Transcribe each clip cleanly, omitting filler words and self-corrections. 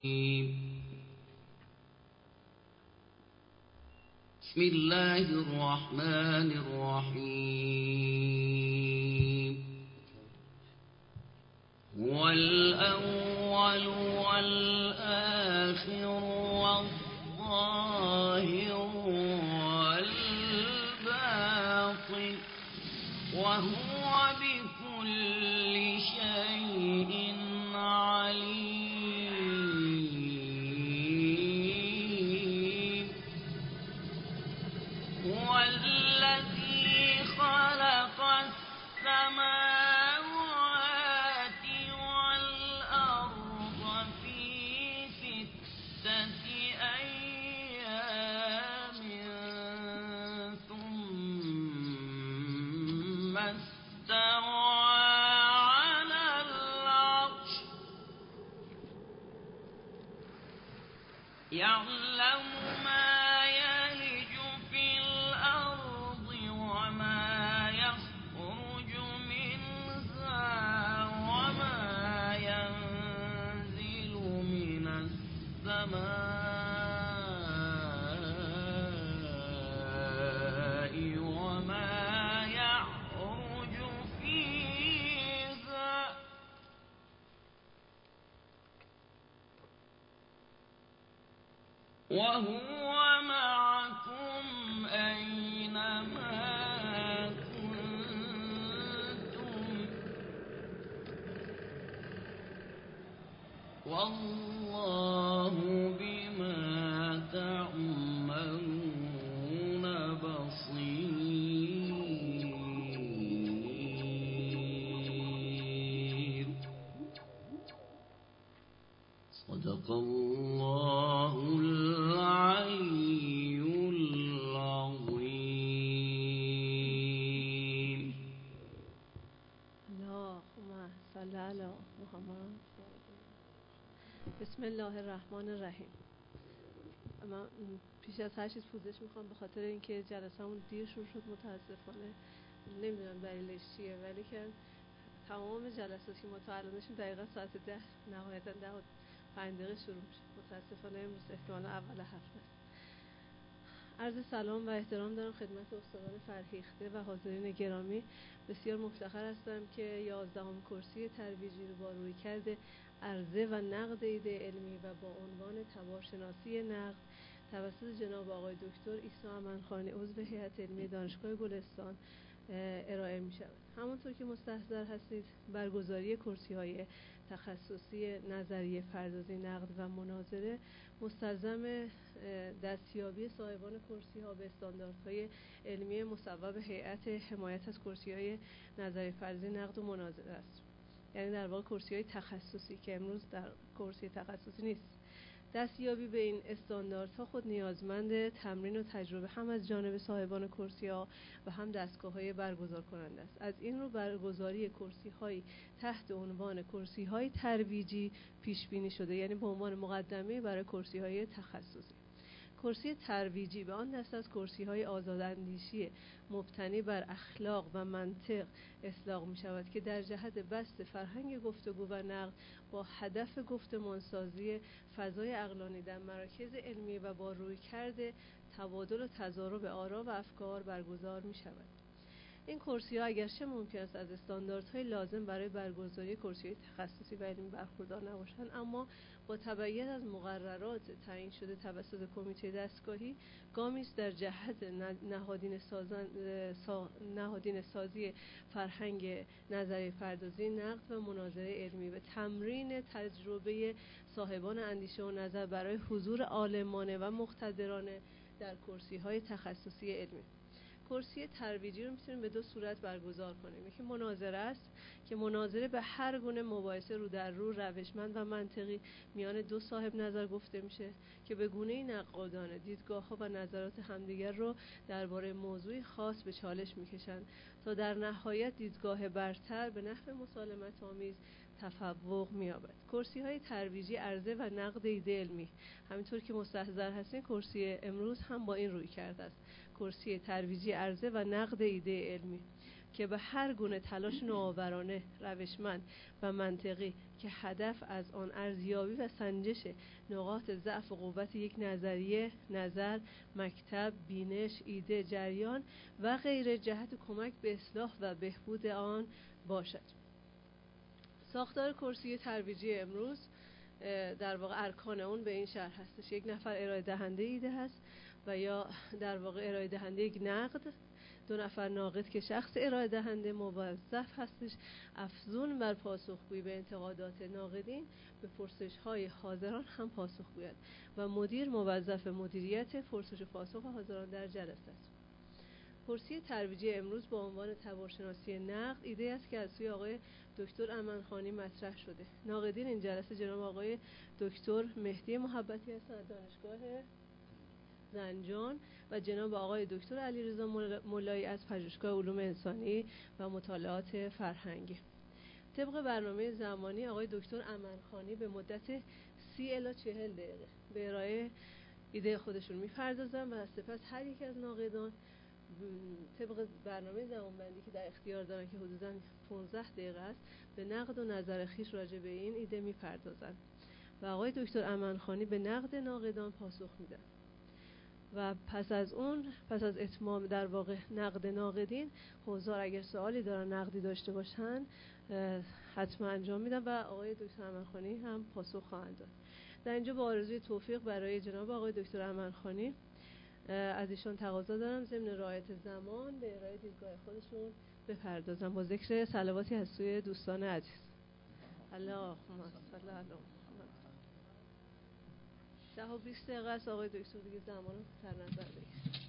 بسم الله الرحمن الرحيم هو الأول والآخر والظاهر والباطن وهو بكل شيء عليم هو الذي خلق السماوات والأرض في 6 أيام ثم استوى على العرش يعلم ما يلج في الأرض وما يخرج منها وما ينزل من السماء وما يعرج فيها وهو معكم أينما كنتم والله بما تعملون بصير صدق الله العلي العظيم. اللهم صل علی محمد. بسم الله الرحمن الرحیم. من پیش از هر چیز پوزش میخوام به خاطر اینکه جلسه‌مون دیر شروع شد. متاسفانه نمیدونم دلیلش چیه، ولی که تمام جلساتی که ما تا الان داشتیم دقیقاً ساعت 10 نهایتاً 10 و 5 دقیقه شروع میشه. متاسفانه امروز احتمالاً اول هفته است. عرض سلام و احترام دارم خدمت استادان فرهیخته و حاضرین گرامی. بسیار مفتخر هستم که 11ام کرسی ترویجی رو با رویکرد عرضه و نقد ایده علمی و با عنوان تبارشناسی نقد توسط جناب آقای دکتر عیسی امنخانی عضو هیئت علمی دانشگاه گلستان ارائه می شود. همونطور که مستحضر هستید برگزاری کرسی‌های تخصصی نظریه پردازی نقد و مناظره مستلزم دستیابی صاحبان کرسی‌ها به استانداردهای علمی مصوب هیئت حمایت از کرسی‌های نظریه پردازی نقد و مناظره است. یعنی در واقع کرسی‌های تخصصی که امروز در کرسی تخصصی نیست. دستیابی به این استانداردها خود نیازمند تمرین و تجربه هم از جانب صاحبان کرسی‌ها و هم دستگاه‌های برگزار کننده است. از این رو برگزاری کرسی‌های تحت عنوان کرسی‌های ترویجی پیش بینی شده، یعنی به عنوان مقدمه برای کرسی‌های تخصصی. کرسی ترویجی به آن دست از کرسی‌های آزاداندیشی مبتنی بر اخلاق و منطق اطلاق می‌شود که در جهت بسط فرهنگ گفتگو و نقد با هدف گفتمانسازی فضای عقلانی در مراکز علمی و با رویکرد تبادل و تضارب آرا و افکار برگزار می‌شود. این کرسی‌ها اگرچه ممکن است از استانداردهای لازم برای برگزاری کرسی‌های تخصصی و علمی برخوردار نباشند، اما با تبعیت از مقررات تعیین شده توسط کمیته دستگاهی گامی است در جهت نهادینه سازی فرهنگ نظریه پردازی نقد و مناظره علمی و تمرین تجربه صاحبان اندیشه و نظر برای حضور عالمانه و مقتدرانه در کرسی‌های تخصصی علمی. کرسی ترویجی رو میتونیم به دو صورت برگزار کنیم. یکی مناظره است که مناظره به هر گونه مباحثه رو در رو روشمند و منطقی میان دو صاحب نظر گفته میشه که به گونه‌ای نقادانه دیدگاه‌ها و نظرات همدیگر رو درباره موضوعی خاص به چالش میکشند تا در نهایت دیدگاه برتر به نحو مسالمت آمیز تفوق می‌یابد. کرسی‌های ترویجی عرضه و نقد ایده علمی، همینطور که مستحضر هستین کرسی امروز هم با این روی کرده است. کرسی ترویجی عرضه و نقد ایده علمی که به هر گونه تلاش نوآورانه، روشمند و منطقی که هدف از آن ارزیابی و سنجش نقاط ضعف و قوت یک نظریه، نظر، مکتب، بینش، ایده، جریان و غیره جهت کمک به اصلاح و بهبود آن باشد. ساختار کرسی ترویجی امروز در واقع ارکان اون به این شرح هستش: یک نفر ارائه دهنده ایده هست و یا در واقع ارائه دهنده یک نقد، 2 نفر ناقد که شخص ارائه دهنده موظف هستش افزون بر پاسخگویی به انتقادات ناقدین به پرسش های حاضران هم پاسخ گوید و مدیر موظف مدیریت پرسش و پاسخ حاضران در جلسه است. کرسی ترویجی امروز با عنوان تبارشناسی نقد ایده است که از سوی آقای دکتر امنخانی مطرح شده. ناقدین این جلسه جناب آقای دکتر مهدی محبتی هستند از دانشگاه زنجان و جناب آقای دکتر علیرضا مولایی از پژوهشگاه علوم انسانی و مطالعات فرهنگی. طبق برنامه زمانی آقای دکتر امنخانی به مدت 30 الی 40 دقیقه به ارائه ایده خودشون میپردازن و سپس هر یک از ناقدان طبق برنامه زمانبندی که در اختیار دارن که حدوداً 15 دقیقه است به نقد و نظر خویش راجع به این ایده میپردازن و آقای دکتر امنخانی به نقد ناقدان پاسخ میدن و پس از اتمام در واقع نقد ناقدین حضار اگر سوالی دارن نقدی داشته باشن حتما انجام میدن و آقای دکتر امنخانی هم پاسخ خواهند داد. در اینجا با آرزوی توفیق برای جناب آقای دکتر امنخانی از ایشان تقاضا دارم ضمن رعایت زمان به ارائه دیدگاه خودشون بپردازم با ذکر صلواتی از سوی دوستان عزیز. اللهم صل علی محمد. 10 و 20 دقیقه است آقای دکتر، دیگه زمان رو در نظر بگیرید.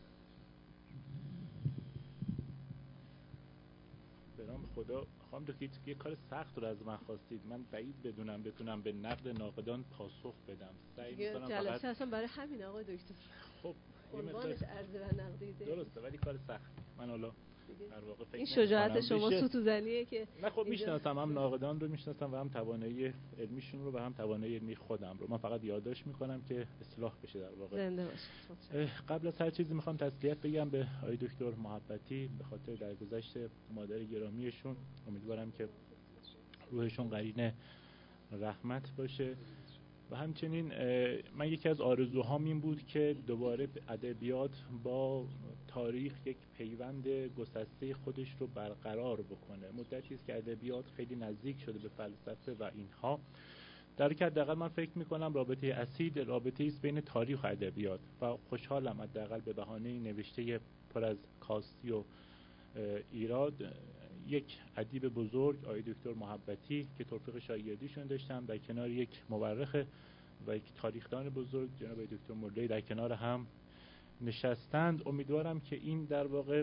برام خدا خواهم دو که یه کار سخت رو از من خواستید. من بعید بدونم بتونم به نقد ناقدان پاسخ بدم. سعی می‌کنم فقط جلسه اصلا برای همین آقای دکتر. خب عنوانش عرضه و نقدی درسته ولی کار سخت. من حالا در واقع فکر این شجاعت شما ستوزنیه که نه خب میشناسم، هم ناقدان رو میشناسم و هم توانایی علمیشون رو و هم توانایی علمی خودم رو. من فقط یادداشت میکنم که اصلاح بشه در واقع. زنده باشید. قبل از هر چیزی میخوام تسلیت بگم به آقای دکتر محبتی به خاطر درگذشت مادر گرامیشون. امیدوارم که روحشون قرین رحمت باشه و همچنین من یکی از آرزوهام این بود که دوباره ادبیات با تاریخ یک پیوند گسسته خودش رو برقرار بکنه. مدتی است که ادبیات خیلی نزدیک شده به فلسفه و اینها، در که حداقل من فکر میکنم رابطه اسید رابطه است بین تاریخ و ادبیات و خوشحالم حداقل به بهانه نوشته پر از کاستی و ایراد یک ادیب بزرگ آقای دکتر محبتی که توفیق شاگردیشون داشتم در کنار یک مورخ و یک تاریخدان بزرگ جناب دکتر مولایی در کنار هم نشستند. امیدوارم که این در واقع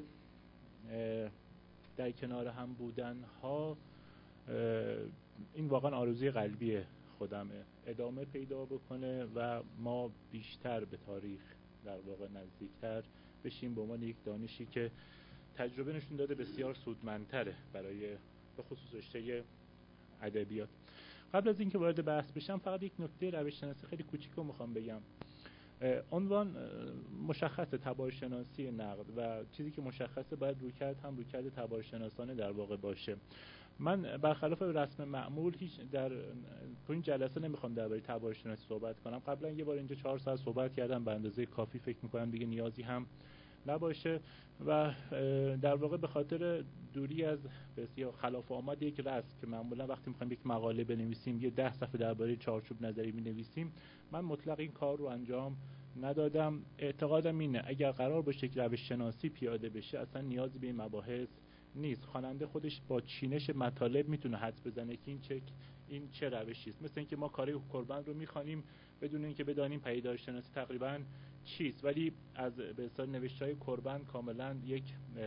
در کنار هم بودن ها این واقعا آرزوی قلبی خودمه ادامه پیدا بکنه و ما بیشتر به تاریخ در واقع نزدیکتر بشیم به عنوان یک دانشی که تجربه نشون داده بسیار سودمندتره برای به خصوص رشته ادبیات. قبل از اینکه وارد بحث بشم فقط یک نکته روش‌شناسی خیلی کوچیک رو میخوام بگم. عنوان مشخص تبارشناسی نقد و چیزی که مشخصه باید رویکرد هم رویکرد تبارشناسانه در واقع باشه. من برخلاف رسم معمول هیچ در تو این جلسه نمیخوام درباره تبارشناسی صحبت کنم. قبلا یه بار اینجا 4 ساعت صحبت کردم، به اندازه کافی فکر میکنم دیگه نیازی هم نباشه و در واقع به خاطر دوری از بسیار خلاف آمد یک رسم که معمولا وقتی میخوایم یک مقاله بنویسیم یه 10 صفحه درباره چارچوب نظری مینویسیم، من مطلق این کار رو انجام ندادم. اعتقادم اینه اگر قرار باشه که روش شناسی پیاده بشه اصلا نیازی به این مباحث نیست. خواننده خودش با چینش مطالب میتونه حدس بزنه که این چه روشی است. مثل اینکه ما کاره کوربن رو میخوانیم بدون اینکه بدانیم پدیدارشناسی تقریبا چیست، ولی از به اصطلاح نوشته‌های کوربن کاملا یک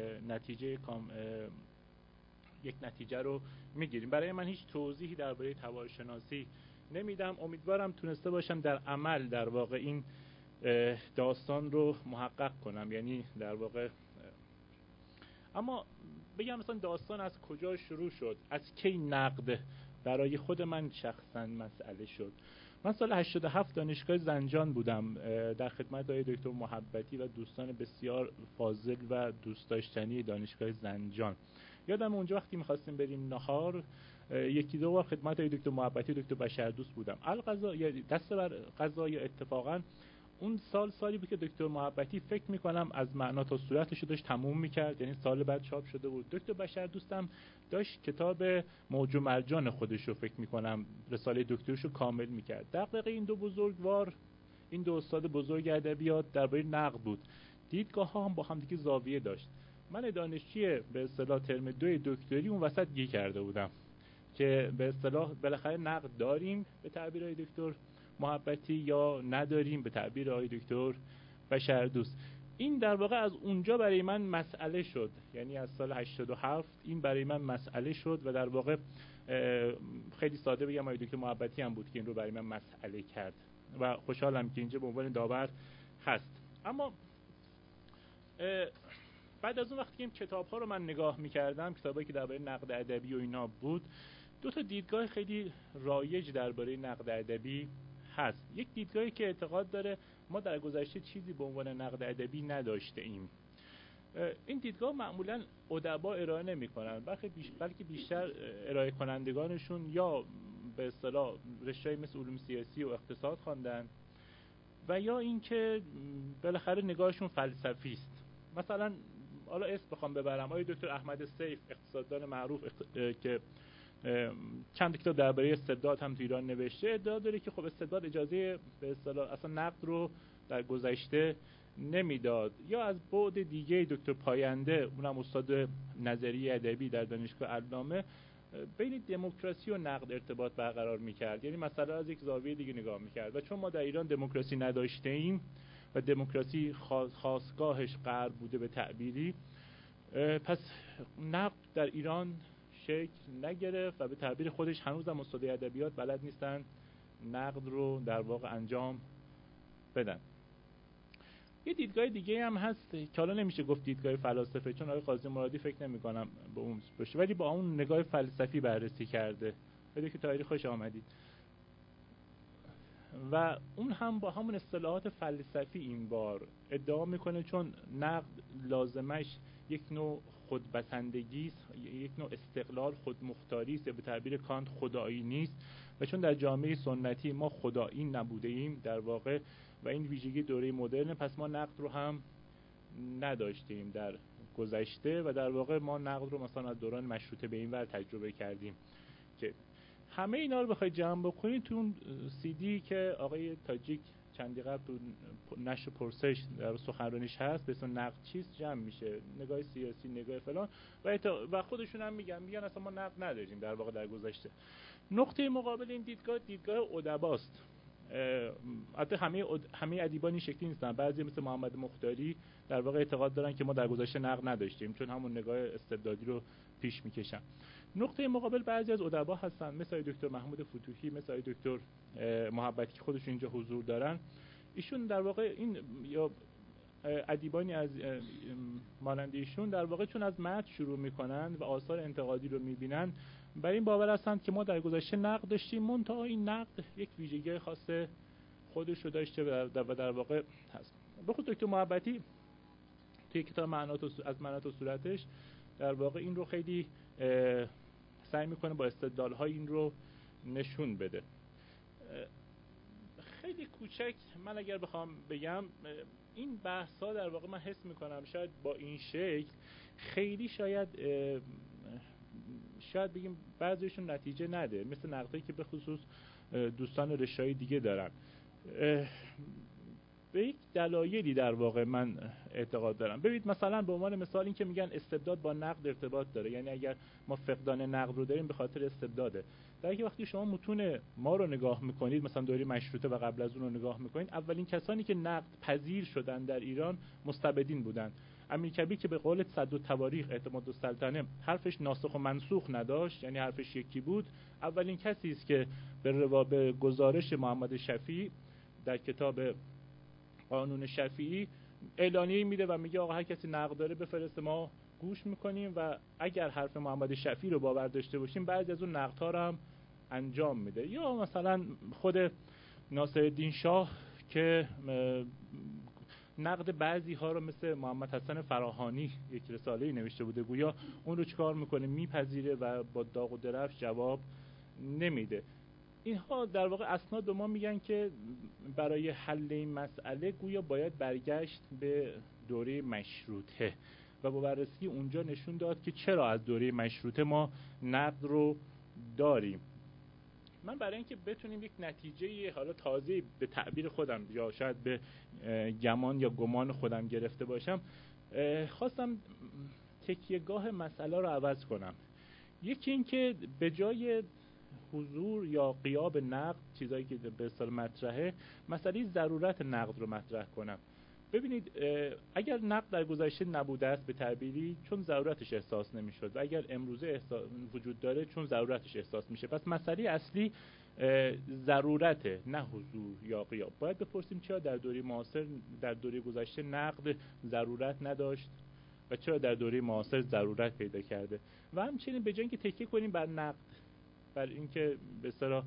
نتیجه رو میگیریم. برای من هیچ توضیحی درباره تبارشناسی نمیدم. امیدوارم تونسته باشم در عمل در واقع این داستان رو محقق کنم، یعنی در واقع اما بگم مثلا داستان از کجا شروع شد، از کی نقد برای خود من شخصا مسئله شد. من سال 87 دانشگاه زنجان بودم در خدمت آقای دکتر محبتی و دوستان بسیار فاضل و دوست داشتنی دانشگاه زنجان. یادم اونجا وقتی می‌خواستیم بریم نهار، یکی دو بار خدمت آقای دکتر محبتی، دکتر بشردوست بودم. القضا یا دست بر قضا یا اتفاقا اون سالی بود که دکتر محبتی فکر میکنم از معنا تا صورتش داشت تموم میکرد، یعنی سال بعد چاپ شده بود. دکتر بشردوستم داشت کتاب موج و مرجان خودش رو فکر میکنم رساله دکترش رو کامل میکرد. دغدغه این دو بزرگوار، این دو استاد بزرگ ادبیات درباره نقد بود. دیدگاه ها هم با هم دیگه زاویه داشت. من دانشجوی به اصطلاح ترم 2 دکتری اون وسط گیر کرده بودم که به اصطلاح بالاخره نقد داریم به تعبیر آقای دکتر محبتی یا نداریم به تعبیر آقای دکتر بشردوست. این در واقع از اونجا برای من مسئله شد، یعنی از سال 87 این برای من مسئله شد و در واقع خیلی ساده بگم آقای دکتر محبتی هم بود که این رو برای من مسئله کرد و خوشحالم که اینجا به عنوان داور هست. اما بعد از اون وقتی که این کتاب‌ها رو من نگاه می‌کردم، کتابایی که درباره نقد ادبی و اینا بود، دو تا دیدگاه خیلی رایج درباره نقد ادبی هست. یک دیدگاهی که اعتقاد داره ما در گذشته چیزی به عنوان نقد ادبی نداشته ایم. این دیدگاه معمولاً ادبا ارائه نمی‌کنن، بلکه بیشتر ارائه کنندگانشون یا به اصطلاح رشته‌ای مثل علوم سیاسی و اقتصاد خواندن و یا اینکه بالاخره نگاهشون فلسفی است. مثلا حالا اسم بخوام ببرم، آقای دکتر احمد سیف اقتصاددان معروف که چند کتاب درباره استبداد هم تو ایران نوشته، ادعا داره که خب استبداد اجازه به اصطلاح اصلا نقد رو در گذشته نمیداد. یا از بعد دیگه دکتر پاینده، اونم استاد نظریه ادبی در دانشگاه علامه، بین دموکراسی و نقد ارتباط برقرار میکرد، یعنی مسئله از یک زاویه دیگه نگاه میکرد. و چون ما در ایران دموکراسی نداشته ایم و دموکراسی خاستگاهش غرب بوده به تعبیری، پس نقد در ایران شکل نگرفت و به تعبیر خودش هنوزم استادای ادبیات بلد نیستن نقد رو در واقع انجام بدن. یه دیدگاه دیگه هم هست که حالا نمیشه گفت دیدگاه فلاسفه، چون آقای قاضی مرادی فکر نمی‌کنم به اون باشه، ولی با اون نگاه فلسفی بررسی کرده. بده که تاریخ خوش آمدید. و اون هم با همون اصطلاحات فلسفی این بار ادعا میکنه چون نقد لازمش یک نوع خودبسندگی است، یک نوع استقلال، خودمختاری است، یا به تعبیر کانت خدایی نیست. و چون در جامعه سنتی ما خدایی نبوده ایم در واقع و این ویژگی دوره مدرن، پس ما نقد رو هم نداشتیم در گذشته و در واقع ما نقد رو مثلا از دوران مشروطه به این ور تجربه کردیم. که همه اینا رو بخواید جمع بکنید تو اون سی دی که آقای تاجیک چندی قبل تو نشر پرسش در سخنرانیش هست به اسم نقد چیست جمع میشه، نگاه سیاسی، نگاه فلان و خودشون هم میگن اصلا ما نقد نداریم در واقع در گذشته. نقطه مقابل این دیدگاه ادباست. البته همه ادیبان این شکلی نیستن. بعضی مثل محمد مختاری در واقع اعتقاد دارن که ما در گذشته نقد نداشتیم چون همون نگاه استبدادی رو پیش میکشن. نقطه مقابل بعضی از ادبا هستن مثل دکتر محمود فتوحی، مثل دکتر محبتی که خودشون اینجا حضور دارن. ایشون در واقع این یا ادیبانی از مانند ایشون در واقع چون از متن شروع میکنن و آثار انتقادی رو میبینن بر این باور هستند که ما در گذشته نقد داشتیم، منتها این نقد یک ویژگی خاص خودش رو داشته و در واقع هست. بخود دکتر محبتی توی کتاب از معنات و صورتش در واقع این رو خیلی سعی میکنه با استدلال‌های این رو نشون بده. خیلی کوچک من اگر بخوام بگم این بحث‌ها در واقع من حس میکنم شاید با این شکل خیلی شاید بگیم بعضیشون نتیجه نده، مثل نقدایی که به خصوص دوستان رشته‌های دیگه دارن. به یک دلایلی در واقع من اعتقاد دارم. ببینید مثلا به عنوان مثال این که میگن استبداد با نقد ارتباط داره، یعنی اگر ما فقدان نقد رو داریم به خاطر استبداده. در حالی که وقتی شما متون ما رو نگاه میکنید، مثلا دوره مشروطه و قبل از اون رو نگاه میکنید، اولین کسانی که نقد پذیر شدن در ایران مستبدین بودن. امیرکبیر که به قول صدرالتواریخ اعتماد السلطنه حرفش ناسخ و منسوخ نداشت، یعنی حرفش یکی بود، اولین کسی است که به گزارش محمد شفیع در کتاب قانون شفیعی اعلامیه میده و میگه آقا هر کسی نقد داره بفرسته، ما گوش میکنیم و اگر حرف محمد شفیعی رو باور داشته باشیم بعضی از اون نقدها رو هم انجام میده. یا مثلا خود ناصرالدین شاه که نقد بعضی ها رو مثل محمد حسن فراهانی یک رساله‌ای نوشته بوده، گویا اون رو چیکار میکنه؟ میپذیره و با داغ و درفش جواب نمیده. اینها در واقع اسناد به ما میگن که برای حل این مسئله گویا باید برگشت به دوره مشروطه و با بررسی اونجا نشون داد که چرا از دوره مشروطه ما نقد رو داریم. من برای اینکه بتونیم یک نتیجه حالا تازه به تعبیر خودم یا شاید به گمان یا گمان خودم گرفته باشم، خواستم تکیهگاه مسئله رو عوض کنم. یکی این که به جای حضور یا غیاب نقد، چیزایی که به اصطلاح مطرحه، مسئله ضرورت نقد رو مطرح کنم. ببینید اگر نقد در گذشته نبوده است به تعبیری چون ضرورتش احساس نمی‌شد و اگر امروزه وجود داره چون ضرورتش احساس میشه. پس مسئله اصلی ضرورته، نه حضور یا غیاب. باید بپرسیم چرا در دوره معاصر، در دوره گذشته نقد ضرورت نداشت و چرا در دوره معاصر ضرورت پیدا کرده. و همچنین به جای اینکه تکیه کنیم بر نقد، بر اینکه به اصطلاح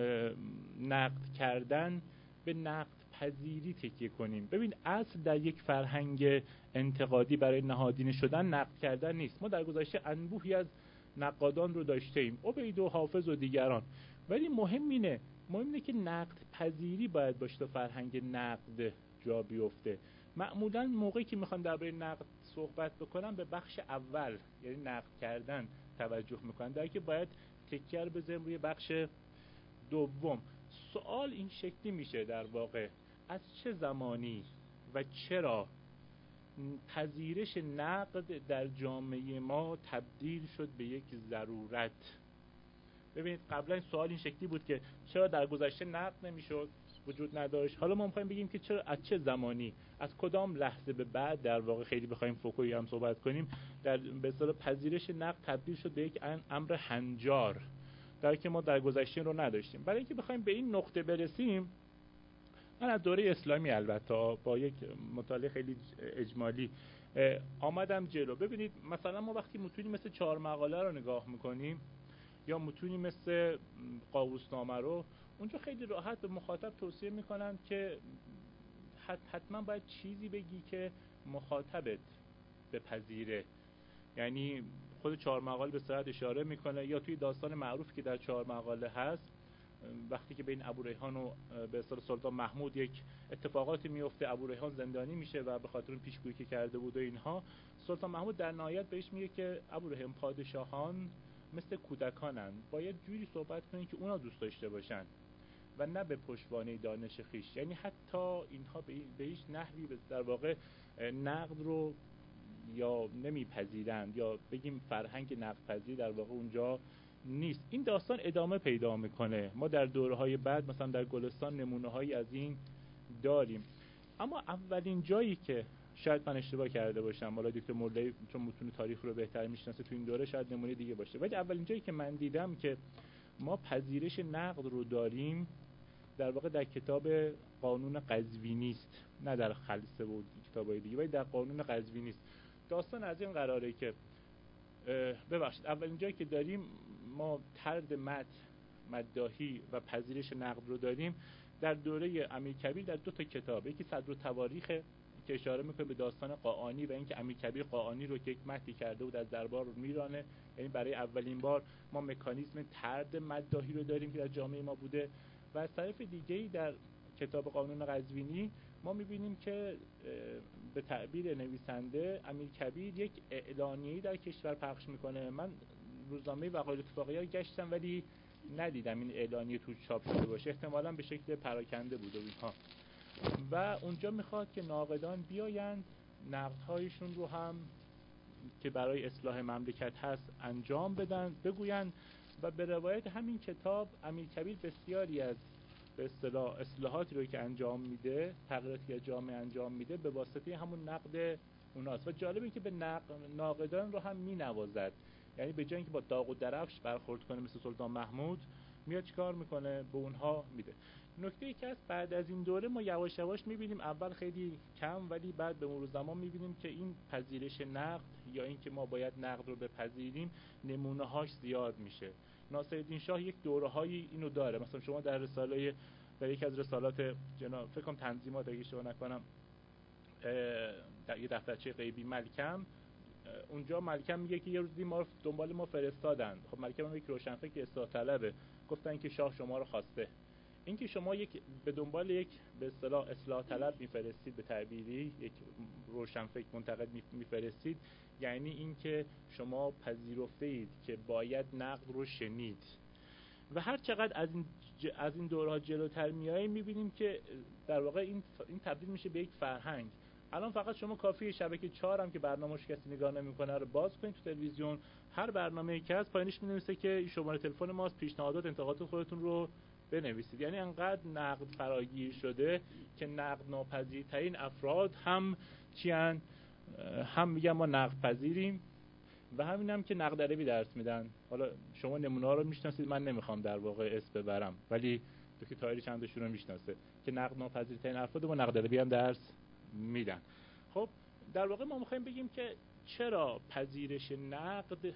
نقد کردن، به نقد پذیری تکیه کنیم. ببین اصل در یک فرهنگ انتقادی برای نهادینه شدن نقد کردن نیست. ما در گذشته انبوهی از نقادان رو داشتیم، عبید و حافظ و دیگران، ولی مهم اینه که نقد پذیری باید باشه تا فرهنگ نقد جا بیفته. معمولا موقعی که میخوام درباره نقد صحبت بکنم به بخش اول، یعنی نقد کردن، توجه میکنم، در که باید تکیه رو بذاریم روی بخش دوم. سوال این شکلی میشه در واقع: از چه زمانی و چرا پذیرش نقد در جامعه ما تبدیل شد به یک ضرورت؟ ببینید قبلا این سوال این شکلی بود که چرا در گذشته نقد نمیشد، وجود نداشت. حالا ما میخوایم بگیم که چرا، از چه زمانی، از کدام لحظه به بعد، در واقع خیلی بخوایم فوکویی هم صحبت کنیم، در به اصطلاح پذیرش نقد تبدیل شد به یک امر هنجار، در که ما در گذشته رو نداشتیم. برای اینکه بخوایم به این نقطه برسیم، من از دوره اسلامی البته با یک مطالعه خیلی اجمالی آمدم جلو. ببینید مثلا ما وقتی متونی مثل 4 مقاله رو نگاه میکنیم یا متونی مثل قاووسنامه رو، اونجا خیلی راحت به مخاطب توصیه میکنن که حتما باید چیزی بگی که مخاطبت بپذیره. یعنی خود 4 مقاله به صراحت اشاره میکنه، یا توی داستان معروف که در 4 مقاله هست، وقتی که بین ابوریحان و به اصطلاح سلطان محمود یک اتفاقاتی میفته، ابوریحان زندانی میشه و به خاطر اون پیشگویی که کرده بود و اینها، سلطان محمود در نهایت بهش میگه که ابوریحان، پادشاهان مثل کودکانن، باید جوری صحبت کنین که اونا دوست داشته باشن و نه به پشتوانه دانش خیش. یعنی حتی اینها به هیچ نحوی در واقع نقد رو یا نمیپذیرند، یا بگیم فرهنگ نقد پذیری در واقع اونجا نیست. این داستان ادامه پیدا میکنه. ما در دوره‌های بعد مثلا در گلستان نمونه‌هایی از این داریم. اما اولین جایی که شاید من اشتباه کرده باشم، حالا دکتر مولوی چون متون تاریخ رو بهتر میشناسه تو این دوره شاید نمونه دیگه باشه، ولی اولین جایی که من دیدم که ما پذیرش نقد رو داریم در واقع در کتاب قانون قزوینی است، نه در خلسه و کتابای دیگه، ولی در قانون قزوینی است. داستان از این قراره که ببخشید اولین جایی که داریم ما طرد مداحی و پذیرش نقد رو داریم در دوره امیرکبیر در 2 تا کتاب. یکی صدرالتواریخ که اشاره میکنه به داستان قاآنی و اینکه امیرکبیر قاآنی رو که یک مدحی کرده بود از دربار رو میرانه، یعنی برای اولین بار ما مکانیزم طرد مداحی رو داریم که در جامعه ما بوده. و از طرف دیگه‌ای در کتاب قانون قزوینی ما میبینیم که به تعبیر نویسنده امیرکبیر یک اعلامیه‌ای در کشور پخش میکنه. من روزنامه وقایع اتفاقیه گشتم ولی ندیدم این اعلامیه توش چاپ شده باشه، احتمالاً به شکل پراکنده بوده اینها. و اونجا میخواد که ناقدان بیایند نقدهایشون رو هم که برای اصلاح مملکت هست انجام بدن، بگویند. و به روایت همین کتاب امیرکبیر بسیاری از به اصطلاح اصلاحاتی رو که انجام میده، تغییراتی که جامعه انجام میده، به واسطه همون نقد اوناست. و جالبه که به ناقدان رو هم مینوازد، یعنی به جای اینکه با داغ و درفش برخورد کنه مثل سلطان محمود، میاد چیکار میکنه؟ به اونها میده. نکته که از بعد از این دوره ما یواش یواش میبینیم، اول خیلی کم ولی بعد به مرور زمان میبینیم که این پذیرش نقد یا اینکه ما باید نقد رو بپذیریم نمونه‌هاش زیاد میشه. ناصرالدین شاه یک دوره‌هایی اینو داره. مثلا شما در رساله در یکی از رسالات جناب فکر کنم تنظیمات اگه اشتباه نکنم در یه دفترچه غیبی ملکم، اونجا ملکم میگه که یه روزی ما دنبال ما فرستادن. خب ملکم هم یک روشنفکر اصلاح طلبه، گفتن که شاه شما رو خواسته. این که شما به دنبال یک به اصطلاح اصلاح طلب میفرستید، به تعبیری یک روشنفکر منتقد میفرستید، یعنی این که شما پذیرفته اید که باید نقد رو شنید. و هر چقدر از این دوره‌ها جلوتر میاییم میبینیم که در واقع این تبدیل میشه به یک فرهنگ. الان فقط شما کافیه شبکه 4 هم که برنامه‌اش کسی نگاه نمی‌کنه رو باز کنید تو تلویزیون، هر برنامه‌ای که هست پایینش می‌نویسه که این شماره تلفن ماست، پیشنهادات انتقادات خودتون رو بنویسید. یعنی انقدر نقد فراگیر شده که نقد ناپذیرترین افراد هم چیان، هم میگن ما نقد پذیریم و همین که نقد ادبی درس میدن. حالا شما نمونه‌ها رو میشناسید، من نمیخوام در واقع اسم ببرم، ولی دکتر طاهری چندشون رو میشناسه که نقد ناپذیرترین افراد ما نقد ادبی هم درس میدن. خب در واقع ما میخوایم بگیم که چرا پذیرش نقد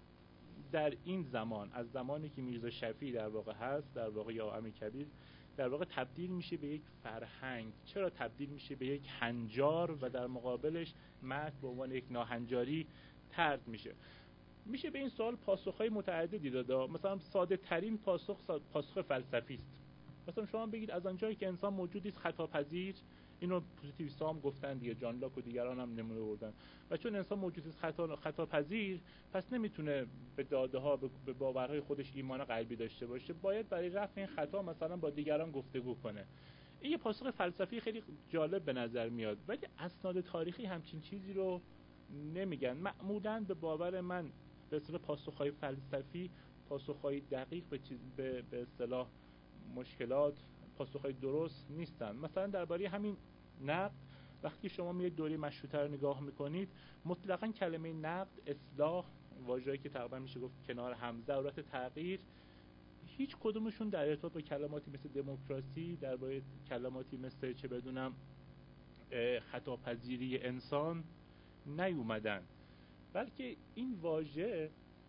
در این زمان، از زمانی که میرزا شفیعی در واقع هست، در واقع یا امیرکبیر، در واقع تبدیل میشه به یک فرهنگ، چرا تبدیل میشه به یک هنجار و در مقابلش متن به عنوان یک ناهنجاری طرد میشه به این سوال پاسخهای متعددی داده. مثلا ساده ترین پاسخ فلسفی است. مثلا شما بگید از آنجایی که انسان موجودی است خطاپذیر، اینو پوزیتیویست‌ها هم گفتن دیگه، جان لاک و دیگران هم نمونه بردن، و چون انسان موجودی است خطاپذیر، پس نمیتونه به داده‌ها به باورهای خودش ایمان قلبی داشته باشه، باید برای رفع این خطا مثلا با دیگران گفتگو کنه. این یه پاسخ فلسفی خیلی جالب به نظر میاد، ولی اسناد تاریخی همچین چیزی رو نمیگن. معمولاً به باور من به اصطلاح پاسخ‌های فلسفی پاسخ‌های دقیق به اصطلاح مشکلات، پاسخ‌های درست نیستن. مثلا درباره همین نقد، وقتی شما میرید دوره مشروطه رو نگاه میکنید، مطلقاً کلمه نقد، اصلاح، واژه‌ای که تقریبا میشه گفت کنار هم ضرورت تغییر، هیچ کدومشون در ارتباط با کلماتی مثل دموکراسی، درباره کلماتی مثل چه بدونم خطاپذیری انسان نیومدن. بلکه این واژه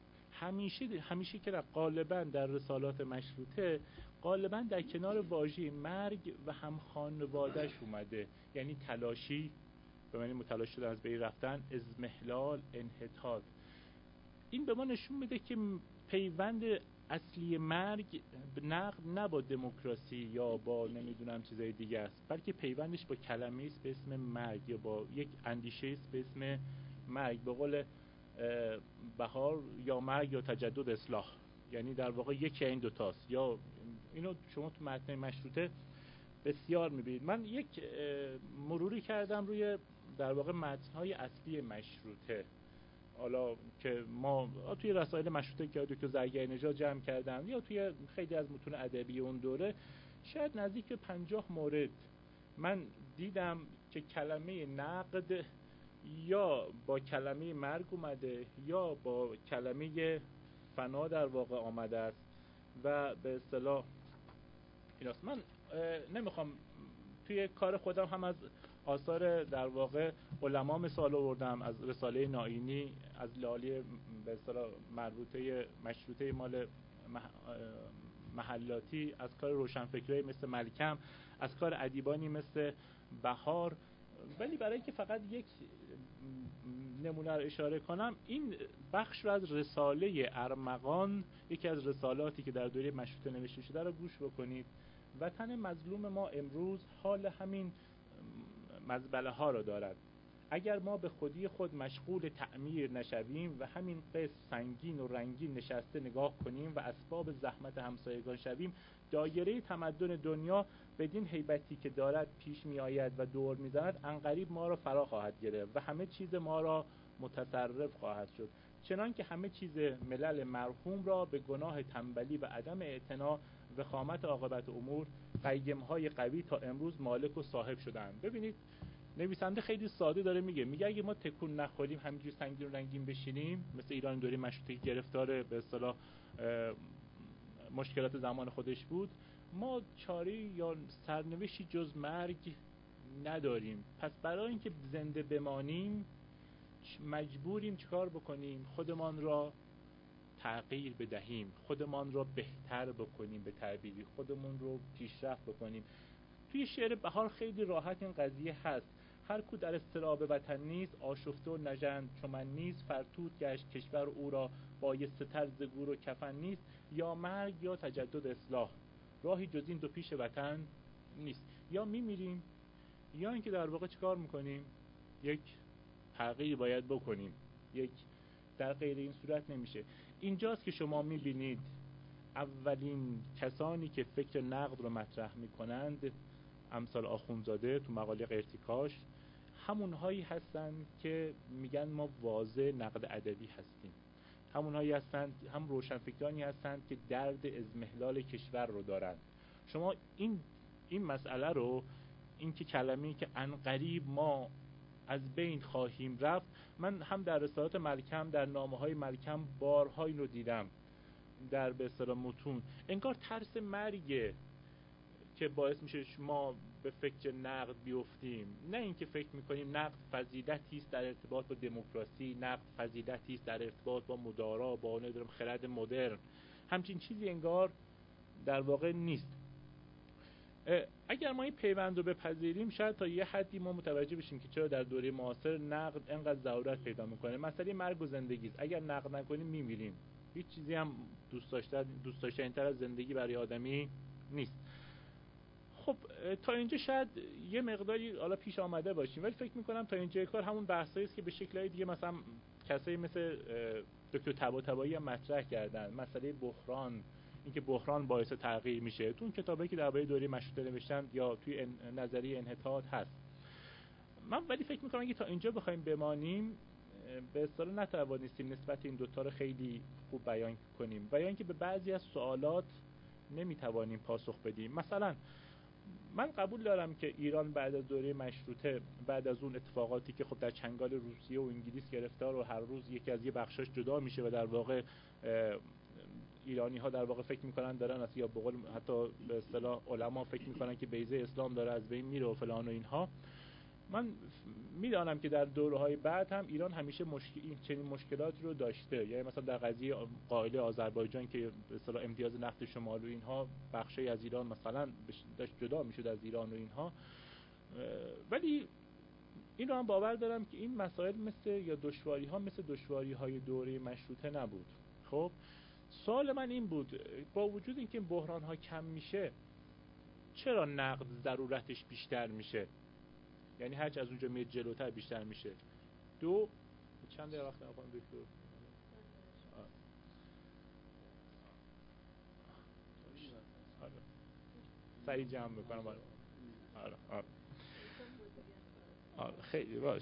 همیشه که غالبا در رسالات مشروطه غالبا در کنار واژه مرگ و هم خانواده‌اش اومده، یعنی تلاشی به معنی متلاشی شدن، از بین رفتن، اضمحلال، انحطاط. این به ما نشون میده که پیوند اصلی مرگ نقد نه با دموکراسی یا با نمیدونم چیزای دیگه است، بلکه پیوندش با کلمه‌ای است به اسم مرگ یا با یک اندیشه است به اسم مرگ. به قول بهار، یا مرگ یا تجدد اصلاح، یعنی در واقع یکی این دوتاست. یا اینو شما تو متن مشروطه بسیار میبینید. من یک مروری کردم روی در واقع متن‌های اصلی مشروطه، حالا که ما توی رسائل مشروطه که دکتر زرگری نژاد جمع کردن یا توی خیلی از متون ادبی اون دوره، شاید نزدیک به 50 مورد من دیدم که کلمه نقد یا با کلمه مرگ اومده یا با کلمه فنا در واقع آمده است و به اصطلاح ایناست. من نمیخوام توی کار خودم هم از آثار در واقع علما مثال آوردم، از رساله نائینی، از لالی به اصطلاح مربوطه مشروطه مال محلاتی، از کار روشنفکرای مثل ملکم، از کار ادیبانی مثل بهار. ولی برای اینکه فقط یک نمونه رو اشاره کنم، این بخش رو از رساله ارمغان، یکی از رسالاتی که در دوره مشروطه نوشته شده، رو گوش بکنید. وطن مظلوم ما امروز حال همین مزبله ها رو دارد. اگر ما به خودی خود مشغول تعمیر نشویم و همین قصد سنگین و رنگین نشسته نگاه کنیم و اسباب زحمت همسایگان شویم، دایره تمدن دنیا بدین هیبتی که دارد پیش می آید و دور می زند، عنقریب ما را فرا خواهد گرفت و همه چیز ما را متصرف خواهد شد، چنان که همه چیز ملل مرحوم را به گناه تنبلی و عدم اعتنا و خامت عاقبت امور قیم‌های قوی تا امروز مالک و صاحب شدند. ببینید نویسنده خیلی ساده داره میگه اگه ما تکون نخوریم، همینجور سنگین و رنگین بشینیم، مثل ایران دوره مشروطه گرفتار به اصطلاح مشکلات زمان خودش بود، ما چاره یا سرنوشتی جز مرگ نداریم. پس برای اینکه زنده بمانیم مجبوریم چیکار بکنیم؟ خودمان را تغییر بدهیم، خودمان را بهتر بکنیم، به تعبیری خودمون رو پیشرفت بکنیم. توی شعر بهار خیلی راحت این قضیه هست: هر کو در اضطراب وطن نیست، آشفته و نژند چو من نیست، فرتوت گشت کشور او را بایسته تر ز گور و کفن نیست، یا مرگ یا تجدد اصلاح، راهی جز این دو پیش وطن نیست. یا میمیریم یا اینکه در واقع چیکار میکنیم؟ یک تغییر باید بکنیم. در غیر این صورت نمیشه. اینجاست که شما میبینید اولین کسانی که فکر نقد رو مطرح میکنند، امثال آخوندزاده تو مقاله قرتیکاش، همونهایی هستن که میگن ما واضح نقد ادبی هستیم. همونهایی هستن، هم روشنفکرانی هستند که درد اضمحلال کشور رو دارند. شما این مسئله رو، این که کلمه‌ای که عنقریب ما از بین خواهیم رفت، من هم در رسالات ملکم، در نامه‌های ملکم بارها این رو دیدم، در به اصطلاح متون، انگار ترس مرگه که باعث میشه ما به فکر نقد بیفتیم. نه اینکه فکر میکنیم نقد فضیلتی است در ارتباط با دموکراسی، نقد فضیلتی است در ارتباط با مدارا، با نمیدونم خرد مدرن، همچین چیزی انگار در واقع نیست. اگر ما این پیوند رو بپذیریم، شاید تا یه حدی ما متوجه بشیم که چرا در دوره معاصر نقد انقدر ضرورت پیدا میکنه. مسئله مرگ و زندگی است. اگر نقد نکنیم میمیریم. هیچ چیزی هم دوست داشتنی‌تر از زندگی برای آدمی نیست. خب تا اینجا شاید یه مقداری حالا پیش آمده باشیم، ولی فکر میکنم تا اینجا کار همون بحثایی است که به شکل‌های دیگه مثلا کسایی مثل دکتر طباطبایی هم مطرح کردن. مسئله بحران، اینکه بحران باعث تغییر میشه، تو اون کتابی که درباره دوره مشروطه نوشتن یا توی نظریه انحطاط هست. من ولی فکر میکنم اگه تا اینجا بخوایم بمانیم، به اصطلاح نتوانستیم نسبت این دوتا رو خیلی خوب بیان کنیم، و یا اینکه به بعضی از سوالات نمیتوانیم پاسخ بدیم. مثلا من قبول دارم که ایران بعد از دوره مشروطه، بعد از اون اتفاقاتی که خب در چنگال روسیه و انگلیس گرفتار و هر روز یکی از یه بخشش جدا میشه و در واقع ایرانی ها در واقع فکر میکنن دارن از، یا به قول حتی به اصطلاح علما فکر میکنن که بیضه اسلام داره از بین میره و فلان و اینها. من میدانم که در دوره‌های بعد هم ایران همیشه چنین مشکلاتی رو داشته. یعنی مثلا در قضیه قائله آذربایجان که به اصطلاح امتیاز نفت شمال و اینها، بخشی از ایران مثلا داشت جدا میشد از ایران و اینها. ولی این رو هم باور دارم که این مسائل مثل دشواری‌های دوره مشروطه نبود. خب سوال من این بود: با وجود اینکه این بحران‌ها کم میشه، چرا نقد ضرورتش بیشتر میشه؟ یعنی هرچی از اونجا میاد جلوتر بیشتر میشه. چند دقیقه وقت نمی‌خوام دکتر. سریع جمع بکنم. آره خیلی باش.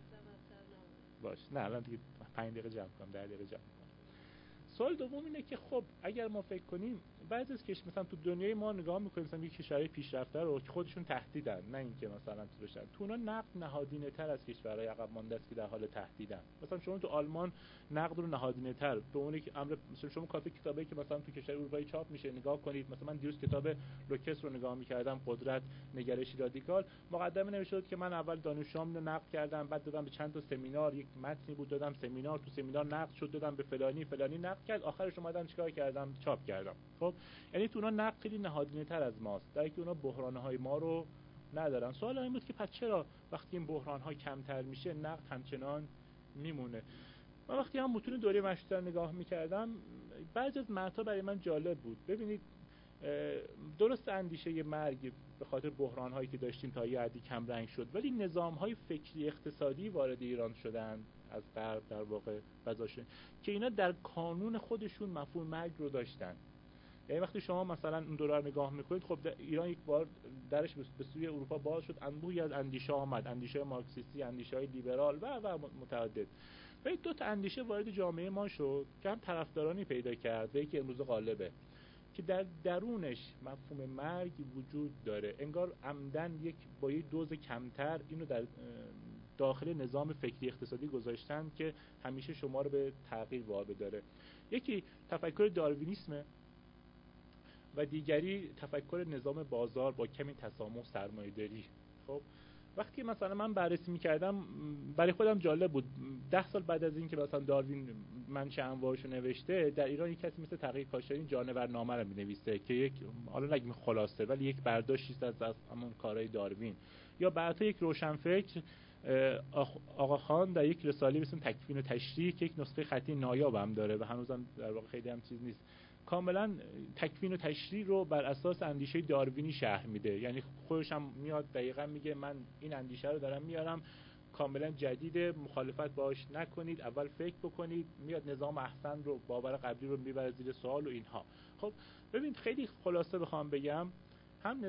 نه الان دیگه 5 دقیقه جمع کنم، 10 دقیقه جمع کنم. سوال دوم اینه که خب اگر ما فکر کنیم بعضی از کشورها، مثلا تو دنیای ما نگاه میکنیم، مثلا یک کشورهای پیشرفته رو که خودشون تهدیدن، نه اینکه مثلا تو بشن، تو اونا نقد نهادینه تر از کشورهای عقب مانده است که در حال تهدیدن. مثلا شما تو آلمان نقد رو نهادینه تر به اون که امر، مثلا شما کافی کتابی که مثلا تو کشور اروپایی چاپ میشه نگاه کنید. مثلا من دیروز کتاب لوکس رو نگاه میکردم، قدرت نگرشی رادیکال، مقدمه نوشته بود که من اول دانشجوام رو نقد کردم، بعد دادم به چند تا سمینار، یک متنی بود دادم سمینار، تو سمینار نقد شد، دادم به فلانی نقد کرد، آخرش اومدم چیکار کردم؟ چاپ کردم. خب یعنی تو اونا نقد خیلی نهادینه‌تر از ماست، در اینکه اونا بحران‌های ما رو ندارن. سوال این بود که پس چرا وقتی این بحران‌ها کمتر میشه نقد همچنان میمونه؟ من وقتی هم متون دوره مشروطه نگاه می‌کردم، بعضی از متن‌ها برای من جالب بود. ببینید درست اندیشه مرگ به خاطر بحران‌هایی که داشتیم تا یه حدی کم رنگ شد، ولی نظام‌های فکری اقتصادی وارد ایران شدن از غرب در واقع فضاشون که اینا در کانون خودشون مفهوم مرگ رو داشتن. یعنی وقتی شما مثلا اون دوره رو نگاه میکنید، خب ایران یک بار درش به سوی اروپا باز شد، انبوهی از اندیشه آمد، اندیشه مارکسیستی، اندیشه‌های لیبرال و متعدد. ولی دو تا اندیشه وارد جامعه ما شد که هم طرفدارانی پیدا کرد و یکی امروز غالبه، که در درونش مفهوم مرگ وجود داره. انگار عمدن با یک دوز کمتر اینو در داخل نظام فکری اقتصادی گذاشتن که همیشه شما رو به تغییر وابداره. یکی تفکر داروینیسمه و دیگری تفکر نظام بازار با کمی تسامح سرمایه‌داری. خب وقتی مثلا من بررسی می‌کردم برای خودم جالب بود 10 سال بعد از اینکه مثلا داروین منشأ انواعش رو نوشته، در ایران یک کسی مثل تقی کاشانی جانورنامه رو می‌نویسه که یک، حالا نگیم خلاصه، ولی یک برداشتی است از همون کارهای داروین. یا بعدا یک روشنفکر آقا خان در یک رساله به اسم تکوین و تشریح که یک نسخه خطی نایاب هم داره و هنوزم در واقع خیلی هم چیز نیست، کاملا تکوین و تشریح رو بر اساس اندیشه داروینی شرح میده. یعنی خودش هم میاد دقیقاً میگه من این اندیشه رو دارم میارم، کاملا جدیده، مخالفت باهاش نکنید، اول فکر بکنید. میاد نظام احسن رو، باور قبلی رو میبره زیر سوال و اینها. خب ببینید خیلی خلاصه بخوام بگم، هم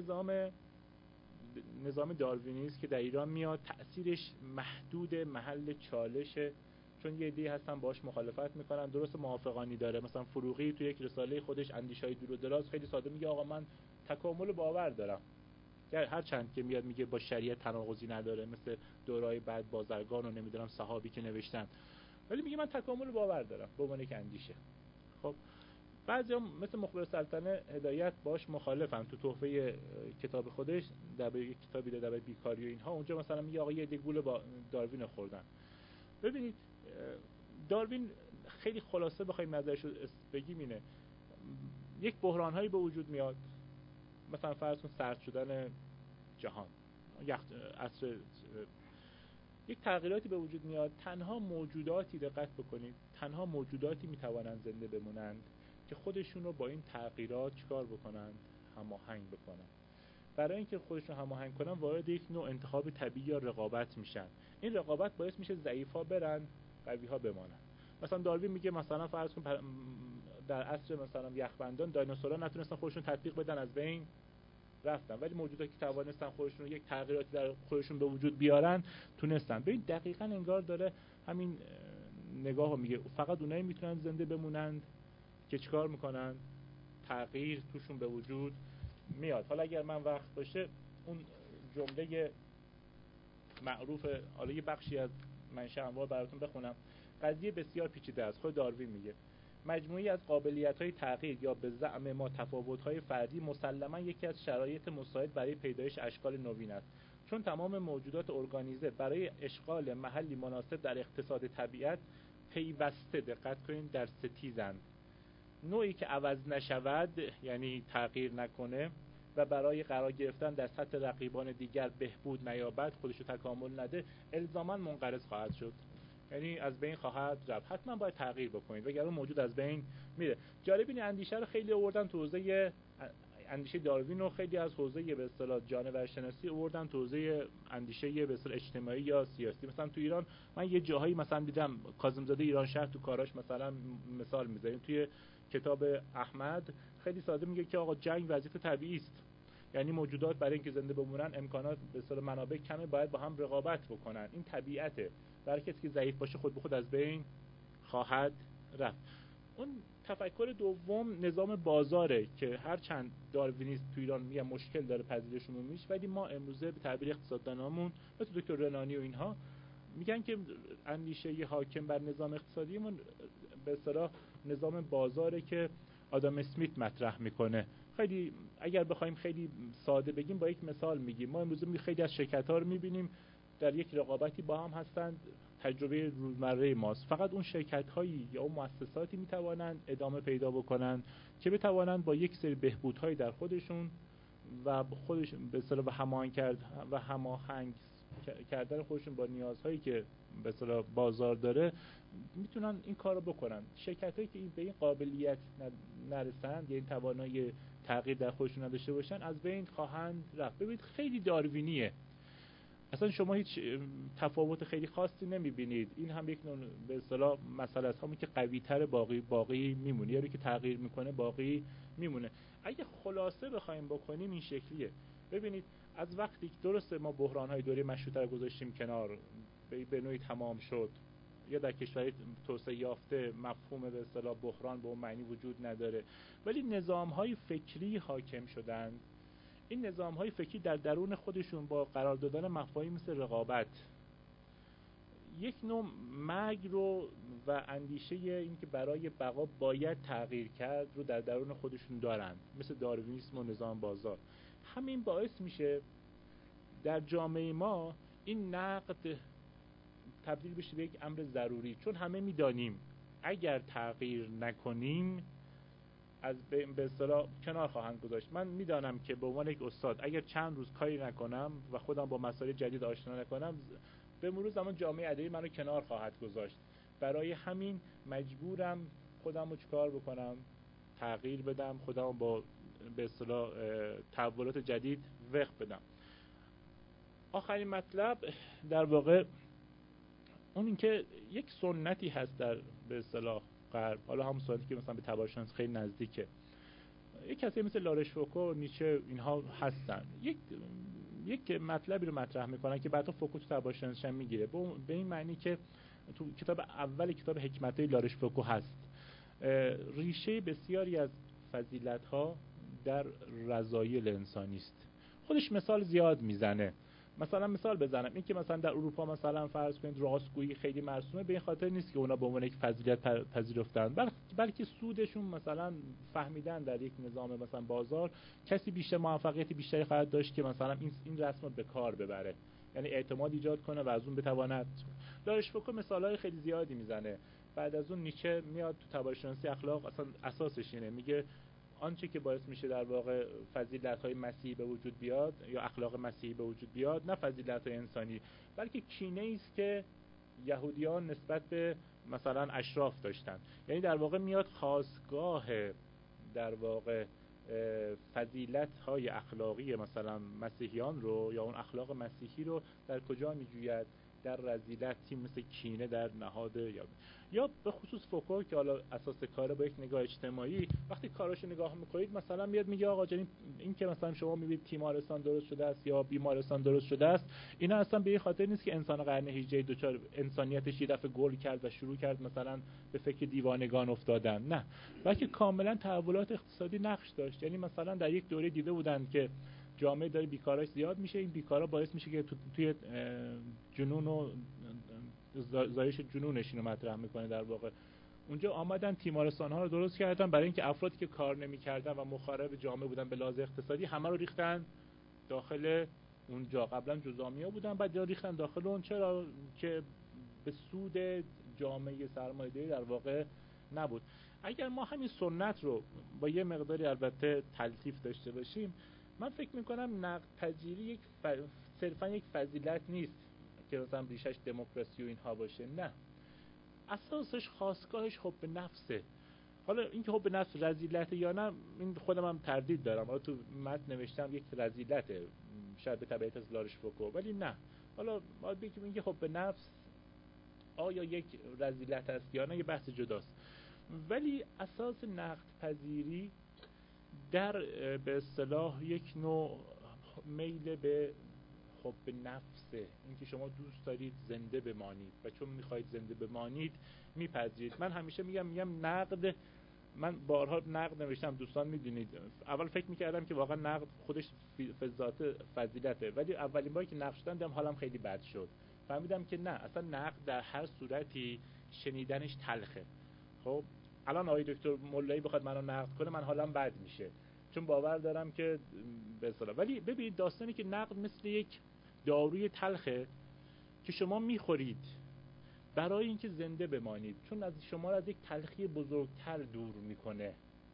نظام داروینی است که در ایران میاد، تأثیرش محدود، محل چالشه، چون یه عده‌ای هستن باهاش مخالفت میکنن. درست موافقانی داره، مثلا فروغی تو یک رساله خودش اندیشه‌های دور و دراز خیلی ساده میگه آقا من تکامل باور دارم، هر چند که میاد میگه با شریعت تناقضی نداره، مثل دورای بعد بازرگان و نمیدونم صحابی که نوشتن، ولی میگه من تکامل باور دارم به عنوان یک اندیشه. خب بعضیا مثل مخبر سلطنه هدایت باش مخالفن، تو تحفه کتاب خودش در یک کتابی در بیکاری و اینها، اونجا مثلا میگه آقا یه دیگول با داروین خوردن. ببینید داروین خیلی خلاصه بخوایم نظرش رو بگیم اینه، یک بحران‌هایی به وجود میاد، مثلا فرض کن سرد شدن جهان، عصر، یک تغییراتی به وجود میاد. تنها موجوداتی، دقت بکنید، تنها موجوداتی میتوانند زنده بمونند که خودشون رو با این تغییرات چیکار بکنند؟ هماهنگ بکنند. برای اینکه خودشون هماهنگ کنن وارد یک نوع انتخاب طبیعی یا رقابت میشن. این رقابت باعث میشه ضعیف‌ها برن، قوی‌ها بمانن. مثلا داروین میگه مثلا فرض کن در عصر مثلا یخبندان دایناسورها نتونستن خودشون تطبیق بدن، از بین رفتن، ولی موجوداتی که توانستن خودشون یک تغییراتی در خودشون به وجود بیارن تونستن. ببین دقیقاً انگار داره همین نگاهو میگه، فقط اونایی میتونن زنده بمونند که چیکار میکنن؟ تغییر توشون به وجود میاد. حالا اگر من وقت باشه اون جمله معروف، حالا یه بخشی از منشأ انواع براتون بخونم. قضیه بسیار پیچیده است. خود داروین میگه مجموعی از قابلیت‌های تغییر یا به زعم ما تفاوت‌های فردی مسلماً یکی از شرایط مساعد برای پیدایش اشکال نوین است، چون تمام موجودات ارگانیزه برای اشغال محلی مناسب در اقتصاد طبیعت پیوسته، دقت کنید، در ستیزند. نوعی که عوض نشود، یعنی تغییر نکنه و برای قرار گرفتن در سطح رقیبان دیگر بهبود نیابد، خودشو تکامل نده، الزاماً منقرض خواهد شد، یعنی از بین خواهد رفت. حتما باید تغییر بکنید وگرنه موجود از بین میره. جالب این اندیشه رو خیلی آوردن تو حوزه اندیشه داروین و خیلی از حوزه به اصطلاح جانورشناسی آوردن تو حوزه اندیشه به اصطلاح اجتماعی یا سیاسی. مثلا تو ایران من یه جاهایی مثلا دیدم کاظمزاده ایران شهر تو کاراش مثلا مثال میذاریم، توی کتاب احمد خیلی ساده میگه که آقا جنگ وضعیت طبیعی است، یعنی موجودات برای اینکه زنده بمونن امکانات به اصطلاح منابع کمه، باید با هم رقابت بکنن، این طبیعته. برای کسی که ضعیف باشه خود به خود از بین خواهد رفت. اون تفکر دوم نظام بازاره که هر چند داروینیست تو ایران میگه مشکل داره پذیرش عمومیش، ولی ما امروزه به تعبیر اقتصاددانامون مثل دکتر رنانی و اینها میگن که اندیشه حاکم بر نظام اقتصادیمون به اصطلاح نظام بازاره که آدم اسمیت مطرح میکنه. خیلی اگر بخوایم خیلی ساده بگیم با یک مثال میگیم، ما امروزه خیلی از شرکت‌ها رو میبینیم در یک رقابتی با هم هستند، تجربه روزمره ماست. فقط اون شرکت‌هایی یا اون مؤسساتی میتوانند ادامه پیدا بکنند که بتوانند با یک سری بهبودهای در خودشون و خودشون به اصطلاح هماهنگ کردن خودشون با نیازهایی که به اصطلاح بازار داره میتونن این کارو بکنن. شرکتایی که به این قابلیت نرسن یا این توانایی تغییر در خودشون نداشته باشن از بین خواهند رفت. ببینید خیلی داروینیه، اصلا شما هیچ تفاوت خیلی خاصی نمیبینید. این هم یک نوع به اصطلاح مسئله است، همون که قوی‌تر باقی میمونه، یعنی که تغییر میکنه باقی میمونه. اگه خلاصه بخوایم بکنیم این شکلیه. ببینید از وقتی که درسته ما بحران‌های دوره مشروطه رو گذاشتیم کنار، به نوعی تمام شد، یا در کشورهای توسعه یافته مفهوم به اصطلاح بحران به اون معنی وجود نداره، ولی نظام‌های فکری حاکم شدند. این نظام‌های فکری در درون خودشون با قرار دادن مفاهیم مثل رقابت، یک نوع مرگ رو و اندیشه این که برای بقا باید تغییر کرد رو در درون خودشون دارند، مثل داروینیسم و نظام بازار. همین باعث میشه در جامعه ما این نقد تبدیل بشه به یک امر ضروری، چون همه میدانیم اگر تغییر نکنیم از به اصطلاح کنار خواهند گذاشت. من میدانم که به عنوان یک استاد اگر چند روز کاری نکنم و خودم با مسائل جدید آشنا نکنم، به مرور زمان جامعه ادبی منو کنار خواهد گذاشت. برای همین مجبورم خودم رو چیکار بکنم؟ تغییر بدم، خودم با به اصطلاح تحولات جدید وقف بدم. آخرین مطلب در واقع اون اینکه یک سنتی هست در به اصطلاح غرب، حالا همون سنتی که مثلا به تبارشناسی خیلی نزدیکه. یک کسی مثل لاروش فوکو، نیچه، اینها هستن، یک مطلبی رو مطرح میکنن که بعدا فوکو تو تبارشناسی هم میگیره، به این معنی که تو کتاب اول کتاب حکمت‌های لاروش فوکو هست ریشه بسیاری از فضیلت‌ها در رذایل انسانی است. خودش مثال زیاد میزنه. مثال بزنم این که مثلا در اروپا مثلا فرض کنید راستگویی خیلی مرسومه، به این خاطر نیست که اونا به عنوان یک فضیلت پذیرفتن، بلکه سودشون مثلا فهمیدن در یک نظام مثلا بازار کسی بیشتر موفقیت بیشتری خواهد داشت که مثلا این رسم رو به کار ببره، یعنی اعتماد ایجاد کنه و از اون بتواند. لاروش فوکو مثالای خیلی زیادی میزنه. بعد از اون نیچه میاد تو تبارشناسی اخلاق، اصلا اساسش اینه، میگه آنچه که باعث میشه در واقع فضیلت‌های مسیحی به وجود بیاد یا اخلاق مسیحی به وجود بیاد، نه فضیلت‌های انسانی، بلکه کینه‌ای است که یهودیان نسبت به مثلا اشراف داشتن. یعنی در واقع میاد خاستگاه در واقع فضیلت‌های اخلاقی مثلا مسیحیان رو یا اون اخلاق مسیحی رو در کجا میجوید؟ در رذیلتی مثل کینه در نهاد یا به خصوص فوکو که حالا اساس کاره با یک نگاه اجتماعی، وقتی کاراشو نگاه میکنید مثلا میاد میگه آقا جان این که مثلا شما میبینید تیمارستان درست شده است یا بیمارستان درست شده است، اینا اصلا به این خاطر نیست که انسان قرن 18 دوچار انسانیتش یه دفعه گل کرد و شروع کرد مثلا به فکر دیوانگان افتادن، نه، بلکه کاملا تحولات اقتصادی نقش داشت. یعنی مثلا در یک دوره دیده بودن که جامعه داره بیکاراش زیاد میشه، این بیکارا باعث میشه که توی جنون و زایش جنونش اینو مطرح میکنه. در واقع اونجا آمدن تیمارستان ها رو درست کردن برای اینکه افرادی که کار نمیکردن و مخالف جامعه بودن به لحاظ اقتصادی همه رو ریختن داخل اونجا. قبلا جزامیا بودن، بعد ریختن داخل اون. چرا؟ که به سود جامعه سرمایه‌داری در واقع نبود. اگر ما همین سنت رو با یه مقداری البته تلطیف داشته باشیم، من فکر میکنم نقد پذیری صرفا یک فضیلت نیست که مثلا ریشش دموکراسی و اینها باشه، نه، اساسش خاستگاهش حب نفسه. حالا اینکه حب نفس رذیلت یا نه، این خودم هم تردید دارم. حالا تو متن نوشتم یک رذیلته، شاید به تبعیت از لاروش فوکو، ولی نه، حالا ما بگیم اینکه حب نفس آیا یک رذیلت است یا نه، یه بحث جداست. ولی اساس نقد پذیری در به اصطلاح یک نوع میل به حب نفسه، اینکه شما دوست دارید زنده بمانید و چون میخواید زنده بمانید میپذیرید. من همیشه میگم نقد، من بارها نقد نوشتم، دوستان میدونید اول فکر میکردم که واقعا نقد خودش ذات فضیلته، ولی اولین باری که نقد شدم دیدم حالم خیلی بد شد. فهمیدم که نه، اصلا نقد در هر صورتی شنیدنش تلخه. خب الان آقای دکتر مولایی بخواد منو نقد کنه من حالم بد میشه، چون باور دارم که به اصطلاح. ولی ببینید داستانی که نقد مثل یک داروی تلخه که شما میخورید برای اینکه زنده بمانید، چون از شما را از یک تلخی بزرگتر دور میکنه.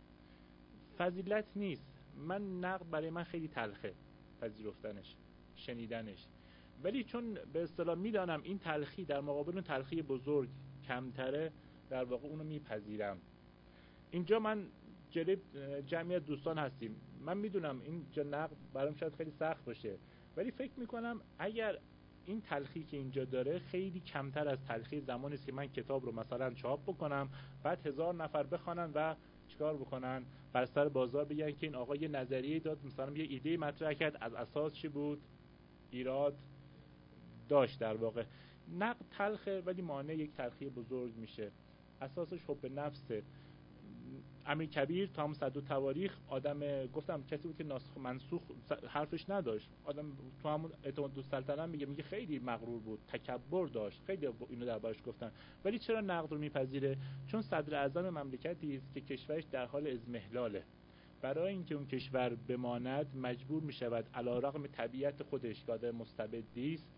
فضیلت نیست. من نقد برای من خیلی تلخه پذیرفتنش، شنیدنش، ولی چون به اصطلاح میدانم این تلخی در مقابل اون تلخی بزرگ کمتره، در واقع اونو میپذیرم. اینجا من جلوی جمعیت دوستان هستیم، من میدونم این نقد برام شاید خیلی سخت باشه، ولی فکر میکنم اگر این تلخی که اینجا داره خیلی کمتر از تلخی زمانی است که من کتاب رو مثلا چاپ بکنم، بعد 1000 نفر بخوانن و چیکار بکنن؟ بر سر بازار بگن که این آقا یه نظریه داد، مثلا یه ایده مطرح کرد، از اساس چی بود؟ ایراد داشت. در واقع نقد تلخه ولی مانع یک تلخی بزرگ میشه. اساسش حب نفسه. امیر کبیر تا هم صد و تواریخ آدم، گفتم کسی بود که ناسخ منسوخ حرفش نداشت. آدم تو همون اعتماد السلطنه میگه خیلی مغرور بود، تکبر داشت، خیلی اینو دربارش گفتن. ولی چرا نقد رو میپذیره؟ چون صدر اعظم مملکتی است که کشورش در حال اضمحلاله. برای اینکه اون کشور بماند مجبور میشود علیرغم طبیعت خودش که آدم مستبدی است،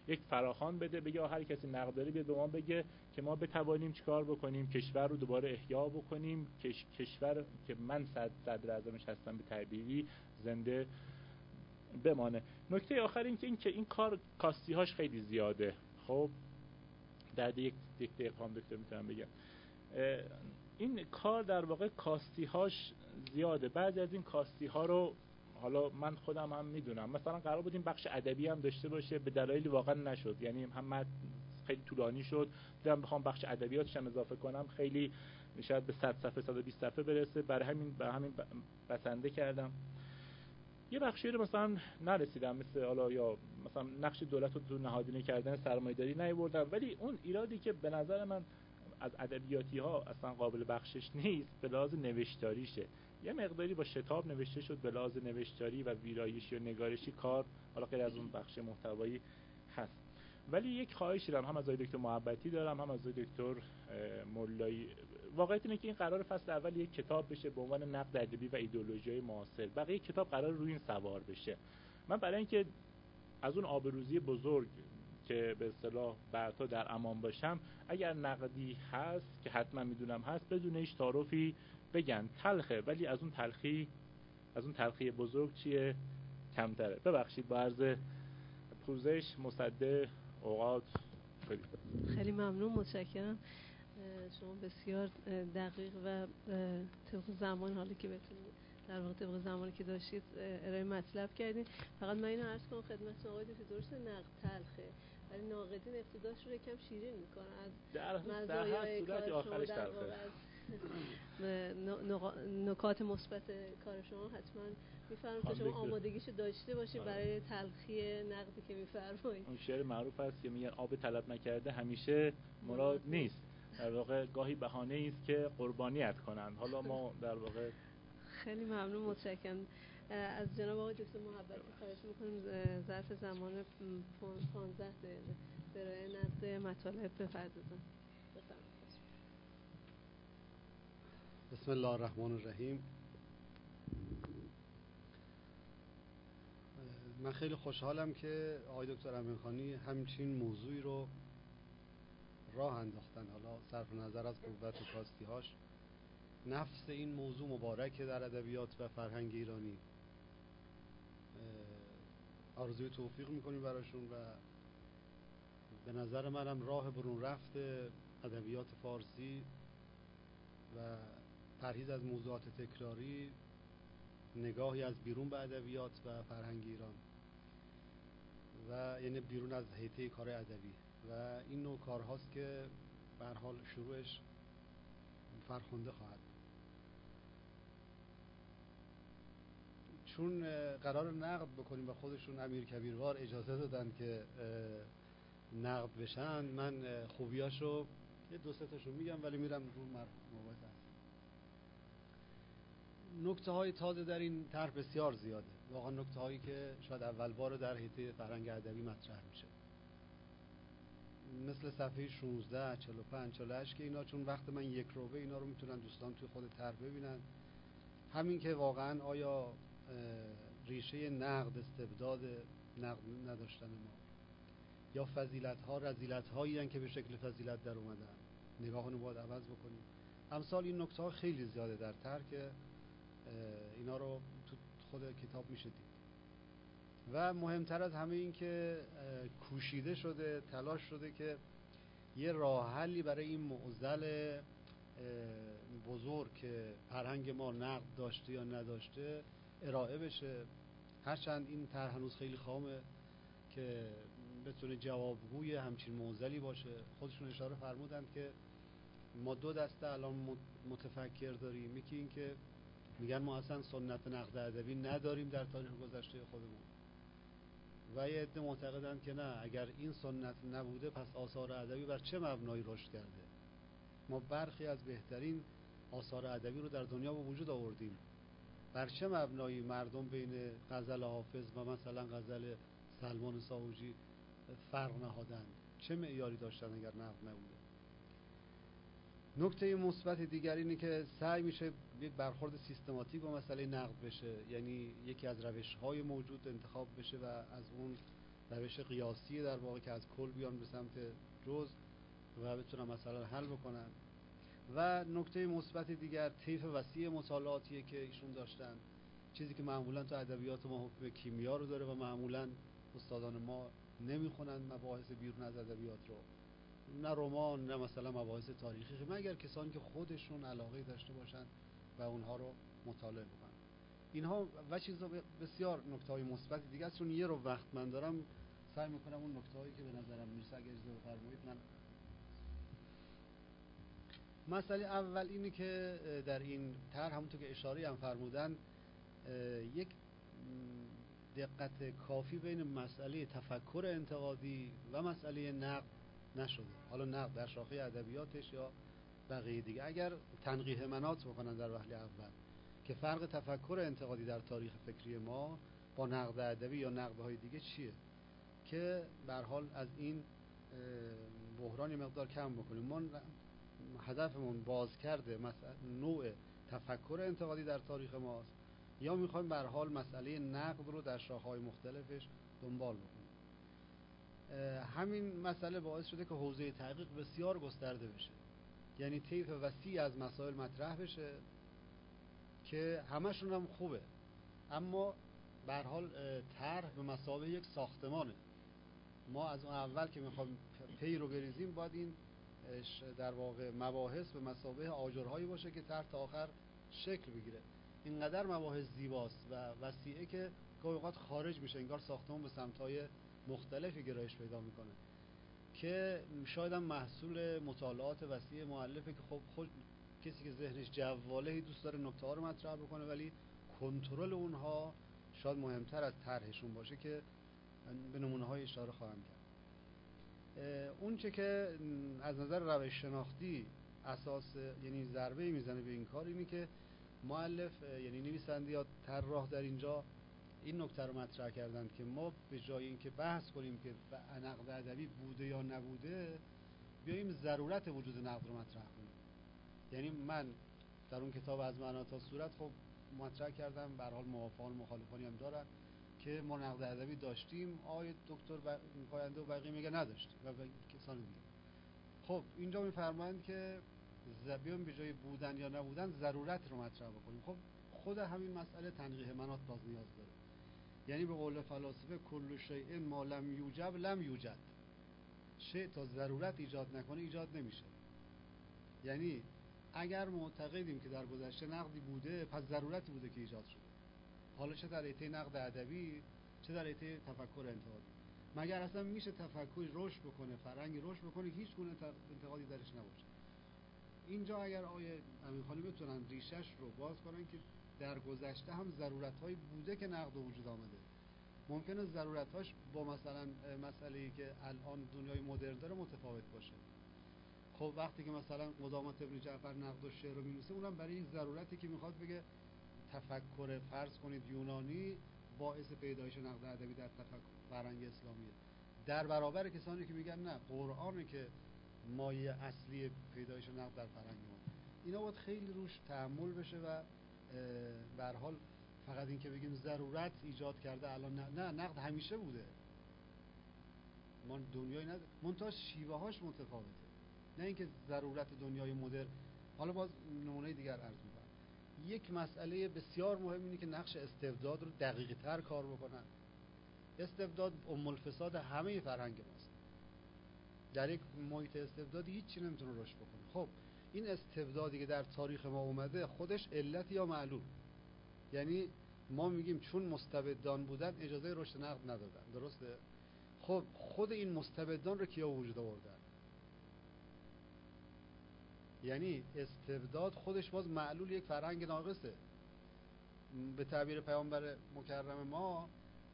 یک فراخوان بده، بگه هر کسی نقد داره بیاد به ما بگه که ما بتوانیم چیکار بکنیم، کشور رو دوباره احیا بکنیم، کشور که من صدر اعظمش هستم به تعبیری زنده بمانه. نکته آخر این که این کار کاستی‌هاش خیلی زیاده. خب در یک دقیقه هم دکتر میتونم بگم این کار در واقع کاستی‌هاش زیاده. بعضی از این کاستی‌ها رو حالا من خودم هم میدونم، مثلا قرار بود این بخش ادبی هم داشته باشه، به دلایلی واقعا نشد، یعنی هم خیلی طولانی شد، دیدم بخوام بخش ادبیاتش هم اضافه کنم خیلی شاید به 100 صفحه 120 صفحه برسه، برای همین بسنده کردم. یه بخشی رو مثلا نرسیدم، مثل حالا یا مثلا نقش دولت رو تو نهادینه کردن سرمایه‌داری نیاوردم، ولی اون ایرادی که به نظر من از ادبیاتی ها اصلا قابل بخشش نیست به لحاظ نوشتاریشه. یه مقداری با شتاب نوشته شد، به لحاظ نوشتاری و ویرایشی و نگارشی کار حالا غیر از اون بخش محتوایی هست. ولی یک خواهشی دارم، هم از دکتر محبتی دارم، هم از دکتر مولایی. واقعیت اینه که این قرار فصل اول یک کتاب بشه به عنوان نقد ادبی و ایدئولوژی معاصر، بقیه کتاب قرار روی این سوار بشه. من برای اینکه از اون آبروزی بزرگ که به اصطلاح بعدا در امان باشم، اگر نقدی هست که حتما میدونم هست، بدون هیچ تعارفی بگن تلخه، ولی از اون تلخی بزرگ چیه کمتره. ببخشید با عرض پوزش مصدق اوقات خیلی ممنون، متشکرم. شما بسیار دقیق و طبق زمان، حالی که بتونید در واقع طبق زمانی که داشتید ارائه مطلب کردین. فقط من اینو عرض کنم خدمت آقای دکتر، درسته نقد تلخه ولی ناقدین ابتداش رو یکم شیرین میکنن، از مزایای کار شما در واقع نکات مثبت کار شما حتما میفرمایید که شما آمادگیشو داشته باشید برای تلخی نقدی که میفرمایید. اون شعر معروف است که میگن آب طلب نکرده همیشه مراد نیست، در واقع گاهی بهانه است که قربانیت کنند. حالا ما در واقع خیلی ممنون، متشکرم. از جناب آقای دکتر محبتی خواهش میکنیم ظرف زمان 15 دقیقه به ارائه نقد مطالب بپردازن. بفرمایید. بسم الله الرحمن الرحیم. من خیلی خوشحالم که آقای دکتر امینخانی همچین موضوعی رو راه انداختن. حالا صرف نظر از قوت و کاستی‌هاش، نفس این موضوع مبارکه در ادبیات و فرهنگ ایرانی. آرزوی توفیق میکنیم براشون و به نظر منم راه برون رفت ادبیات فارسی و پرهیز از موضوعات تکراری، نگاهی از بیرون به ادبیات و فرهنگ ایران و یعنی بیرون از حیطه کار ادبی، و این نوع کارهاست که به هر حال شروعش فرخنده خواهد. چون قرار نقد بکنیم و خودشون امیر کبیروار اجازه دادن که نقد بشن، من خوبیاشو یه دو سه تاشو میگم ولی میرم رو موضوع اصلی. نکته های تازه در این طرح بسیار زیاده، واقعا نکته هایی که شاید اول بار در حیطه فرهنگ ادبی مطرح میشه، مثل صفحه 16 45 48 که اینا چون وقت من یک روبه، اینا رو میتونن دوستان توی خود طرح ببینن. همین که واقعا آیا ریشه نقد استبداد، نقد نداشتن ما، یا فضیلت ها رذیلت هایی هستند که به شکل فضیلت در اومدن، نگاهونو باید عوض بکنیم. امثال این نکته ها خیلی زیاده در طرح که اینا رو تو خود کتاب میشه دید. و مهمتر از همه این که کوشیده شده، تلاش شده که یه راه حلی برای این معضل بزرگ که فرهنگ ما نقد داشته یا نداشته ارائه بشه. هرچند این طرح هنوز خیلی خامه که بتونه جوابگوی همچین معضلی باشه. خودشون اشاره فرمودند که ما دو دسته الان متفکر داریم، یکی این که میگن ما اصلا سنت نقد ادبی نداریم در تاریخ گذشته خودمون، و یه عده معتقدند که نه، اگر این سنت نبوده پس آثار ادبی بر چه مبنایی رشد کرده. ما برخی از بهترین آثار ادبی رو در دنیا به وجود آوردیم، بر چه مبنایی مردم بین غزل حافظ و مثلا غزل سلمان ساهوجی فرق نهادند؟ چه معیاری داشتن اگر نقد نبوده؟ نکته مثبت دیگر اینه که سعی میشه یک برخورد سیستماتیک با مسئله نقد بشه، یعنی یکی از روش‌های موجود انتخاب بشه و از اون روش قیاسی در واقع که از کل بیان به سمت جزء و بتونن مسئله رو حل بکنن. و نکته مثبت دیگر طیف وسیع مطالعاتیه که ایشون داشتن، چیزی که معمولا تو ادبیات ما حکم کیمیا رو داره و معمولا استادان ما نمیخونن مباحث بیرون از ادبیات رو، نه رمان نه مثلا مباحث تاریخی، مگر کسانی که خودشون علاقه داشته باشن و اونها رو مطالعه بکنن. اینها و چیزا بسیار نکته‌های مثبت دیگه است. چون یه رو وقت من دارم سعی میکنم اون نکته‌هایی که به نظرم میرسه اگه اجازه بفرمایید من. مسئله اول اینه که در این طرح همونطور که اشاره هم فرمودن یک دقت کافی بین مسئله تفکر انتقادی و مسئله نقد نشده. حالا نقد در شاخه ادبیاتش یا بقیه دیگه. اگر تنقیح مناط بکنن در وهله اول که فرق تفکر انتقادی در تاریخ فکری ما با نقد ادبی یا نقدهای دیگه چیه، که به هر حال از این بحران یه مقدار کم بکنیم. ما هدفمون باز کرده نوع تفکر انتقادی در تاریخ ماست یا میخوایم به هر حال مسئله نقد رو در شاخه‌های مختلفش دنبال بکنیم. همین مسئله باعث شده که حوزه تحقیق بسیار گسترده بشه، یعنی طیف وسیع از مسائل مطرح بشه که همشون هم خوبه، اما به هر حال طرح به مثابه یک ساختمانه. ما از اون اول که میخوایم پی رو بریزیم باید این در واقع مباحث به مثابه آجرهایی باشه که طرح تا آخر شکل بگیره. اینقدر مباحث زیباست و وسیعه که گاهی اوقات خارج میشه، انگار ساختمون به سمت‌های مختلفی گرایش پیدا میکنه که شاید هم محصول مطالعات وسیع مؤلفه که خب خود کسی که ذهنش جواله دوست داره نکته‌ها رو مطرح بکنه، ولی کنترل اونها شاید مهمتر از طرحشون باشه که به نمونه‌های اشاره خواهم کرد. اون چه که از نظر روش شناختی اساس یعنی ضربه میزنه به این کار اینه که مؤلف یعنی نویسنده یا طراح در اینجا این نکته رو مطرح کردن که ما به جای اینکه بحث کنیم که نقد ادبی بوده یا نبوده، بیاییم ضرورت وجود نقد رو مطرح کنیم. یعنی من در اون کتاب از معنا تا صورت خب مطرح کردم، به هر حال موافقان و مخالفانی هم دارن که ما نقد ادبی داشتیم، آقای دکتر پاینده و بقیه میگه نداشتیم و کسان دیگه. خب اینجا میفرمایند که بیایم به جای بودن یا نبودن ضرورت رو مطرح بکنیم. خب خود همین مسئله تنقیح مناط باز نیاز داره. یعنی به قول فلاسفه کل شیء ما لم یوجب لم یوجد، شیء تا ضرورت ایجاد نکنه ایجاد نمیشه. یعنی اگر معتقدیم که در گذشته نقدی بوده پس ضرورتی بوده که ایجاد شده، حالا چه در حیطه نقد ادبی چه در حیطه تفکر انتقادی. مگر اصلا میشه تفکری رشد بکنه، فرهنگی رشد بکنه هیچ گونه انتقادی درش نباشه؟ اینجا اگر آیه امیرخانی بتونن ریشش رو باز کنن که در گذشته هم ضرورت‌هایی بوده که نقد وجود آمده، ممکنه ضرورت‌هاش با مثلا مسئله‌ای که الان دنیای مدرن داره متفاوت باشه. خب وقتی که مثلا قدامت ابن جعفر نقد و شعر رو می‌نویسه، اونم برای این ضرورتی که میخواد بگه تفکر فرض کنید یونانی باعث پیدایش نقد ادبی در تفکر فرهنگ اسلامیه، در برابر کسانی که میگن نه قرآنه که مایه اصلی پیدایش نقد در فرهنگ ما. اینا باید خیلی روش تأمل بشه و به هر حال فقط این که بگیم ضرورت ایجاد کرده الان نه نقد همیشه بوده. ما دنیای نه منتها شیوه هاش متفاوته، نه اینکه ضرورت دنیای مدرن. حالا باز نمونه دیگر عرض می‌کنم. یک مسئله بسیار مهم اینه که نقش استبداد رو دقیق تر کار بکنن. استبداد ام الفساد همه فرهنگ ماست. در یک محیط استبدادی هیچی نمیتونه رشد بکنه. خب این استبدادی که در تاریخ ما اومده خودش علت یا معلول، یعنی ما میگیم چون مستبدان بودن اجازه رشد نقد ندادن، درسته؟ خب خود این مستبدان رو کیا وجود آوردن؟ یعنی استبداد خودش باز معلول یک فرهنگ ناقصه. به تعبیر پیامبر مکرم ما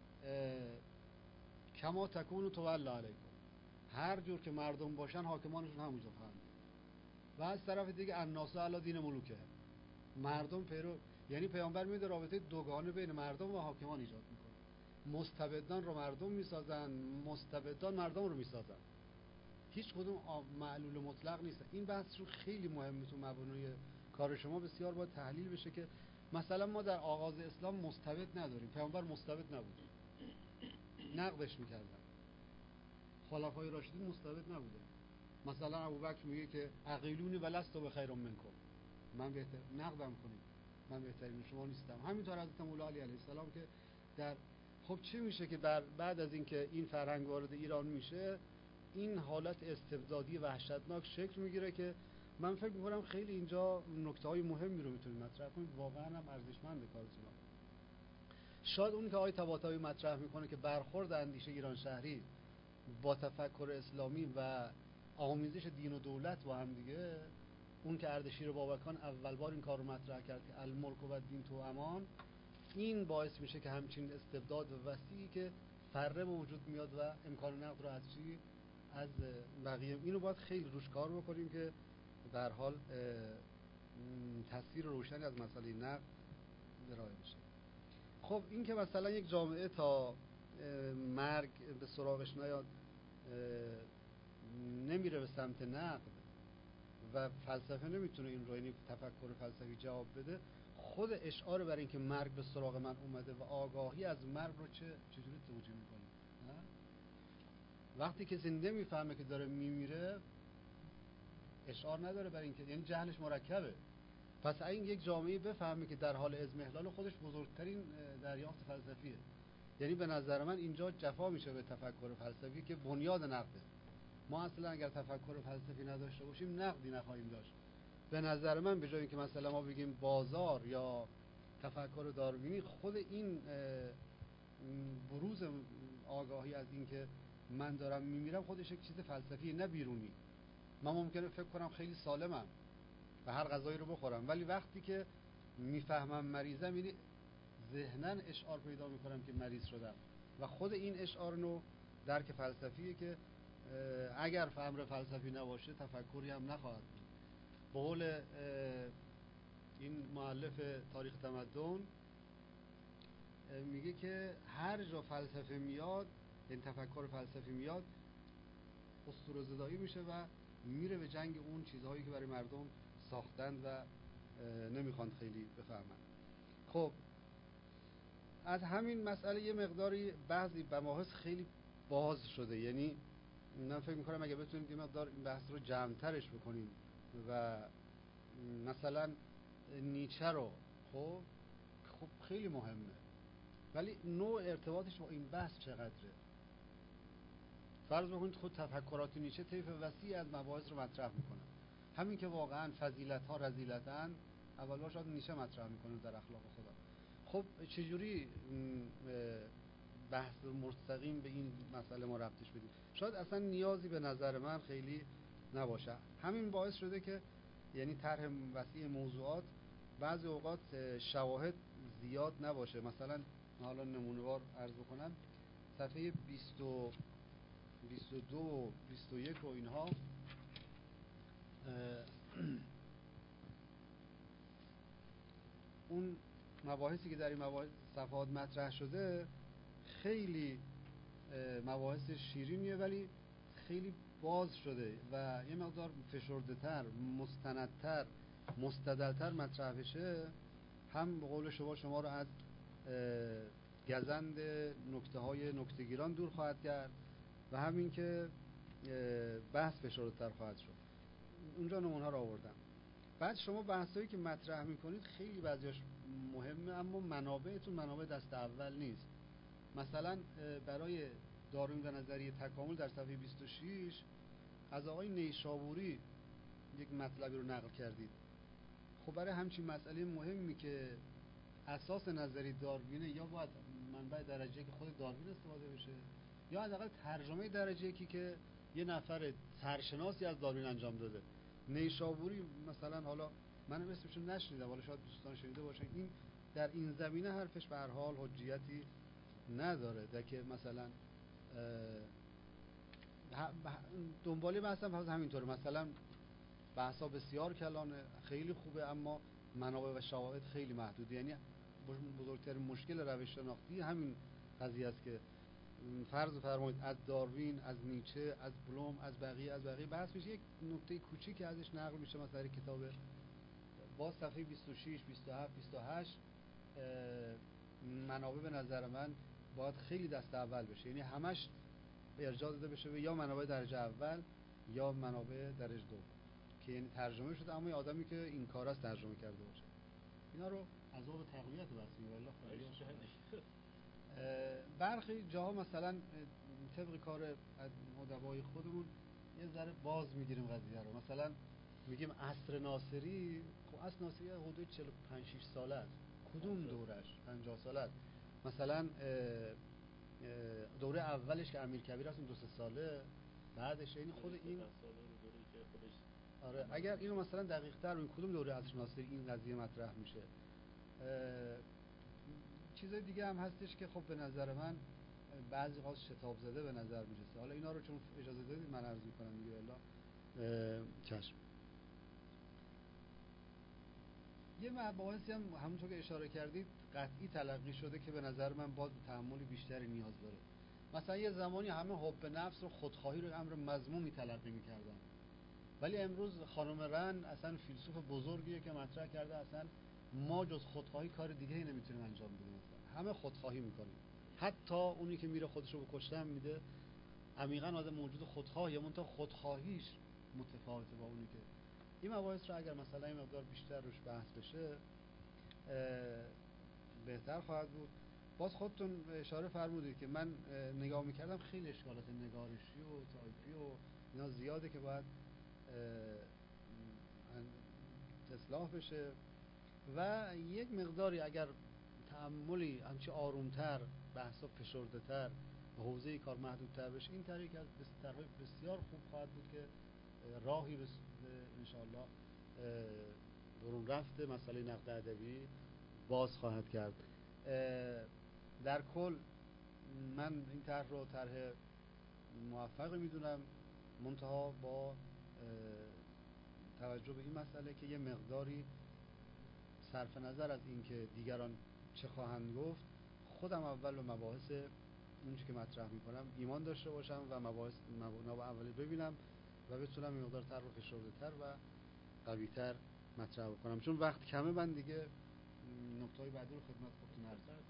کما تکونوا تولی علیکم، هر جور که مردم باشن حاکمانشون همونجور خواهند. و از طرف دیگه الناس علی دین ملوکه، مردم پیرو، یعنی پیامبر میده رابطه دوگانه بین مردم و حاکمان ایجاد میکنه. مستبدان رو مردم میسازن، مستبدان مردم رو میسازن. هیچ کدوم معلول مطلق نیست. این بحث رو خیلی مهمه تو مبانی کار شما، بسیار باید تحلیل بشه که مثلا ما در آغاز اسلام مستبد نداریم، پیامبر مستبد نبود، نقدش میکردن. خلفای راشدین مستبد نبوده. مثلا ابوبکر میگه که عقیلونی و لست بخیر منکم، من بهتر نقدم کنید، من بهترین شما نیستم. همینطور حضرت مولا علی علیه السلام که در خب چی میشه که بعد از اینکه این فرهنگ وارد ایران میشه، این حالت استبدادی وحشتناک شکل میگیره که من فکر میکنم خیلی اینجا نکته های مهمی رو میتونید مطرح کنید، واقعا هم ارزشمنده کارتون. شاید اون که آقای طباطبایی مطرح میکنه که برخورد اندیشه ایران شهری با تفکر اسلامی و آمیزش دین و دولت با هم دیگه، اون که اردشیر بابکان اول بار این کار رو مطرح کرد که الملک و دین تو امان، این باعث میشه که همچین استبداد وسیعی که فره به وجود میاد و امکان نقد رو از چی؟ از بقیه. اینو باید خیلی روش کار بکنیم که در حال تصویر روشنی از مسئله نقد ارائه بشه. خب این که مثلا یک جامعه تا مرگ به سراغش نیاد نمیره به سمت نقد و فلسفه نمیتونه این رو، یعنی تفکر فلسفی جواب بده، خود اشعار برای اینکه مرگ به سراغ من اومده و آگاهی از مرگ رو چجوری توجیه میکنیم؟ وقتی کسی نمیفهمه که داره میمیره اشعار نداره برای اینکه، یعنی جهلش مرکبه. پس این یک جامعه بفهمه که در حال اضمحلال خودش بزرگترین دریافت فلسفیه. یعنی به نظر من اینجا جفا میشه به تفکر فلسفی که بنیاد نقده. ما اصلا اگر تفکر فلسفی نداشته باشیم نقدی نخواهیم داشت. به نظر من به جای اینکه مثلا ما بگیم بازار یا تفکر داروینی، خود این بروز آگاهی از این که من دارم میمیرم خودش یک چیز فلسفی نه بیرونی. من ممکنه فکر کنم خیلی سالمم و هر غذایی رو بخورم، ولی وقتی که میفهمم مریضم، یعنی ذهناً اشعار پیدا میکنم که مریض شدم و خود این اشعار نو درک فلسفیه که اگر فهم فلسفی نباشه تفکری هم نخواهد بود. به قول این مؤلف تاریخ تمدن میگه که هر جا فلسفه میاد، این تفکر فلسفی میاد، اسطوره‌زدایی میشه و میره به جنگ اون چیزهایی که برای مردم ساختند و نمیخوان خیلی بفهمن. خب از همین مسئله یه مقداری بعضی مباحث خیلی باز شده، یعنی من فکر میکنم اگه بتونیم یه مقدار این بحث رو جمع‌ترش بکنیم و مثلا نیچه رو خب خیلی مهمه، ولی نوع ارتباطش با این بحث چقدره؟ فرض بکنید خود تفکرات نیچه طیف وسیع از مباحث رو مطرح میکنه. همین که واقعا فضیلت ها رذیلتن اول بار شاید نیچه مطرح میکنه در اخلاق خدا. خب چجوری بحث مستقیم به این مسئله ما ربطش بدیم؟ شاید اصلا نیازی به نظر من خیلی نباشه. همین باعث شده که یعنی طرح وسیع موضوعات بعضی اوقات شواهد زیاد نباشه. مثلا حالا نمونه‌وار عرض بکنم، صفحه 22 و 21 و اینها اون مباحثی که در این صفحات مطرح شده خیلی مباحث شیرینیه ولی خیلی باز شده و یه مقدار فشرده‌تر، مستندتر، مستدلتر مطرح بشه، هم به قول شما رو از گزند نکته‌های نکته‌گیران دور خواهد کرد و همین که بحث فشرده‌تر خواهد شد. اونجا نمونه ها رو آوردم. بعد شما بحثایی که مطرح میکنید خیلی بعضیاش مهمه اما منابعتون منابع دست اول نیست. مثلا برای داروین و نظریه تکامل در صفحه 26 از آقای نیشابوری یک مطلبی رو نقل کردید. خب برای همچین مسئله مهمی که اساس نظریه داروینه یا باید منبع درجه که خود داروین استفاده بشه یا حداقل ترجمه درجه که یه نفر سرشناسی از داروین انجام داده. نیشابوری مثلا، حالا منم اسمشو نشنیدم، حالا شاید دوستان شنیده باشن، این در این زمینه حرفش به هر حال حجیتی نداره. در که مثلا دنبالی بحثم همینطوره، مثلا بحثا بسیار کلانه، خیلی خوبه اما منابع و شواهد خیلی محدوده. یعنی بزرگترین مشکل روش شناختی همین قضیه است که فرض فرمایید از داروین، از نیچه، از بلوم، از بقیه بحث میشه، یک نکته کوچیکی ازش نقل میشه مثلا در کتاب با صفحه 26 27 28 منابع به نظر من باید خیلی دست اول بشه. یعنی همش ارجاع داده بشه به یا منابع درجه اول یا منابع درجه دوم که یعنی ترجمه شده، اما یه آدمی که این کار است ترجمه کرده باشه. اینا رو از باب تقویت بسیم والله خیلی. برخی جاها مثلا طبق کار ادبای خودمون یه ذره باز میگیریم قضیه رو. مثلا میگیم عصر ناصری، خب عصر ناصری حدود 45 6 ساله است. کدوم دورش 50 ساله است. مثلا دوره اولش که امیرکبیر هستون 2-3 ساله، بعدش یعنی خود این آره اگر اینو مثلا دقیق تر ببین کدوم دوره عصر ناصری این قضیه مطرح میشه. چیزای دیگه هم هستش که خب به نظر من بعضی وقت شتاب زده به نظر میرسه. حالا اینا رو چون اجازه دادید من عرض میکنم دیگه. الا چشم. یه مباحثی هم همونطور که اشاره کردید قطعی تلقی شده که به نظر من باز به تأمل بیشتری نیاز داره. مثلا یه زمانی همه حب نفس و خودخواهی رو امر مذمومی تلقی میکردن، ولی امروز خانم رن اصلا فیلسوف بزرگیه که مطرح کرده اصلا ما جز خودخواهی کار دیگه ای نمیتونیم انجام بدیم. مثلا همه خودخواهی میکنیم، حتی اونی که میره خودش رو به کشتن میده عمیقاً آدم موجود خودخواهیه، منتها خودخواهیش متفاوته با اونی که این مباحث رو اگر مثلا این مقدار بیشتر روش بحث بشه بهتر خواهد بود. باز خودتون اشاره فرمودید که من نگاه میکردم خیلی اشکالات نگارشی و تایپی و اینا زیاده که باید اصلاح بشه و یک مقداری اگر تأملی همچی آرومتر، بحثا فشرده‌تر، حوزه کار محدودتر بشه، این طریق از بسیار خوب خواهد بود که راهی به انشاءالله برون رفته مسئله نقد ادبی باز خواهد کرد. در کل من این طرح رو طرح موفقی میدونم، منتها با توجه به این مسئله که یه مقداری صرف نظر از این که دیگران چه خواهند گفت، خودم اول به مباحث اونچه که مطرح میکنم ایمان داشته باشم و مباحث اولی ببینم و بتونم این مقدار طرح رو فشرده‌تر و قوی‌تر مطرح بکنم. چون وقت کمه من دیگه نکته‌های بعدی رو خدمت خودتون عرض می‌کنم.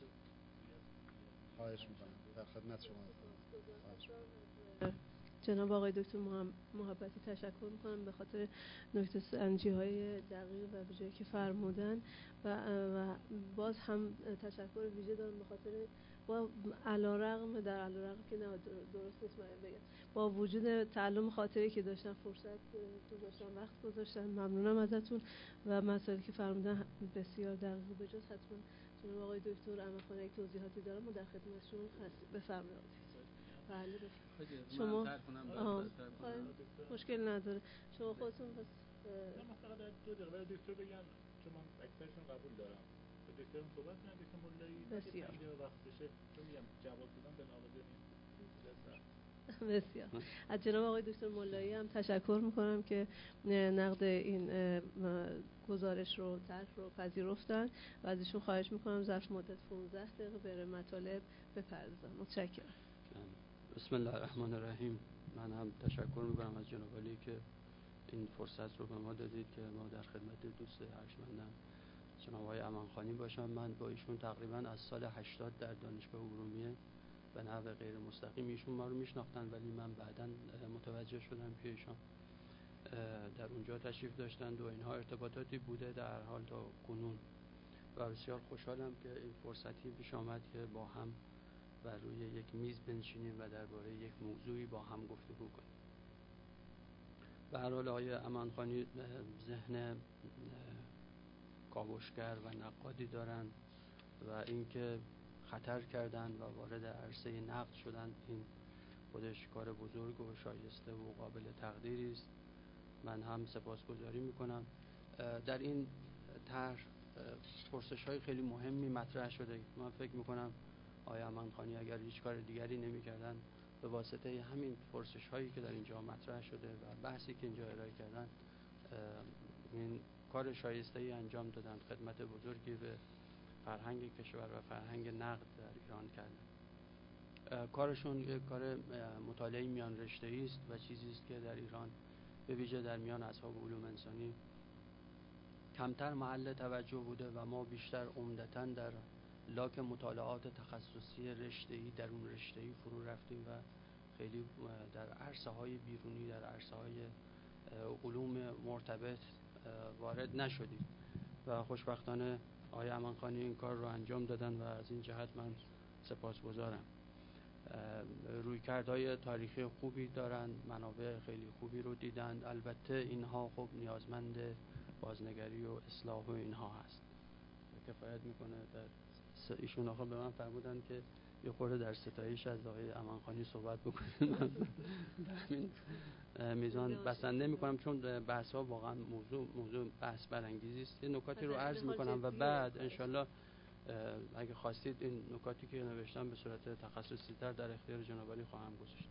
خواهش می‌کنم. در خدمت شما هستم. جناب آقای دکتر محبتی تشکر میکنم به خاطر نکته سنجی‌های دقیق و ویژه‌ای که فرمودن و باز هم تشکر ویژه دارم به خاطر با علیرغم که نه درست نیست بگم با وجود تعلم خاطری که داشتن فرصت گذاشتن وقت گذاشتن، ممنونم ازتون و مسائلی که فرمودن بسیار دقیق و بجز. حتما جناب آقای دکتر اماخانی توضیحاتی دارم و در خدمتشون هستیم. بفرمایید. بله شما مشکل نداره. شما خودتون بس من فقط در 2 دقیقه دکتر بگم چون من اکثرشون قبول دارم. به دکترم صحبت کنم، دکتر مولایی بسیار وقت بشه چون میگم جواب دادن به نابغه نیست. بسیار. از جناب آقای دکتر مولایی هم تشکر میکنم که نقد این گزارش رو طرح رو پذیرفتن و ازشون خواهش میکنم ظرف مدت 15 دقیقه به مطالب بپردازن. متشکرم. بسم الله الرحمن الرحیم. من هم تشکر میکنم از جناب عالی که این فرصت رو به ما دادید که ما در خدمت دوست ارجمندم جناب آقای امانخانی باشم. من با ایشون تقریبا از سال 80 در دانشگاه ارومیه به نحو غیر مستقیم ایشون ما رو میشناختن، ولی من بعداً متوجه شدم که ایشون در اونجا تشریف داشتند و اینها ارتباطاتی بوده در هر حال تا کنون و بسیار خوشحالم که این فرصتی پیش آمد که با هم بر روی یک میز بنشینیم و درباره یک موضوعی با هم گفتگو کنیم. به هر حال آقای امانخانی ذهن کاوشگر و نقادی دارن و اینکه خطر کردن و وارد عرصه نقد شدن این خودش کار بزرگ و شایسته و قابل تقدیری است. من هم سپاسگزاری میکنم. در این طرح پرسش‌های خیلی مهمی مطرح شده. من فکر میکنم آقای امانخانی اگر هیچ کار دیگری نمی‌کردن به واسطه همین پرسش‌هایی که در اینجا مطرح شده و بحثی که اینجا ارائه کردن این کار شایسته‌ای انجام دادن، خدمت بزرگی به فرهنگ کشور و فرهنگ نقد در ایران کردن. کارشون یک کار مطالعه میان رشته‌ای است و چیزی است که در ایران به ویژه در میان اصحاب علوم انسانی کمتر محل توجه بوده و ما بیشتر عمدتاً در لاک مطالعات تخصصی رشته‌ای در اون رشته‌ای فرو رفتیم و خیلی در عرصه های بیرونی، در عرصه های علوم مرتبط وارد نشدیم و خوشبختانه آقای امانخانی این کار رو انجام دادن و از این جهت من سپاسگزارم. رویکردهای تاریخی خوبی دارن، منابع خیلی خوبی رو دیدن. البته اینها خب نیازمند بازنگری و اصلاح و اینها هست. کفایت میکنه در ایشون آخه به من فرمودن که یه خورده در ستایش از آقای امانخانی صحبت بکنیم. به همین میزان بسنده میکنم چون بحث ها واقعا موضوع بحث برانگیزی است. یه نکاتی رو عرض میکنم و بعد انشالله اگه خواستید این نکاتی که نوشتم به صورت تخصصی تر در اختیار جناب عالی خواهم گذاشت.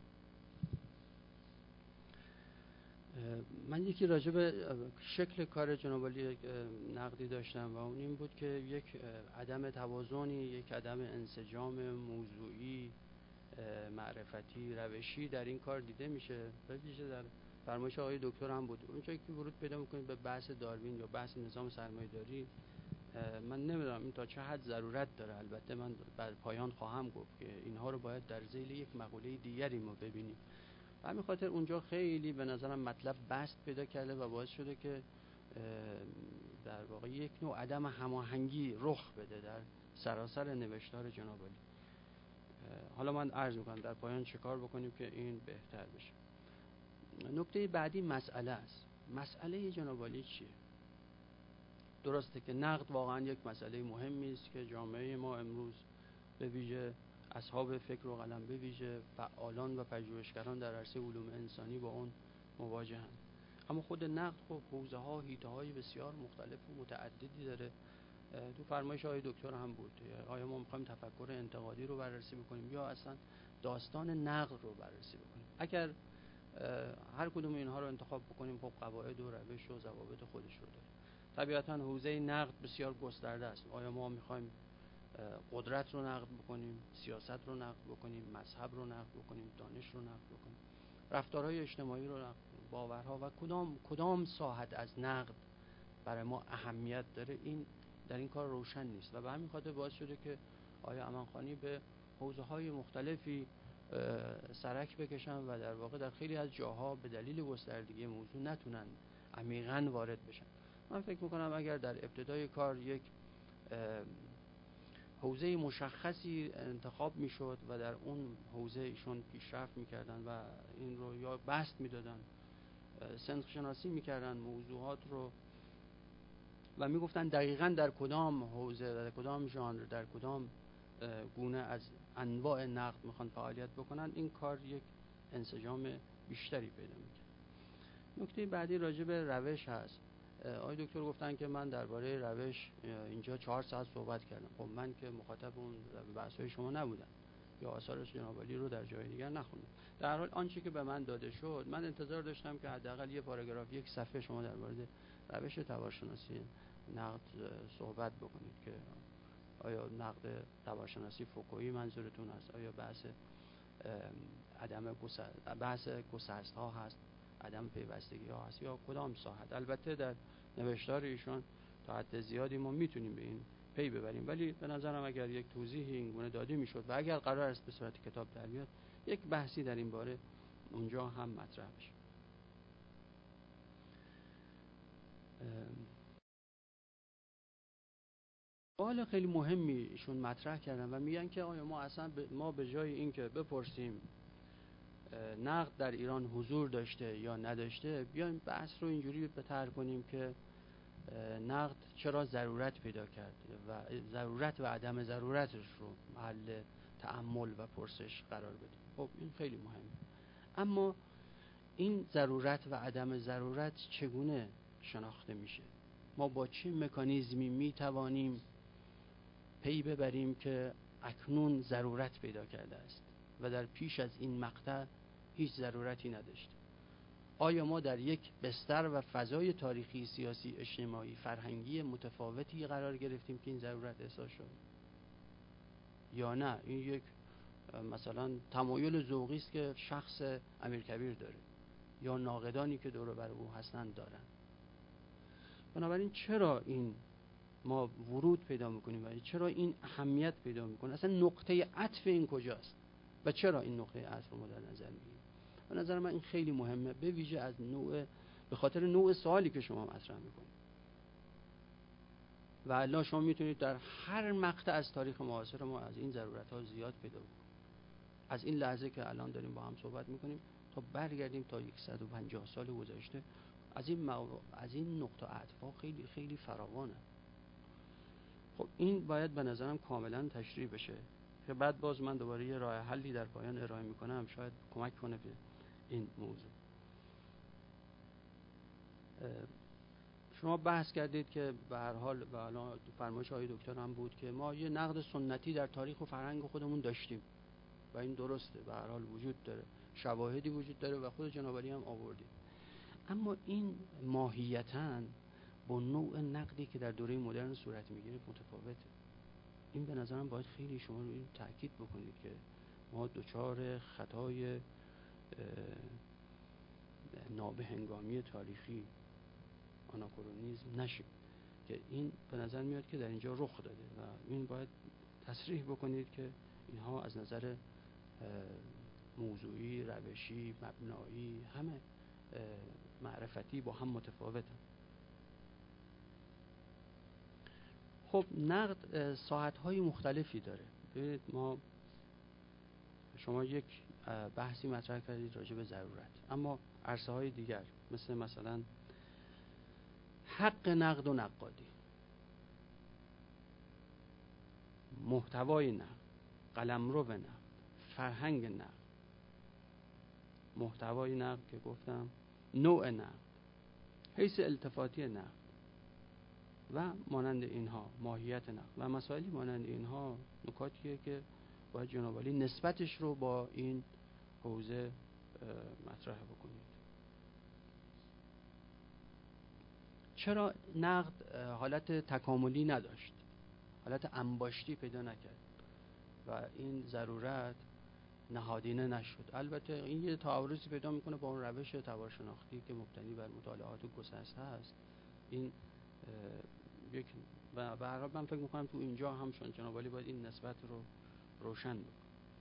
من یکی راجع به شکل کار جناب عالی نقدی داشتم و اون این بود که یک عدم توازنی، یک عدم انسجام موضوعی، معرفتی، روشی در این کار دیده میشه. به ویژه در فرمایش آقای دکتر هم بود. اونجایی که ورود پیدا میکنید به بحث داروین یا بحث نظام سرمایه‌داری، من نمیدونم این تا چه حد ضرورت داره. البته من بر پایان خواهم گفت که اینها رو باید در ذیل یک مقوله دیگری ما ببینیم. و همین خاطر اونجا خیلی به نظرم مطلب بست پیدا کرده و باعث شده که در واقع یک نوع عدم هماهنگی رخ بده در سراسر نوشتار جناب عالی. حالا من عرض میکنم در پایان چه کار بکنیم که این بهتر بشه. نکته بعدی مسئله است. مسئله جناب عالی چیه؟ درسته که نقد واقعا یک مسئله مهمی است که جامعه ما امروز به ویژه اصحاب فکر و قلم، به ویژه فعالان و پژوهشگران در عرصه علوم انسانی با اون مواجهند. اما خود نقد خب حوزه ها، حیطه های بسیار مختلف و متعددی داره. تو فرمایش آقای دکتر هم بود، آیا ما میخوایم تفکر انتقادی رو بررسی بکنیم یا اصلا داستان نقد رو بررسی بکنیم؟ اگر هر کدوم اینها رو انتخاب بکنیم خب قواعد و روش و ضوابط خودش رو داره. طبیعتا حوزه نقد بسیار گسترده است. آیا ما میخوایم قدرت رو نقد بکنیم، سیاست رو نقد بکنیم، مذهب رو نقد بکنیم، دانش رو نقد بکنیم، رفتارهای اجتماعی رو نقد بکنیم، باورها و کدام ساحت از نقد برای ما اهمیت داره، این در این کار روشن نیست و به همین خاطر باعث شده که آقای امانخانی به حوزه‌های مختلفی سرک بکشن و در واقع در خیلی از جاها به دلیل گستردگی موضوع نتونن عمیقاً وارد بشن. من فکر میکنم اگر در ابتدای کار یک حوزه مشخصی انتخاب میشد و در اون حوزه ایشون پیشرفت میکردن و این رو یا بست میدادن، سنخ شناسی میکردن موضوعات رو و میگفتن دقیقاً در کدام حوزه، در کدام ژانر، در کدام گونه از انواع نقد میخوان فعالیت بکنن، این کار یک انسجام بیشتری پیدا میکنه. نکته بعدی راجع به روش هست. آقای دکتر گفتن که من درباره روش اینجا 4 ساعت صحبت کردم. خب من که مخاطب اون بحث‌های شما نبودم یا آثار جناب عالی رو در جای دیگر نخوندم. در حال آنچه که به من داده شد، من انتظار داشتم که حداقل یه پاراگراف، یک صفحه شما درباره روش تبارشناسی نقد صحبت بکنید که آیا نقد تبارشناسی فوکویی منظورتون است، آیا بحث گسست ها هست، عدم پیوستگی ها هست یا کدام ساحت. البته در نوشتار ایشون تا حد زیادی ما میتونیم به این پی ببریم، ولی به نظرم اگر یک توضیحی این گونه داده میشد و اگر قرار است به صورت کتاب در بیاد، یک بحثی در این باره اونجا هم مطرح بشه. سوال خیلی مهمی ایشون مطرح کردن و میگن که آیا ما به جای اینکه بپرسیم نقد در ایران حضور داشته یا نداشته، بیایم بحث رو اینجوری بطرح کنیم که نقد چرا ضرورت پیدا کرد و ضرورت و عدم ضرورتش رو محل تأمل و پرسش قرار بدیم. خب این خیلی مهمه. اما این ضرورت و عدم ضرورت چگونه شناخته میشه؟ ما با چه مکانیزمی میتوانیم پی ببریم که اکنون ضرورت پیدا کرده است و در پیش از این مقطع هیچ ضرورتی نداشت؟ آیا ما در یک بستر و فضای تاریخی، سیاسی، اجتماعی، فرهنگی متفاوتی قرار گرفتیم که این ضرورت احساس شد؟ یا نه این یک مثلا تمایل ذوقی است که شخص امیرکبیر داره یا ناقدانی که دور بر او هستند دارن؟ بنابراین چرا این ما ورود پیدا میکنیم و چرا این اهمیت پیدا میکنه؟ اصلا نقطه عطف این کجاست؟ و چرا این نقطه عطف رو ما در نظر میگیریم. به نظر من این خیلی مهمه، به ویژه از به خاطر نوع سوالی که شما مطرح میکنید. و الان شما میتونید در هر مقطع از تاریخ معاصر ما از این ضرورت‌ها زیاد پیدا کنید. از این لحظه که الان داریم با هم صحبت میکنیم تا برگردیم تا 150 سال گذشته، از این نقطه عطف‌ها خیلی خیلی فراوانه. خب این باید به نظرم کاملا تشریح بشه که بعد باز من دوباره یه راه حلی در پایان ارائه میکنم، شاید کمک کنه به این موضوع. شما بحث کردید که به هر حال و الان فرمایش آقای دکتر هم بود که ما یه نقد سنتی در تاریخ و فرهنگ خودمون داشتیم و این درسته، به هر حال وجود داره، شواهدی وجود داره و خود جناب عالی هم آوردید. اما این ماهیتاً با نوع نقدی که در دوره مدرن صورت میگیره متفاوته. این به نظرم باید خیلی شما رو این تأکید بکنید که ما دچار خطای نابهنگامی تاریخی، آناکرونیسم نشیم که این به نظر میاد که در اینجا رخ داده و این باید تصریح بکنید که اینها از نظر موضوعی، روشی، مبنایی، همه معرفتی با هم متفاوتن. خب نقد ساعت‌های مختلفی داره. ببینید شما یک بحثی مطرح کردید راجع به ضرورت، اما عرصه‌های دیگر مثلا حق نقد و نقادی، محتوای نقد، قلمرو نقد، فرهنگ نقد، محتوای نقد که گفتم، نوع نقد، حیث التفاتی نقد و مانند اینها، ماهیت نقد و مسائلی مانند اینها نکاتیه که باید جناب عالی نسبتش رو با این حوزه مطرح بکنید. چرا نقد حالت تکاملی نداشت، حالت انباشتی پیدا نکرد و این ضرورت نهادینه نشد؟ البته این یه تعارضی پیدا میکنه با اون روش تبارشناختی که مبتنی بر مطالعات و گسسته هست. این یک به هر حال من فکر میکنم تو اینجا هم جناب عالی باید این نسبت رو روشن بکنه.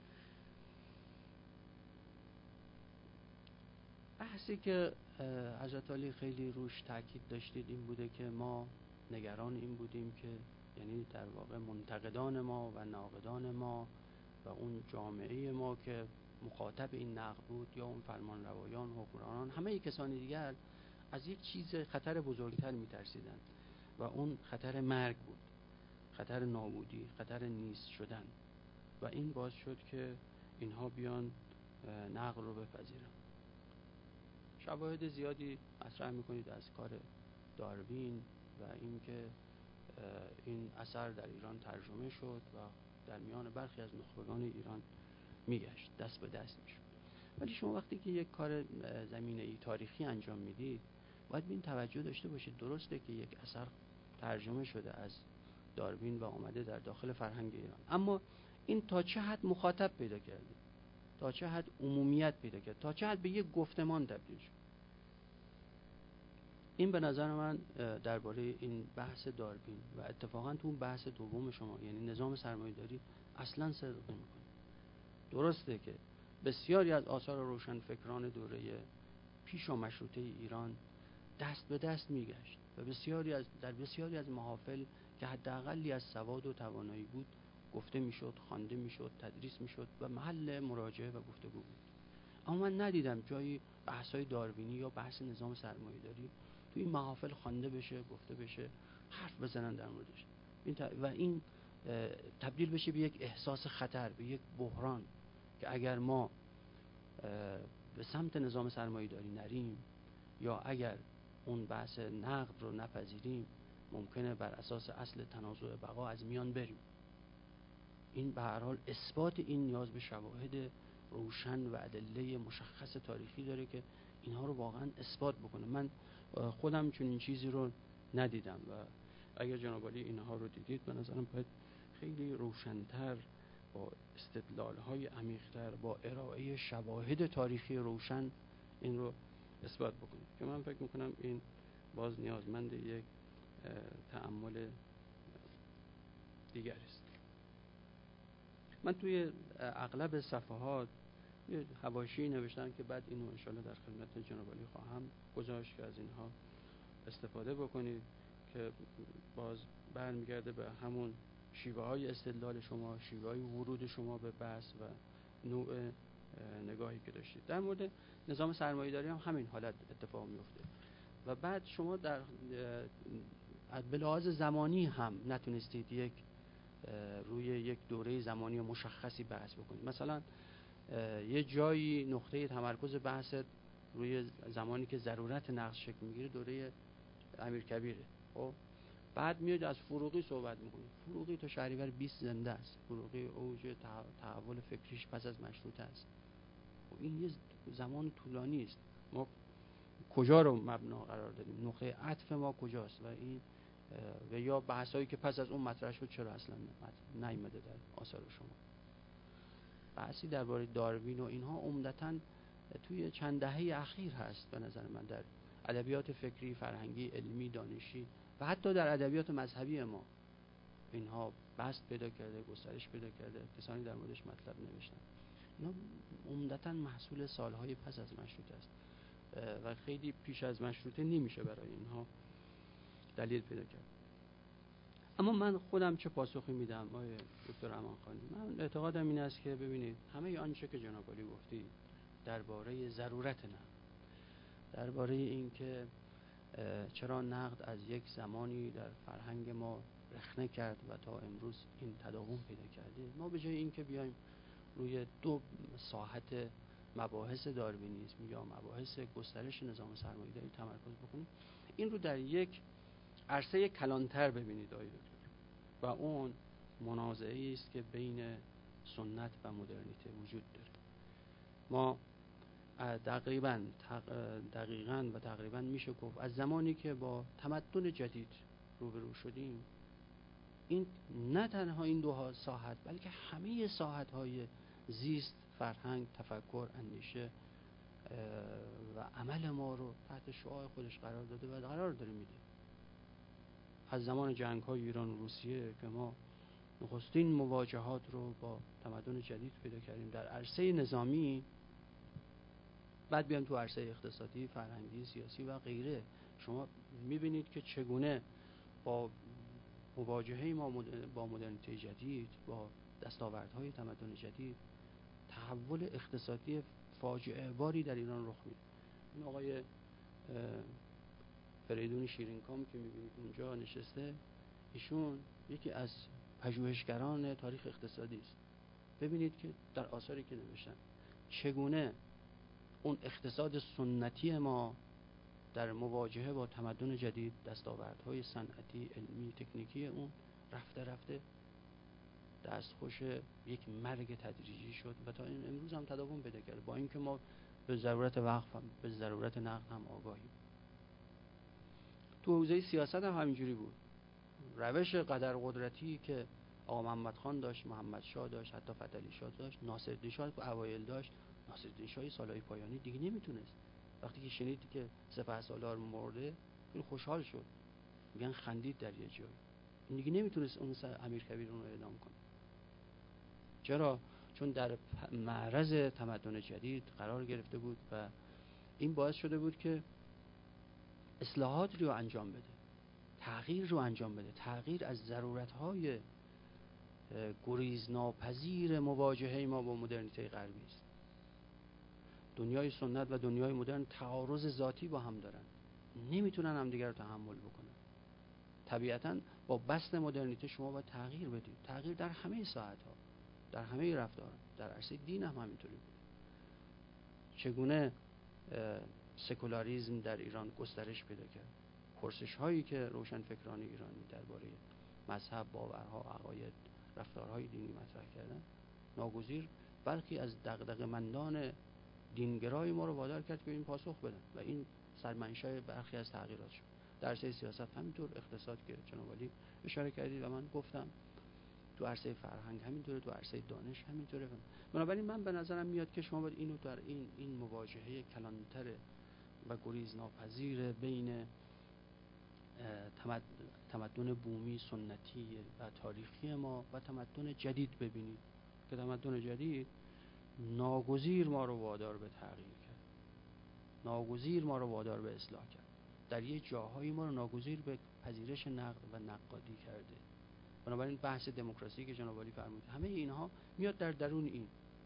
بحثی که حضرت علی خیلی روش تاکید داشتید این بوده که ما نگران این بودیم که یعنی در واقع منتقدان ما و ناقدان ما و اون جامعه ما که مخاطب این نقد بود یا اون فرمان روایان، حکمرانان، همه کسان دیگر از یک چیز خطر بزرگتر میترسیدند و اون خطر مرگ بود، خطر نابودی، خطر نیست شدن و این باعث شد که اینها بیان نقد رو بپذیرن. شواهد زیادی مطرح میکنید از کار داروین و اینکه این اثر در ایران ترجمه شد و در میان برخی از نخبگان ایران میگشت، دست به دست میشد. ولی شما وقتی که یک کار زمینه‌ای تاریخی انجام میدید باید به این توجه داشته باشید درسته که یک اثر ترجمه شده از داروین و آمده در داخل فرهنگ ایران، اما این تا چه حد مخاطب پیدا کرده، تا چه حد عمومیت پیدا کرد، تا چه حد به یک گفتمان تبدیل شد. این به نظر من درباره این بحث داروین و اتفاقا تو اون بحث دوم شما یعنی نظام سرمایه‌داری اصلا صدق نمی‌کنه. درسته که بسیاری از آثار روشنفکران دوره پیش و مشروطه ایران دست به دست میگشت و در بسیاری از محافل که حداقلی از سواد و توانایی بود گفته میشد، خوانده میشد، تدریس میشد و محل مراجعه و گفتگو بود. اما من ندیدم جایی بحث‌های داروینی یا بحث نظام سرمایه‌داری تو این محافل خوانده بشه، گفته بشه، حرف بزنن در موردش و این تبدیل بشه به یک احساس خطر، به یک بحران که اگر ما به سمت نظام سرمایه‌داری نریم یا اگر اون بحث نقد رو نپذیریم ممکنه بر اساس اصل تنازع بقا از میان بریم. این به هر حال اثبات این نیاز به شواهد روشن و ادله مشخص تاریخی داره که اینها رو واقعا اثبات بکنه. من خودم چون این چیزی رو ندیدم و اگر جناب عالی اینها رو دیدید به نظرم باید خیلی روشن‌تر با استدلال‌های عمیق‌تر با ارائه شواهد تاریخی روشن این رو اثبات بکنید که من فکر میکنم این باز نیازمند یک تأمل دیگر است. من توی اغلب صفحات یه حواشی نوشتم که بعد اینو انشالله در خدمت جناب عالی خواهم گذاشت که از اینها استفاده بکنید، که باز برمیگرده به همون شیوه های استدلال شما، شیوه های ورود شما به بحث و نوع نگاهی که داشتید. در مورد نظام سرمایه‌داری هم همین حالت اتفاق میفته و بعد شما در به لحاظ زمانی هم نتونستید روی یک دوره زمانی مشخصی بحث بکنید. مثلا یه جایی نقطه تمرکز بحث روی زمانی که ضرورت نقد شکل میگیره دوره امیرکبیره. خب بعد میاد از فروغی صحبت میکنید. فروغی تا شهریور 20 زنده است. فروغی اوج تحول فکریش پس از مشروطه است. خب این یه زمان طولانی است. ما کجا رو مبنا قرار دادیم؟ نقطه عطف ما کجاست؟ و این و یا بحثایی که پس از اون مطرح شد چرا اصلا نیامده در آثار شما؟ بحثی درباره داروین و اینها عمدتاً توی چند دهه اخیر هست به نظر من در ادبیات فکری، فرهنگی، علمی، دانشی و حتی در ادبیات مذهبی ما اینها بسط پیدا کرده، گسترش پیدا کرده، کسانی در موردش مطلب نوشتن. اینا عمدتاً محصول سالهای پس از مشروطه است و خیلی پیش از مشروطه نمیشه برای اینها دلیل پیدا کرد. اما من خودم چه پاسخی میدم آقای دکتر امانخانی؟ من اعتقادم این است که ببینید همه آنچه که جناب عالی گفتی درباره ضرورت نقد، درباره این که چرا نقد از یک زمانی در فرهنگ ما رخنه کرد و تا امروز این تداوم پیدا کرده، ما به جای این که بیایم روی دو ساحت مباحث داروینیسم یا مباحث گسترش نظام سرمایه‌داری تمرکز بکنیم، این رو در یک عرصه کلانتر ببینید آقای دکتر، و اون منازعه‌ای است که بین سنت و مدرنیته وجود داره. ما دقیقاً و تقریباً میشه گفت از زمانی که با تمدن جدید روبرو شدیم، این نه تنها این دو ساحت بلکه همه ساحت‌های زیست، فرهنگ، تفکر، اندیشه و عمل ما رو تحت شعاع خودش قرار داده و قرار داره میده. از زمان جنگ‌های ایران و روسیه که ما نخستین مواجهات رو با تمدن جدید پیدا کردیم در عرصه نظامی، بعد بیام تو عرصه اقتصادی، فرهنگی، سیاسی و غیره، شما میبینید که چگونه با مواجهه ما با مدرنیته جدید، با دستاوردهای تمدن جدید، تحول اقتصادی فاجعه باری در ایران رخ میده. این آقای فریدون شیرینکام که میبینید اونجا نشسته، ایشون یکی از پژوهشگران تاریخ اقتصادی است. ببینید که در آثاری که نوشتن چگونه اون اقتصاد سنتی ما در مواجهه با تمدن جدید، دستاوردهای صنعتی، علمی، تکنیکی اون رفته دستخوش یک مرگ تدریجی شد و تا این امروز هم تداوم پیدا کرده، با اینکه ما به ضرورت وقف هم به ضرورت نقد هم آگاهیم. تو حوزه سیاست هم همینجوری بود. روش قدر قدرتی که آقا محمد خان داشت، محمد شاه داشت، حتی فتحعلی شاه داشت، ناصرالدین شاه تو اوایل داشت، ناصرالدین شاه سالهای پایانی دیگه نمیتونست. وقتی که شنید که سپهسالار مرده، خیلی خوشحال شد، میگن خندید در یه جایی. این دیگه نمیتونست اون امیرکبیر اون رو اعدام کنه. چرا؟ چون در معرض تمدن جدید قرار گرفته بود و این باعث شده بود که اصلاحات رو انجام بده، تغییر رو انجام بده. تغییر از ضرورت‌های گریزناپذیر مواجهه ما با مدرنیته غربی است. دنیای سنت و دنیای مدرن تعارض ذاتی با هم دارن، نمیتونن همدیگر رو تحمل بکنن. طبیعتاً با بسط مدرنیته شما باید تغییر بدید، تغییر در همه ساحت‌ها، در همه رفتارها. در عرصه دین هم همینطوری بود. چگونه سکولاریسم در ایران گسترش پیدا کرد، پرسش هایی که روشنفکران ایرانی درباره مذهب، باورها، عقاید، رفتارهای دینی مطرح کردن، ناگزیر برخی از دغدغه‌مندان دینگرای ما رو وادار کرد که این پاسخ بدن و این سرمنشأ برخی از تغییرات شد. در عرصه سیاست همینطور، اقتصاد که جناب عالی اشاره کردید و من گفتم، تو عرصه فرهنگ همینطوره، تو عرصه دانش همینطوره. بنابراین من به نظرم میاد که شما باید اینو در این مواجهه کلانتر و گریزناپذیر بین تمدن بومی، سنتی و تاریخی ما و تمدن جدید ببینید که تمدن جدید ناگزیر ما رو وادار به تغییر کرد، ناگزیر ما رو وادار به اصلاح کرد، در یه جاهایی ما رو ناگزیر به پذیرش نقد و نقادی کرده. بنابراین بحث دموکراسی که جناب عالی فرمود، همه اینها میاد در درون این.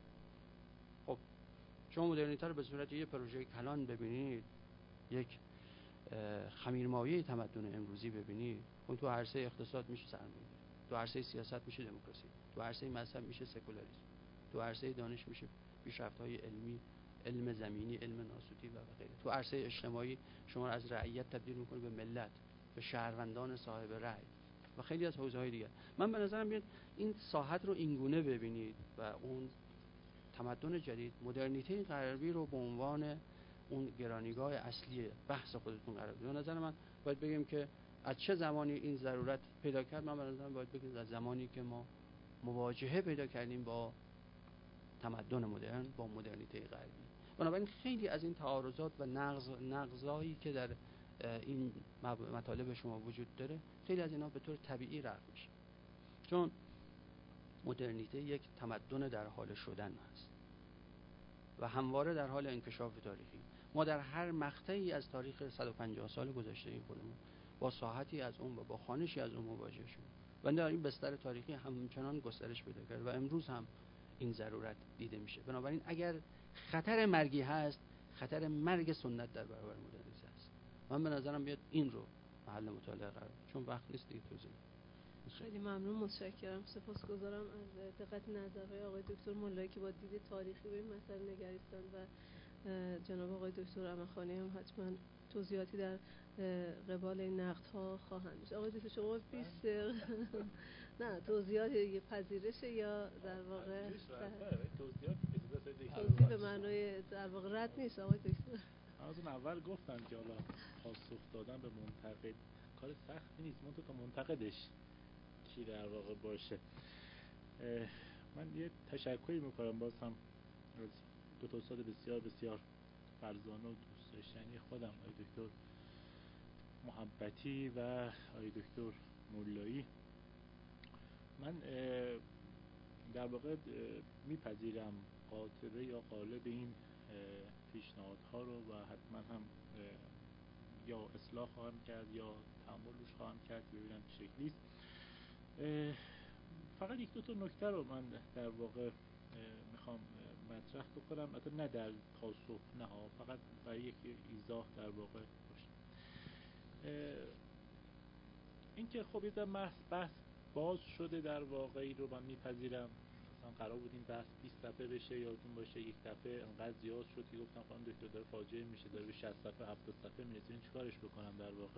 خب شما مدرنیته رو به صورت یه پروژه کلان ببینید، یک خمیرمایه تمدن امروزی ببینید، اون تو عرصه اقتصاد میشه سرمایه‌داری، تو عرصه سیاست میشه دموکراسی، تو عرصه مذهب میشه سکولاریسم، تو عرصه دانش میشه پیشرفت‌های علمی، علم زمینی، علم ناسوتی و غیره، تو عرصه اجتماعی شما رو از رعیت تبدیل می‌کنه به ملت، به شهروندان صاحب رأی و خیلی از حوزه‌های دیگر. من به نظرم میاد این ساحت رو اینگونه ببینید و اون تمدن جدید، مدرنیته غربی رو به عنوان اون گرانیگاه اصلی بحث خودتون قرار بدید. به نظر من باید بگیم که از چه زمانی این ضرورت پیدا کرد. من به نظرم باید بگیم از زمانی که ما مواجهه پیدا کردیم با تمدن مدرن، با مدرنیته غربی. بنابراین خیلی از این تعارضات و نقضایی که در این مطالب شما وجود داره، خیلی از اینا به طور طبیعی رفع میشه، چون مدرنیته یک تمدن در حال شدن هست و همواره در حال انکشاف تاریخی. ما در هر مقطعی از تاریخ 150 سال گذشته این خودمون با ساحتی از اون و با خوانشی از اون مواجه شدیم و در این بستر تاریخی همچنان گسترش پیدا کرد و امروز هم این ضرورت دیده میشه. بنابراین اگر خطر مرگی هست، خطر مرگ سنت در برابر مدرنیته است. من به نظرم بیاد این رو محل مطالعه قرار بدیم، چون وقت نیست دیگه توضیح. خیلی ممنون، متشکرم، سپاسگزارم از دقت نظرهای آقای دکتر ملایی که با دید تاریخی به این مسئله نگریستند و جناب آقای دکتر امرخانی هم حتما توضیحاتی در قبال این نقدها خواهند داشت. آقای دکتر شما 20 نه توضیحات یه پذیرش یا در واقع توضیح به معنای در واقع رد نیست آقای دکتر. از اون اول گفتم که حالا پاسخ دادن به منتقد کار سختی نیست، منتها تا منتقدش کی در واقع باشه. من یه تشکری میکنم باز هم از دو تا استاد بسیار بسیار فرزانه و دوست داشتنی خودم، آقای دکتر محبتی و آقای دکتر مولایی. من در واقع میپذیرم قاطبه یا قالب این پیشنهادها رو و حتما هم یا اصلاح خواهم کرد یا تأمل روش خواهم کرد که ببینم چه شکلی است. فقط یک دو تا نکته رو من در واقع میخوام مطرح بکنم، البته نه در پاسخ، نه ها، فقط برای یک ایضاح در واقع باشه. این که خب یه بحث باز شده در واقعی رو من میپذیرم. مثلا قرار بود این بحث 20 صفحه بشه، یادتون باشه یک دفعه انقدر زیاد شد که گفتم خانم دکتر داره فاجعه میشه، داره به 60 صفحه 70 صفحه میرسه، این چیکارش بکنم در واقع.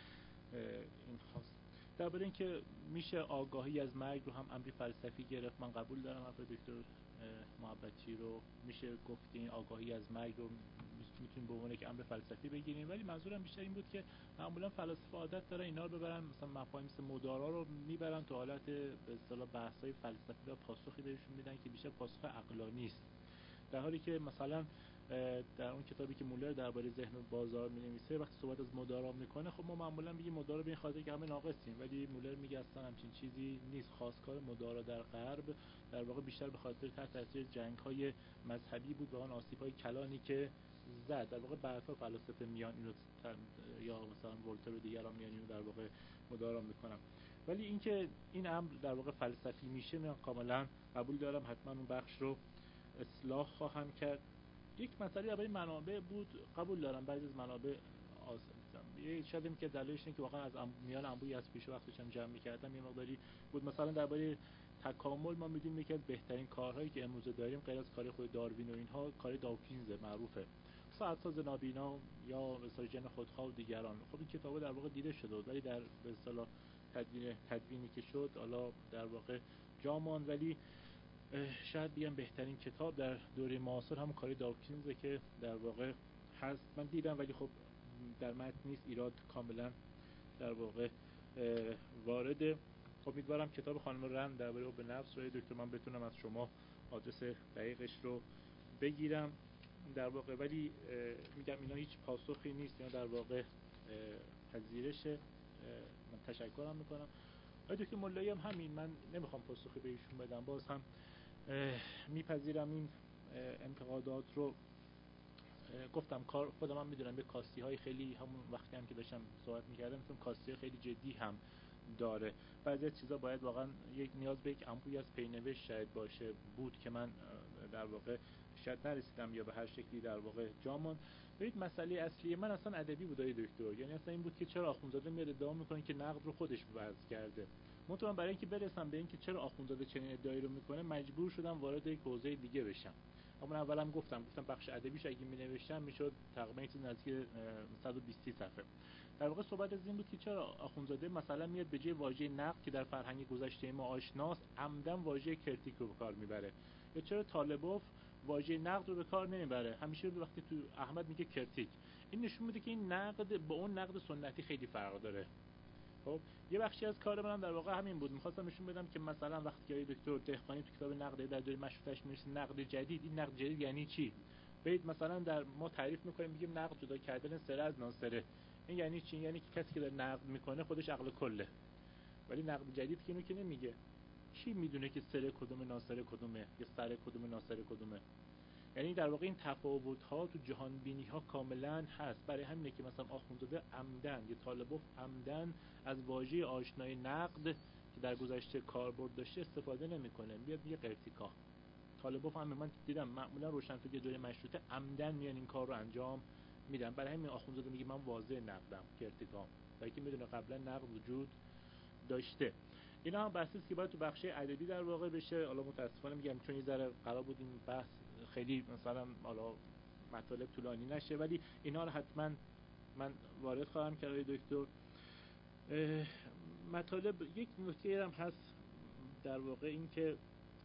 این خاص درباره اینکه میشه آگاهی از مرگ رو هم امری فلسفی گرفت، من قبول دارم حرف دکتر محبتی رو. میشه گفت که این آگاهی از مرگ رو میتونیم به عنوان یک امر فلسفی بگیریم، ولی منظورم بیشتر این بود که معمولا فلاسفه عادت دارن اینا رو ببرن، مثلا مفاهیم مثل مدارا رو میبرن تو حالت به اصطلاح بحث‌های فلسفی و پاسخی بهشون میدن که بیشتر پاسخ عقلانی است، در حالی که مثلا در اون کتابی که مولر درباره ذهن و بازار می‌نویسه وقتی صحبت از مدارا میکنه، خب ما معمولا میگیم مدارا به این خاطر که همه ناقصیم، ولی مولر میگه اصلا همچین چیزی نیست. خواستگاه مدارا در غرب در واقع بیشتر به خاطر تحت تاثیر جنگ‌های مذهبی بود و آن آسیب‌های کلانی که زد. در واقع بعدها فلاسفه میان اینو یا مثلا ولتر و دیگران میان اینو در واقع مدارا میکنن، ولی اینکه این امر در واقع فلسفی میشه من کاملا قبول دارم، حتما اون بخش رو اصلاح خواهم کرد. یک مسئله درباره منابع بود، قبول دارم بعضی از منابع شاید این که دلیلش اینه که واقعا از میان انبوهی از پیش وقت داشتم جمع می‌کردم یه مقداری بود. مثلا درباره تکامل ما می‌دونیم یکی از بهترین کارهایی که امروز داریم غیر از کار خود داروین و اینها کار داوکینز معروفه، ساعت‌ساز نابینا یا مثلا ژن خودخواه و دیگران. خب این کتابا در واقع دیده شده بود، ولی در به اصطلاح تدوینی که شد حالا در واقع جا ماند، ولی شاید بگم بهترین کتاب در دوره معاصر همون کار داوکینزه که در واقع هست. من دیدم ولی خب در متن نیست، ایراد کاملا در واقع وارده. امیدوارم کتاب خانم رند درباره به نفس رو دکتر من بتونم از شما آدرس دقیقش رو بگیرم در واقع، ولی میگم اینا هیچ پاسخی نیست، اینا در واقع پذیرش. من تشکرم میکنم. دکتر مولایی هم همین، من نمیخوام پاسخی به ایشون بدم، باز هم میپذیرم این انتقادات رو. گفتم کار خودم هم میدونم به کاستی های خیلی، همون وقتی هم که داشتم صحبت میکردم مثلا کاستی های خیلی جدی هم داره. بعضی از چیزا باید واقعا نیاز به یک امپولی از پینوشت شاید باشه بود که من در واقع شاید نرسیدم یا به هر شکلی در واقع جامون. ببینید مسئله اصلی من اصلا ادبی بود دکتر، یعنی اصلا این بود که چرا آخوندزاده میاد ادعا میکنه که نقد رو خودش وضع کرده. منتها برای اینکه برسم به اینکه چرا آخوندزاده چنین ادعایی رو میکنه مجبور شدم وارد یک حوزه دیگه بشم. اما اولم گفتم بخش ادبیش اگه مینوشتم میشد تقریبا چیز نزدیک 120 صفحه. در واقع صحبت از این بود که چرا آخوندزاده مثلا میاد به جای واژه نقد که در فرهنگ گذشته ما آشناست عمدن واژه کرتیک رو به کار میبره، یا چرا طالبوف واژه نقد رو به کار نمیبره، همیشه وقتی تو احمد میگه کرتیک. این نشون میده که این نقد با اون نقد سنتی خیلی فرق داره. خب یه بخشی از کار منم در واقع همین بود، می‌خواستم نشون بدم که مثلا وقتی که دکتر دهقانی تو کتاب نقد در دوره مشروطه‌اش می‌نویسه نقد جدید، این نقد جدید یعنی چی؟ ببینید مثلا در ما تعریف می‌کنیم میگیم نقد جدا کردن سره از ناسره. این یعنی چی؟ یعنی که کسی که داره نقد می‌کنه خودش عقل کله. ولی نقد جدید که اینو که نمیگه. کی میدونه که سره کدومه ناسره کدومه یا سره کدومه ناسره کدومه؟ یعنی در واقع این تفاوت‌ها تو جهان بینی‌ها کاملاً هست. برای همینه که مثلا آخوندزاده عمدن یا طالبوف عمدن از واژه آشنای نقد که در گذشته کاربرد داشته استفاده نمی‌کنه، میاد میگه قرتیکا. طالبوف هم من دیدم معمولاً روشنفکر دوره مشروطه عمدن میان این کار رو انجام میدن. برای همین آخوندزاده میگه من واضح نقدم قرتیکا، برای که میدونه قبلا نقد وجود داشته. اینا هم بحثی است که باید تو بخش ادبی در واقع بشه. حالا متاسفانه میگم چون یه ذره قرار بود این بحث خیلی مثلا حالا مطالب طولانی نشه، ولی اینا رو حتما من وارد خواهم کرد دکتر. مطالب یک نکته هم هست در واقع این که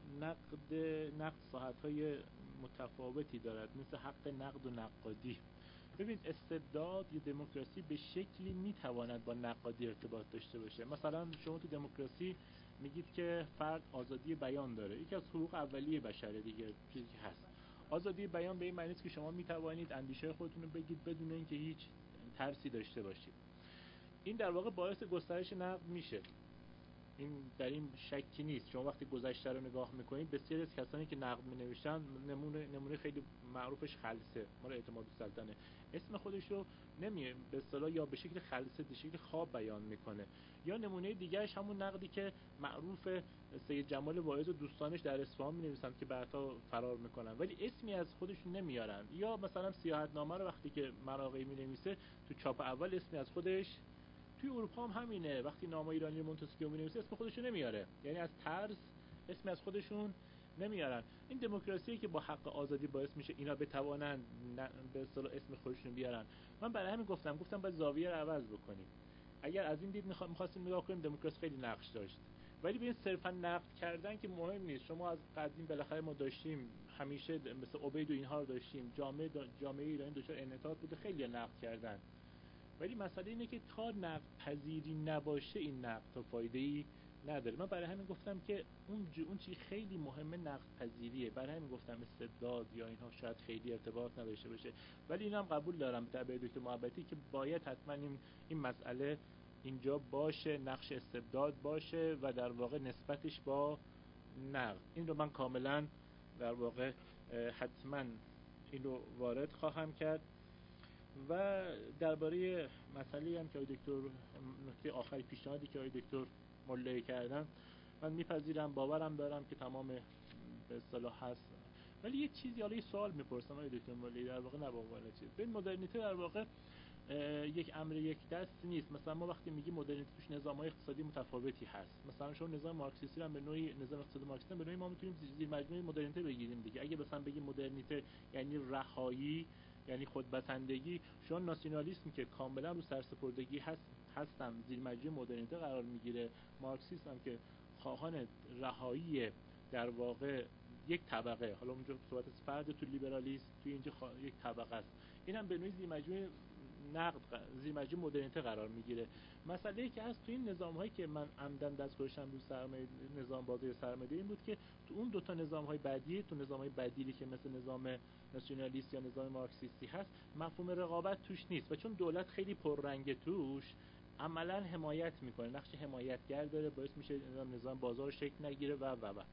نقد ساحت‌های متفاوتی دارد، مثل حق نقد و نقادی. ببینید استبداد یا دموکراسی به شکلی میتواند با نقادی ارتباط داشته باشه. مثلا شما تو دموکراسی میگید که فرد آزادی بیان داره، یکی از حقوق اولیه بشره دیگه، چیزی که هست. آزادی بیان به این معنی است که شما میتوانید اندیشه خودتون رو بگید بدون اینکه هیچ ترسی داشته باشید. این در واقع باعث گسترش نقد میشه، این در این شکی نیست. شما وقتی گذشته رو نگاه میکنید بسیاری از کسانی که نقد مینوشتن، نمونه خیلی معروفش خلسه مال اعتماد السلطنه، اسم خودش رو به اصطلاح یا به شکل خلسه به شکل خواب بیان میکنه. یا نمونه دیگهش همون نقدی که معروف سید جمال واعظ و دوستانش در اصفهان مینویسن که بعدا فرار میکنن ولی اسمی از خودشون نمیارن. یا مثلا سیاحتنامه رو وقتی که مراغه‌ای مینویسه تو چاپ اول اسمی از خودش، توی اروپا هم همینه، وقتی نامه ایرانی مونتسکیو می‌نویسه اسم خودشون نمیاره، یعنی از ترس اسم از خودشون نمیارن. این دموکراسی که با حق آزادی باعث میشه اینا بتوانن به اصطلاح اسم خودشون بیارن. من برای همین گفتم باید زاویه رو عوض بکنیم. اگر از این دید می‌خواستیم نگاه کنیم، دموکراسی خیلی نقش داشت، ولی ببین صرفا نقد کردن که مهم نیست. شما از قدیم بالاخره ما داشتیم، همیشه مثل عبید و اینها رو داشتیم، جامعه ایرانی دچار انحطاط بوده، خیلی نقد کردن. ولی مسئله اینه که تا نقد پذیری نباشه این نقد تا فایده‌ای نداره. من برای همین گفتم که اون چیز خیلی مهمه نقد پذیریه. برای همین گفتم استبداد یا اینها شاید خیلی ارتباط نداشته باشه، ولی اینا هم قبول دارم به تعبیر دکتر محبتی که باید حتما این مسئله اینجا باشه، نقش استبداد باشه و در واقع نسبتش با نقد. این رو من کاملا در واقع حتما این رو وارد خواهم کرد. و درباره مسئله هم که دکتر نکته آخری پیشنهادی که دکتر ملایی کردن من میپذیرم، باورم دارم که تمام به اصطلاح هست. ولی یه چیزی، حالا یه سوال میپرسم دکتر ملایی، در واقع نه باور چیز به مدرنیته در واقع یک امر یک دست نیست. مثلا ما وقتی میگیم مدرنیته توش نظام‌های اقتصادی متفاوتی هست، مثلا شما نظام مارکسیستی هم به نوعی نظام اقتصادی مارکسیستی به نوعی ما میتونیم زیر مجموعه مدرنیته بگیریم دیگه. اگه مثلا بگیم مدرنیته یعنی رهایی، یعنی خودبسندگی، شما ناسیونالیسم که کاملا رو سرسپردگی هستن زیر مجموعه مدرنیته قرار میگیره. مارکسیسم که خواهان رهایی در واقع یک طبقه، حالا اونجا صحبت از فرد تو لیبرالیسم، تو اینجا یک طبقه است، اینم به نوعی زیر مجموعه نقد زیر مجموعه مدرنیته قرار میگیره. مسئله ای که هست تو این نظام‌هایی که من عمدن دست گذاشتم رو سرمایه، نظام بازی سرمایه‌داری، این بود که تو اون دو تا نظام‌های بعدی، تو نظام‌های بدیلی که مثل نظام ناسیونالیست یا نظام مارکسیستی هست، مفهوم رقابت توش نیست و چون دولت خیلی پررنگ توش عملاً حمایت میکنه، نقش حمایتگر داره، باعث میشه نظام بازار شکل نگیره و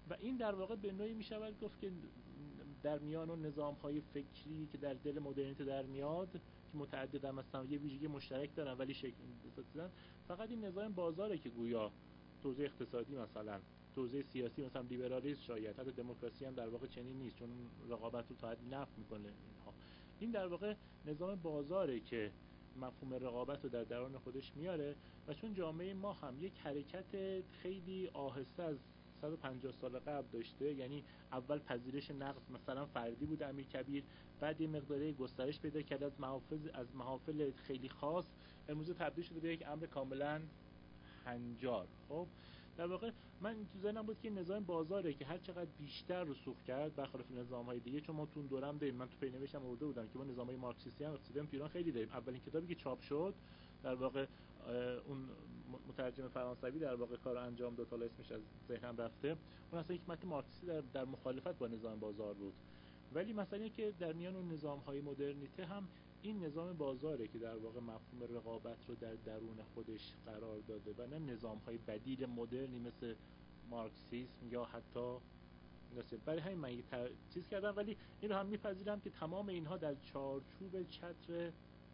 و این در واقع به نوعی می شود گفت که در میان اون نظام‌های فکری که در دل مدرنیته در میاد که متعدد هم هستن یه ویژگی مشترک دارن ولی شکل دادن، فقط این نظام بازاره که گویا توزیع اقتصادی مثلا توزیع سیاسی مثلا لیبرالیسم شاید حتی دموکراسی هم در واقع چنین نیست چون رقابت رو تا حدی نفی میکنه اینها. این در واقع نظام بازاره که مفهوم رقابت رو در درون خودش میاره و چون جامعه ما هم یک حرکت خیلی آهسته از 150 سال قبل داشته، یعنی اول پذیرش نقد مثلا فردی بود امیرکبیر، بعد یه مقداری گسترش پیدا کرد از محافل خیلی خاص، امروز تبدیل شده به یک امر کاملا هنجار. خب در واقع من تو ذهنم بود که نظام بازاره که هر چقدر بیشتر رسوخ کرد برخلاف نظام‌های دیگه، چون ما تو اون دورم داریم، من تو پینوشتم آورده بودم که ما نظام‌های مارکسیستی هم اقتصادی هم تو ایران خیلی داریم. اولین کتابی که چاپ شد در واقع اون مترجم فرانسوی در واقع کار انجام داد، حالا اسمش از ذهنم رفته، اون اصلا یک متن مارکسیستی در مخالفت با نظام بازار بود. ولی مثلا که در میان اون نظام‌های مدرنیته هم این نظام بازاره که در واقع مفهوم رقابت رو در درون خودش قرار داده و نه نظام‌های بدیل مدرنی مثل مارکسیسم یا حتی برای همین من یک چیز کردم. ولی این رو هم میپذیرم که تمام اینها در چارچوب چتر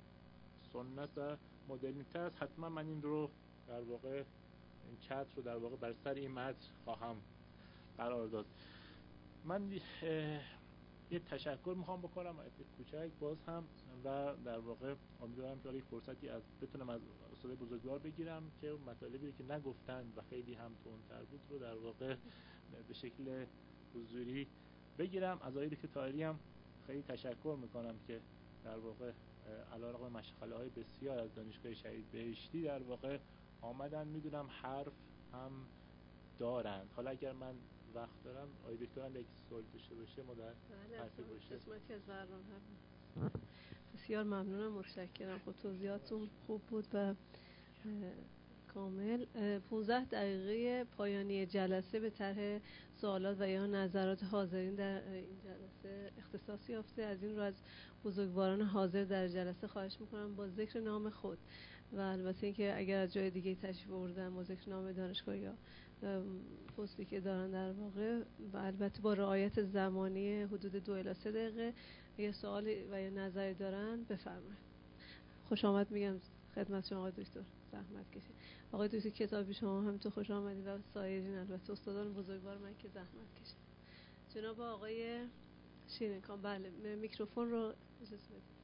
سنت و مدرنیته است. حتما من این رو در واقع این چتر رو در واقع بر سر این متن خواهم قرار داد. من یه تشکر میخوام بکنم از کوچک باز هم و در واقع امیدوارم که یک فرصتی از بتونم از استاد بزرگوار بگیرم که مطالبی که نگفتن و خیلی هم تندتر بود رو در واقع به شکل حضوری بگیرم. از آقای دکتر طاهری هم خیلی تشکر میکنم که در واقع علیرغم مشغله‌های بسیار از دانشگاه شهید بهشتی در واقع آمدن، میدونم حرف هم دارند. حالا اگر من وقت دارم آقای دکتر هم یک سوال داشته باشه ما در حرفی باشه. قسمتی از برنامه هم بسیار ممنونم، متشکرم. خب توضیحاتون خوب بود و کامل. 15 دقیقه پایانی جلسه به طرح سوالات و یا نظرات حاضرین در این جلسه اختصاص یافته. از این رو از بزرگواران حاضر در جلسه خواهش میکنم با ذکر نام خود و البته اینکه اگر از جای دیگه تشریف آوردن با ذکر نام دانشگاه یا پستی که دارن در واقع و البته با رعایت زمانی حدود 2 الی 3 دقیقه اگر سوالی و یا نظری دارن بفرمایید. خوش آمد میگم خدمت شما آقای دکتر، زحمت کشید. آقای دکتر کتابی شما هم تو خوش آمدید و سایرین البته استادان بزرگوار من که زحمت کشید. جناب آقای شیرینکان، بله میکروفون رو اجازه بدید.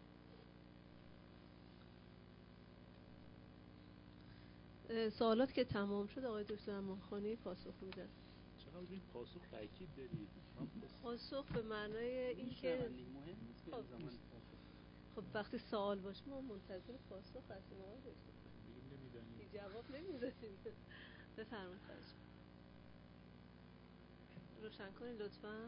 سوالات که تمام شد آقای دکتر امانخانی پاسخ میدن. چقدر این پاسخ تاکید دارید؟ پاسخ به معنای این که خب وقتی سوال باشه ما منتظر پاسخ هستیم آقای دکتر. میگیم نمیدونیم. جواب نمیدونیم. بفرمایید خواهش. روشن کنید لطفاً.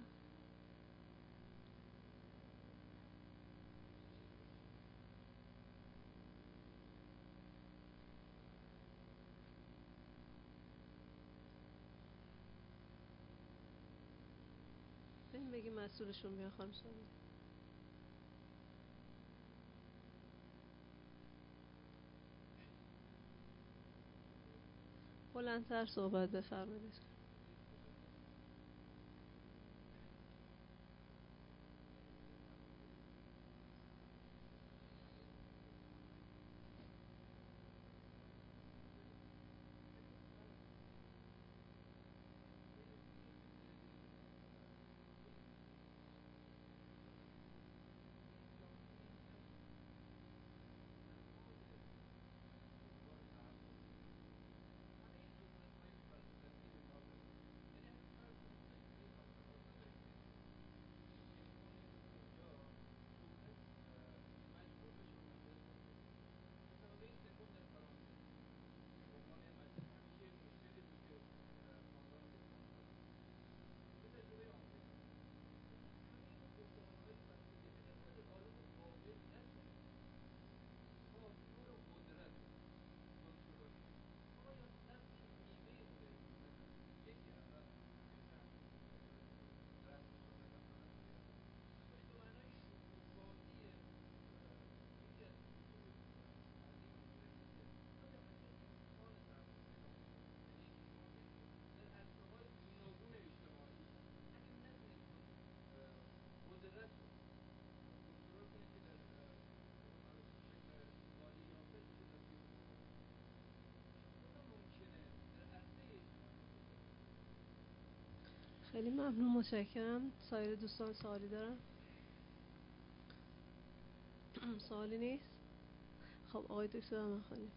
این بگیم مسئولشون بیان خانم سامی. بلندتر صحبت بفرمایید. خیلی ممنون، متشکرم. سایر دوستان سوالی دارن؟ سوالی نیست؟ خب آقای دکتر امانخانی.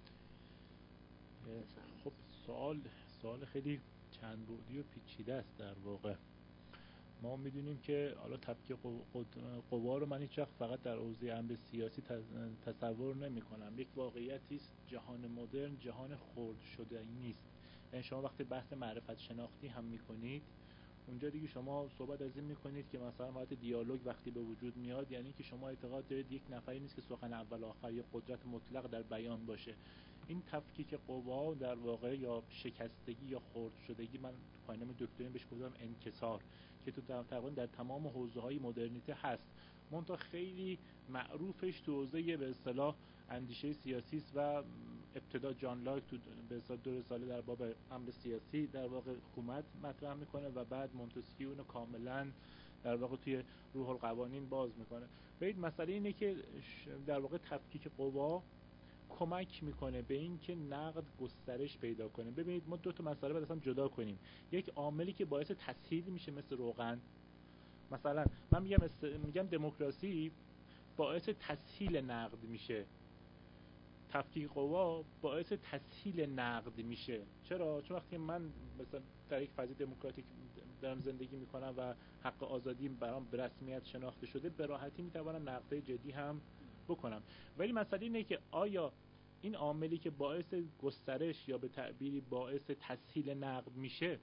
خب سوال خیلی چند بعدی و پیچیده است. در واقع ما میدونیم که حالا تفکیک قوا رو من هیچ وقت فقط در حوزه امر سیاسی تصور نمی کنم. یک واقعیتی است، جهان مدرن جهان خرد شده نیست. یعنی شما وقتی بحث معرفت شناختی هم میکنید، اونجا دیگه شما صحبت از این میکنید که مثلا وقتی دیالوگ وقتی به وجود میاد، یعنی که شما اعتقاد دارید یک نفری نیست که سخن اول آخر یا قدرت مطلق در بیان باشه. این تفکیک قوا در واقع یا شکستگی یا خرد شدگی، من تو پایان‌نامه دکترین بهش گفتم انکسار، که تو تقریبا در تمام حوزه‌های مدرنیته هست. منتها خیلی معروفش تو حوزه به اصطلاح اندیشه سیاسی است و ابتدا جان لاک تو به اصطلاح 2 رساله در باب امر سیاسی در واقع حکومت مطرح میکنه و بعد مونتسکیو اونو کاملا در واقع توی روح القوانین باز میکنه. ببینید مسئله اینه که در واقع تفکیک قوا کمک میکنه به این که نقد گسترش پیدا کنه. ببینید ما 2 تا مسئله باید اصلا جدا کنیم. یک عاملی که باعث تسهیل میشه مثل روغن، مثلا من میگم دموکراسی باعث تسهیل نقد میشه، تفکیک قوا باعث تسهیل نقد میشه. چرا؟ چون وقتی من مثلا در یک فضای دموکراتیک دارم زندگی میکنم و حق آزادی برام به رسمیت شناخته شده، به راحتی میتوانم نقدهای جدی هم بکنم. ولی مسئله اینه که آیا این عاملی که باعث گسترش یا به تعبیری باعث تسهیل نقد میشه،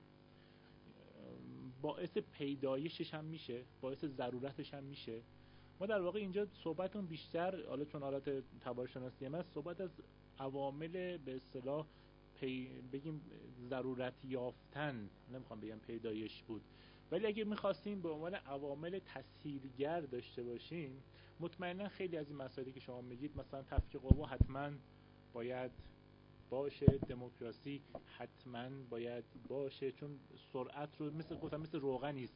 باعث پیدایشش هم میشه، باعث ضرورتش هم میشه؟ ما در واقع اینجا صحبتون بیشتر، حالا چون حالت تبارشناسی هم هست، صحبت از عوامل به اصطلاح بگیم ضرورت یافتن، نمیخوام بگم پیدایش بود، ولی اگه میخواستیم به عنوان عوامل تسهیلگر داشته باشیم، مطمئنا خیلی از این مسائلی که شما میگید، مثلا تفکیک قوا حتما باید باشه، دموکراسی حتما باید باشه، چون سرعت رو مثل روغن نیست.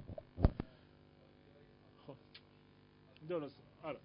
خب درست، آره.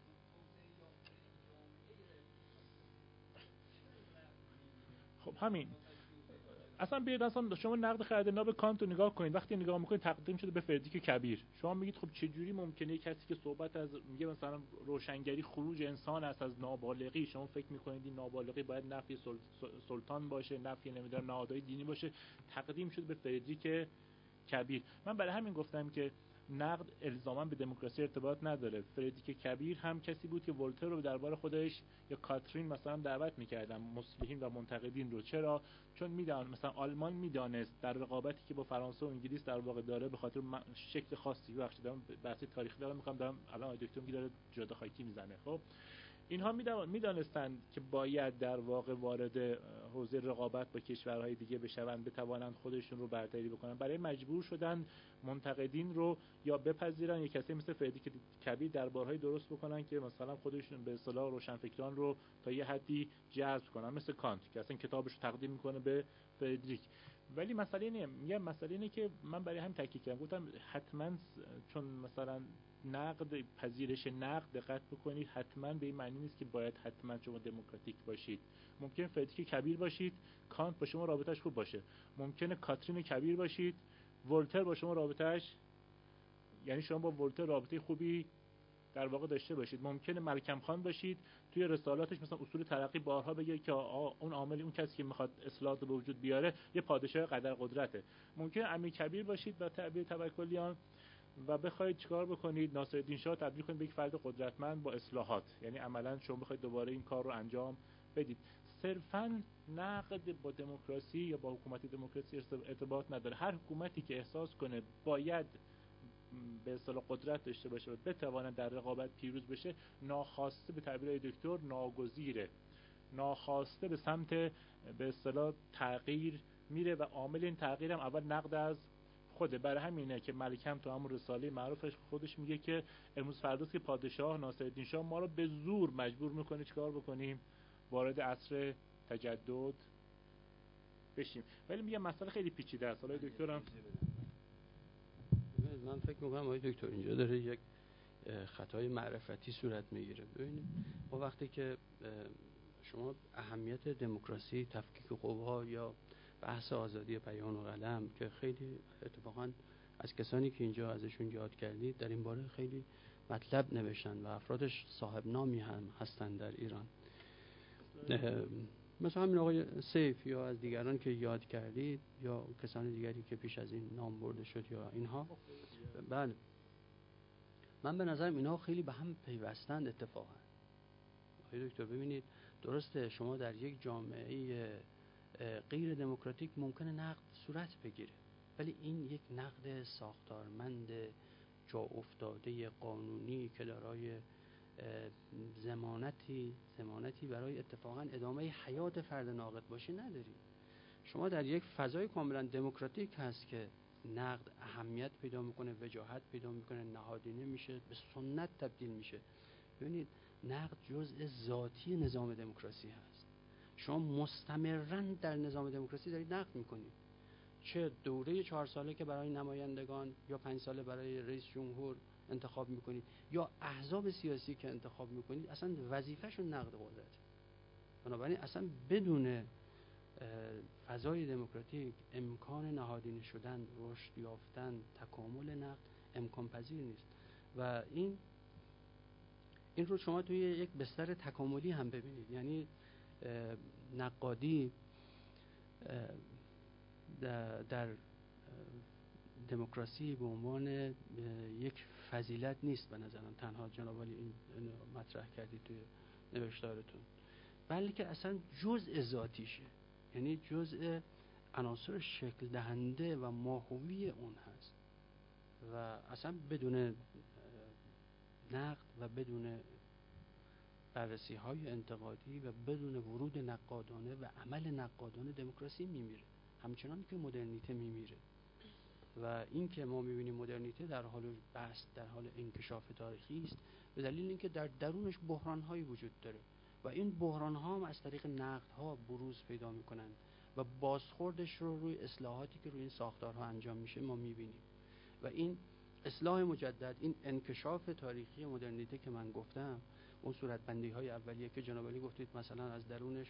خب همین. اصلا بیاید اصلا شما نقد خردناب کانت رو نگاه کنید. وقتی نگاه میکنید تقدیم شده به فردریک کبیر، شما میگید خب چه جوری ممکنه کسی که صحبت از میگه مثلا روشنگری خروج انسان است از نابالغی، شما فکر میکنید این نابالغی باید نفی سلطان باشه، نفی نمیدونم نهادهای دینی باشه، تقدیم شده به فردریک کبیر. من برای همین گفتم که نقد الزاما به دموکراسی ارتباط نداره. فردریک کبیر هم کسی بود که ولتر رو دربار خودش یا کاترین مثلا دعوت می‌کردن، مصلحین و منتقدین رو. چرا؟ چون میدان مثلا آلمان میدانست در رقابتی که با فرانسه و انگلیس در واقع داره، به خاطر شکل خاصی، بخشیدم بحث تاریخی دارم می‌خوام الان آقای دکتر میگه داره جاده خاکی میزنه. خب اینها میدانستند که باید در واقع وارد حوزه رقابت با کشورهای دیگه بشوند، بتوانند خودشون رو برتری بکنن. برای مجبور شدن منتقدین رو یا بپذیرن یا کسی مثل فردریک کبیر دربارهای درست بکنن که مثلا خودشون به اصطلاح روشنفکران رو تا یه حدی جذب کنن، مثل کانت که اصلا کتابش رو تقدیم میکنه به فردریک. ولی مسئله اینه که من برای همین تاکید کردم، گفتم حتما چون مثلا نقد، پذیرش نقد، دقت بکنید، حتما به این معنی نیست که باید حتما شما دموکراتیک باشید. ممکن فردریک کبیر باشید، کانت با شما رابطش خوب باشه. ممکنه کاترین کبیر باشید، ولتر با شما رابطش، یعنی شما با ولتر رابطه خوبی در واقع داشته باشید. ممکنه ملکم خان باشید، توی رسالاتش مثلا اصول ترقی بارها بگه که اون عامل، اون کسی که میخواد اصلاحات به وجود بیاره یه پادشاه قدر قدرته. ممکنه امیر کبیر باشید با تعبیر توکلیان و بخواید چیکار بکنید، ناصرالدین شاه تبدیل کنید به یک فرد قدرتمند با اصلاحات، یعنی عملاً شما بخواید دوباره این کار رو انجام بدید. صرفاً نقد با دموکراسی یا با حکومت دموکراسی ارتباط نداره. هر حکومتی که احساس کنه باید به اصطلاح قدرت داشته باشه و بتونه در رقابت پیروز بشه، ناخواسته به تعبیر دکتر ناگزیره، ناخواسته به سمت به اصطلاح تغییر میره و عامل این تغییر هم اول نقد از خوده. برای همینه که ملکم تو همون رساله معروفش خودش میگه که امروز فرداست که پادشاه ناصرالدین شاه ما رو به زور مجبور میکنه چیکار بکنیم؟ وارد عصر تجدد بشیم. ولی میگم مسئله خیلی پیچیده است. حالا دکترم من فکر میکنم آقای دکتر اینجا داره یک خطای معرفتی صورت میگیره. ببینید ما وقتی که شما اهمیت دموکراسی، تفکیک قوا یا بحث آزادی بیان و قلم که خیلی اتفاقا از کسانی که اینجا ازشون یاد کردید در این باره خیلی مطلب نوشتن و افرادش صاحب نامی هم هستن در ایران، مثلا همین آقای سیف یا از دیگران که یاد کردید یا کسان دیگری که پیش از این نام برده شد یا اینها. بله، من به نظرم اینها خیلی به هم پیوستند اتفاقا. آقای دکتر ببینید، درسته شما در یک جامعه غیر دموکراتیک ممکنه نقد صورت بگیره، ولی این یک نقد ساختارمند جا افتاده قانونی که دارای ضمانتی برای اتفاقا ادامه حیات فرد ناقد باشه نداریم. شما در یک فضای کاملا دموکراتیک هست که نقد اهمیت پیدا میکنه، وجاهت پیدا میکنه، نهادینه میشه، به سنت تبدیل میشه. ببینید، نقد جزء ذاتی نظام دموکراسی هست. شما مستمراً در نظام دموکراسی دارید نقد میکنید، چه دوره 4 ساله که برای نمایندگان یا 5 ساله برای رئیس جمهور انتخاب میکنید یا احزاب سیاسی که انتخاب میکنید، اصلا وظیفه‌شون نقد قدرت. بنابراین اصلا بدون فضای دموکراتیک امکان نهادینه شدن، رشد یافتن، تکامل نقد امکان پذیر نیست. و این رو شما توی یک بستر تکاملی هم ببینید. یعنی نقادی در دموکراسی به عنوان یک فضیلت نیست به نظرم تنها، جناب عالی این مطرح کردید توی نوشتارتون، بلکه اصلا جزء ذاتیشه، یعنی جزء عناصر شکل دهنده و ماهوی اون هست و اصلا بدون نقد و بدون بررسی های انتقادی و بدون ورود نقادانه و عمل نقادانه دموکراسی میمیره، همچنان که مدرنیته میمیره. و این که ما میبینیم مدرنیته در حال بست، در حال انکشاف تاریخی است، به دلیل اینکه در درونش بحران هایی وجود داره و این بحران ها هم از طریق نقد ها بروز پیدا میکنند و بازخوردش رو روی اصلاحاتی که روی این ساختارها انجام میشه ما میبینیم. و این اصلاح مجدد، این انکشاف تاریخی مدرنیته که من گفتم، اون صورتبندی های اولیه که جناب علی گفتید مثلا از درونش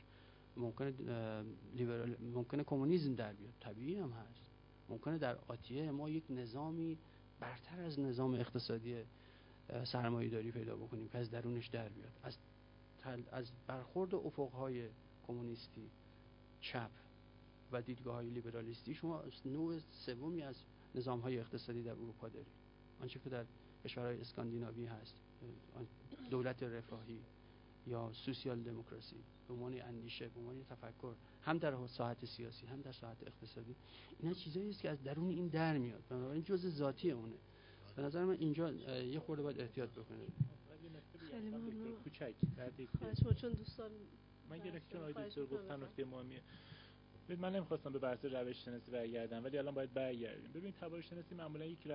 ممکنه کمونیسم در بیاد، طبیعی هم هست. ممکنه در آتیه ما یک نظامی برتر از نظام اقتصادی سرمایه‌داری پیدا بکنیم که از درونش در بیاد. از برخورد افقهای کمونیستی، چپ و دیدگاه‌های لیبرالیستی شما نوع سومی از نظام‌های اقتصادی در اروپا دارید. آنچه که در کشورهای اسکاندیناوی هست، دولت رفاهی یا سوسیال دموکراسی، به عنوان اندیشه، به عنوان تفکر، هم در ساحت سیاسی هم در ساحت اقتصادی، اینا چیزایی است که از درون این در میاد. بنابراین جزء ذاتی اونه. به نظر من اینجا یه خورده باید احتیاط بکنید. خیلی ممنون. کوچک خواهش چون دوستان من یه چون آقای دکتر گفتن نکته مهمیه. ببین، من نمی‌خواستم به بحث روش شناسی برگردم، ولی الان باید برگردیم. ببین، تبار شناسی معمولا یک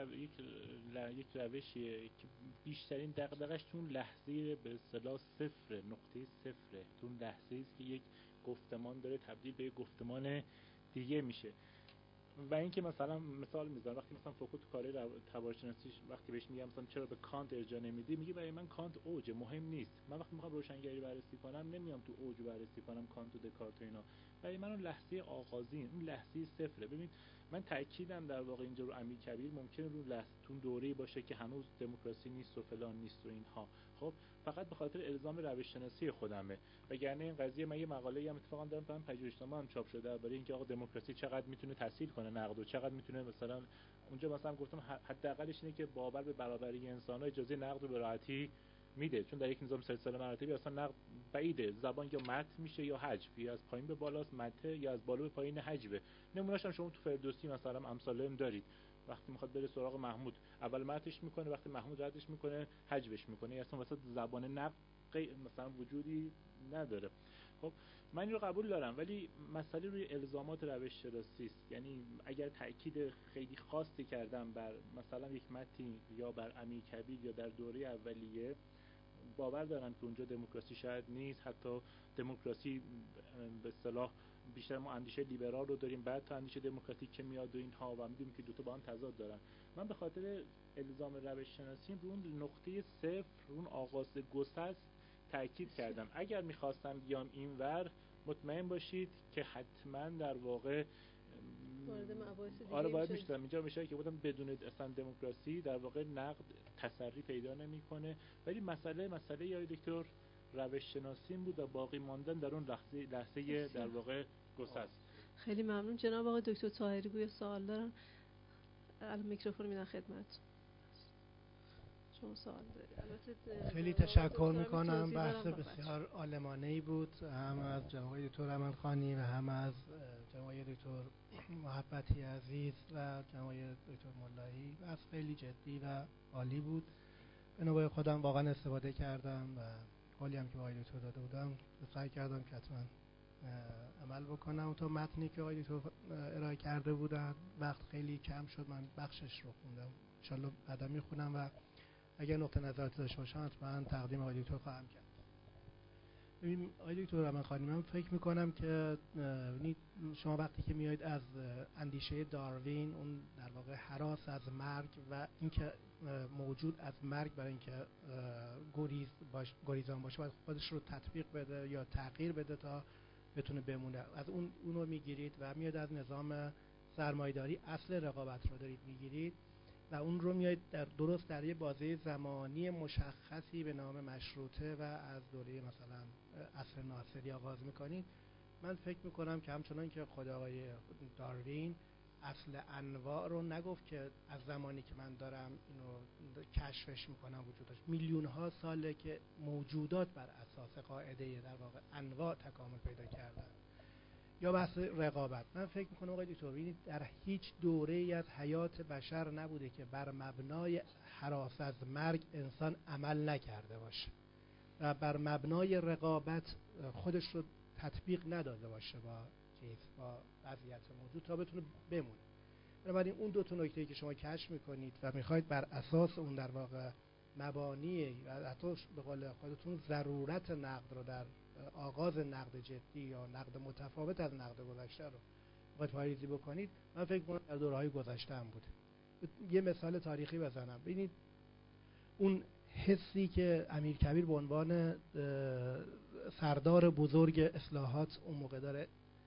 روشیه که بیشترین دغدغش تو اون لحظه به اصطلاح صفر، نقطه صفره، تو اون لحظه‌ای است که یک گفتمان داره تبدیل به یک گفتمان دیگه میشه. و اینکه مثلا مثال میزنم، وقتی مثلا فوکو تو کار تبار شناسیش وقتی بهش میگم مثلا چرا به کانت ارجاع نمیدی، میگه برای من کانت اوج مهم نیست. من وقتی میخوام روشنگری بررسی کنم نمیام تو اوج بررسی کنم کانت و دکارت و اینا. برای من اون لحظه آغازین، اون لحظه صفره. ببین، من تاکیدم در واقع اینجا رو امیرکبیر ممکنه رو لحظه تو دوره‌ای باشه که هنوز دموکراسی نیست و فلان نیست و اینها، خب فقط به خاطر الزام روش شناسی خودمه. وگرنه این قضیه، من یه مقاله هم اتفاقا دارم تو پژوهشنامه هم چاپ شده برای اینکه آقا دموکراسی چقدر میتونه تسهیل کنه نقد و چقدر میتونه مثلا اونجا مثلا گفتم حداقلش اینه که باور به برابری انسان‌ها اجازه نقد رو به راحتی میده، چون در یک نظام سلسله مراتبی اصلا نقد بعیده. زبان یا متن میشه یا حجب، یا از پایین به بالاست متن، یا از بالا به پایین حجبه. نمونه‌اش هم شما تو فردوسی مثلا امثال هم دارید. وقتی میخواد بره سراغ محمود اول متنش میکنه، وقتی محمود ردش میکنه حجبش میکنه، اصلا وسط زبان نقد مثلا وجودی نداره. خب من این رو قبول دارم، ولی مسئله روی الزامات روش شناسی است. یعنی اگر تاکید خیلی خاصی کردم بر مثلا یک متن یا بر امیرکبیر یا در دوره اولیه، باور دارم که اونجا دموکراسی شاید نیست. حتی دموکراسی به اصطلاح بیشتر ما اندیشه لیبرال رو داریم، بعد تا اندیشه دموکراتیک که میاد و اینها، و می‌دونیم که دو تا با هم تضاد دارن. من به خاطر الزام روش شناسی رو اون نقطه صفر، اون آغاز گسست تاکید کردم. اگر می‌خواستم بیام اینور مطمئن باشید که حتما در واقع وارد مباحث دیگه آره باید میشه. میشدم اینجا میشه که بودم بدون اصلا دموکراسی در واقع نقد تسری پیدا نمیکنه. ولی مسئله یا دکتر روش شناسی بود و باقی ماندن در اون لحظه در واقع گسست. خیلی ممنون جناب آقای دکتر طاهری. گویا سوال دارن، الان میکروفون میدن خدمت شما. سوال دارید؟ خیلی تشکر میکنم. بحث بسیار عالمانه‌ای بود، هم از جناب آقای دکتر املخانی و هم از جناب آقای دکتر محبتی عزیز و جناب آقای دکتر ملایی. بحث خیلی جدی و عالی بود. به نوبه خودم واقعا استفاده کردم و قولی هم که آقای دکتر داده بودم سعی کردم که حتما عمل بکنم. تا متنی که آقای دکتر ارائه کرده بودن وقت خیلی کم شد، من بخشش رو خوندم، ان شاءالله بعدا میخونم و اگر نقطه نظرات داشته باشم حتما تقدیم آقای دکتر خواهم کرد. ببین آقای دکتر املخانی، من فکر میکنم که شما وقتی که میایید از اندیشه داروین، اون در واقع هراس از مرگ و اینکه موجود از مرگ برای اینکه گریزان باشه باید خودش رو تطبیق بده یا تغییر بده تا بتونه بمونه، از اونو میگیرید و میاد از نظام سرمایه‌داری اصل رقابت رو دارید میگیرید و اون رو میایید درست در یه بازه زمانی مشخصی به نام مشروطه و از دوره مثلا عصر ناصری آغاز میکنید. من فکر میکنم که همچنان که خود آقای داروین اصل انواع رو نگفت که از زمانی که من دارم اینو کشفش میکنم وجود داشت، میلیون ها ساله که موجودات بر اساس قاعده در واقع انواع تکامل پیدا کردن. یا بحث رقابت، من فکر میکنم آقای دکتر در هیچ دوره‌ای از حیات بشر نبوده که بر مبنای هراس از مرگ انسان عمل نکرده باشه و بر مبنای رقابت خودش رو تطبیق نداده باشه با وضعیت موجود تا بتونه بمونه. بنابراین اون دو تا نکته‌ای که شما کشف میکنید و میخواید بر اساس اون در واقع مبانی و حتی به قول خودتون ضرورت نقد رو در آغاز نقد جدی یا نقد متفاوت از نقد گذشته رو باید پایریزی بکنید. من فکر می‌کنم در دوره‌های گذشته هم بوده. یه مثال تاریخی بزنم. ببینید اون حسی که امیرکبیر به عنوان سردار بزرگ اصلاحات اون موقع داره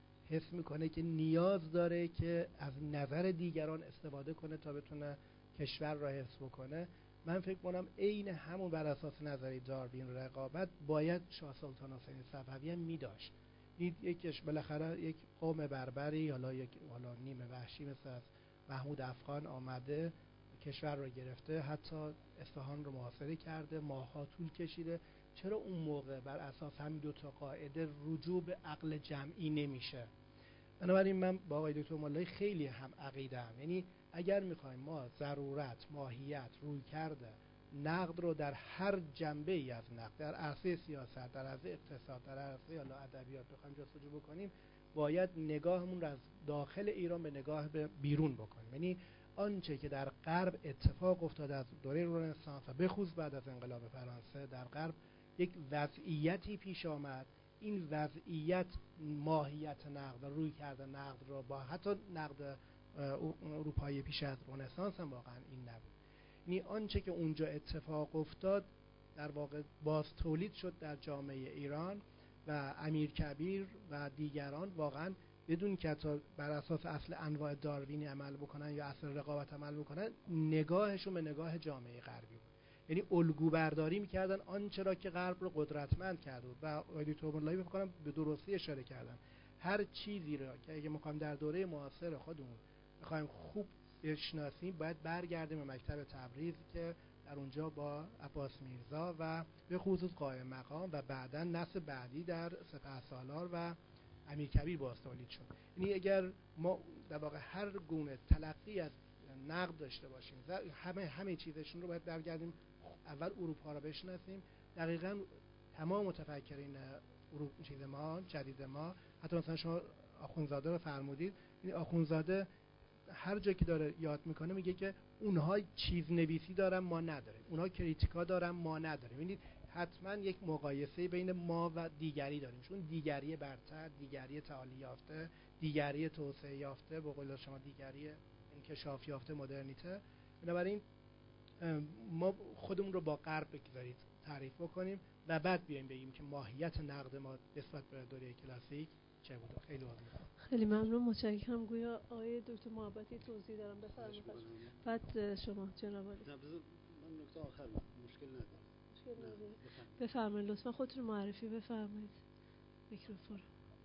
حس میکنه که نیاز داره که از نظر دیگران استفاده کنه تا بتونه کشور را حفظ بکنه، من فکر کنم عین همون بر اساس نظری داروین رقابت باید شاه سلطان حسین صفوی هم می‌داشت. یکیش بالاخره یک قوم بربری حالا نیمه وحشی مثل از محمود افغان آمده کشور رو گرفته، حتی اصفهان رو محاصره کرده، ماه‌ها طول کشیده. چرا اون موقع بر اساس همین دو تا قاعده رجوع به عقل جمعی نمیشه؟ بنابراین من با آقای دکتر ملایی خیلی هم عقیده‌ام، یعنی اگر میخوایم ما ضرورت، ماهیت، رویکرد نقد رو در هر جنبه ای از نقد، در عرصه سیاست، در عرصه اقتصاد، در عرصه ادبیات بخوایم جستجو بکنیم، باید نگاهمون رو از داخل ایران به نگاه به بیرون بکنیم. یعنی آنچه که در غرب اتفاق افتاده از دوره رنسانس و بخصوص بعد از انقلاب فرانسه در غرب یک وضعیتی پیش آمد، این وضعیت ماهیت نقد و رویکرد نقد رو با حتی نقد اروپایی پیش از رنسانس هم واقعا این نبود. یعنی آنچه که اونجا اتفاق افتاد در واقع باز تولید شد در جامعه ایران و امیرکبیر و دیگران واقعا بدون که تا بر اساس اصل انواع داروینی عمل بکنن یا اصل رقابت عمل بکنن، نگاهشون به نگاه جامعه غربی بود. یعنی الگو برداری میکردن آنچه را که غرب رو قدرتمند کرده بود و آقای دکتر ملایی بکنم به درستی اشاره کردن. هر چیزی را که اگه میخوایم در دوره معاصر خودمون بخوایم خوب بشناسیم باید برگردیم به مکتب تبریز که در اونجا با عباس میرزا و به خصوص قائم مقام و بعداً نسل بعدی در سپهسالار و امیرکبیر باز تولید شد. یعنی اگر ما در واقع هر گونه تلقی از نقد داشته باشیم همه چیزشون رو باید برگردیم اول اروپا رو بشناسیم. دقیقاً تمام متفکرین چیز ما جدید ما، حتی مثلا شما آخوندزاده رو فرمودید، این آخوندزاده هر جا که داره یاد میکنه میگه که اونها چیز نویسی دارن ما نداریم، اونها کریتیکا دارن ما نداریم. یعنی حتما یک مقایسه بین ما و دیگری داریم، چون دیگری برتر، دیگری تعالی یافته، دیگری توسعه یافته، به قول شما دیگری انکشاف یافته، مدرنیته. بنابراین ما خودمون رو با غرب بگذارید تعریف بکنیم و بعد بیایم بگیم که ماهیت نقد ما نسبت به دوره کلاسیک چه بوده. خیلی عالی. خیلی ممنون، متشکرم. گویا آقای دکتر محبتی توضیح دارم، بفرمایید. بعد شما جناب عالی. من نکته آخر مشکل ندارم. مشکل نداره. بفرمایید، لطفا خودتون معرفی بفرمایید. میکروفون.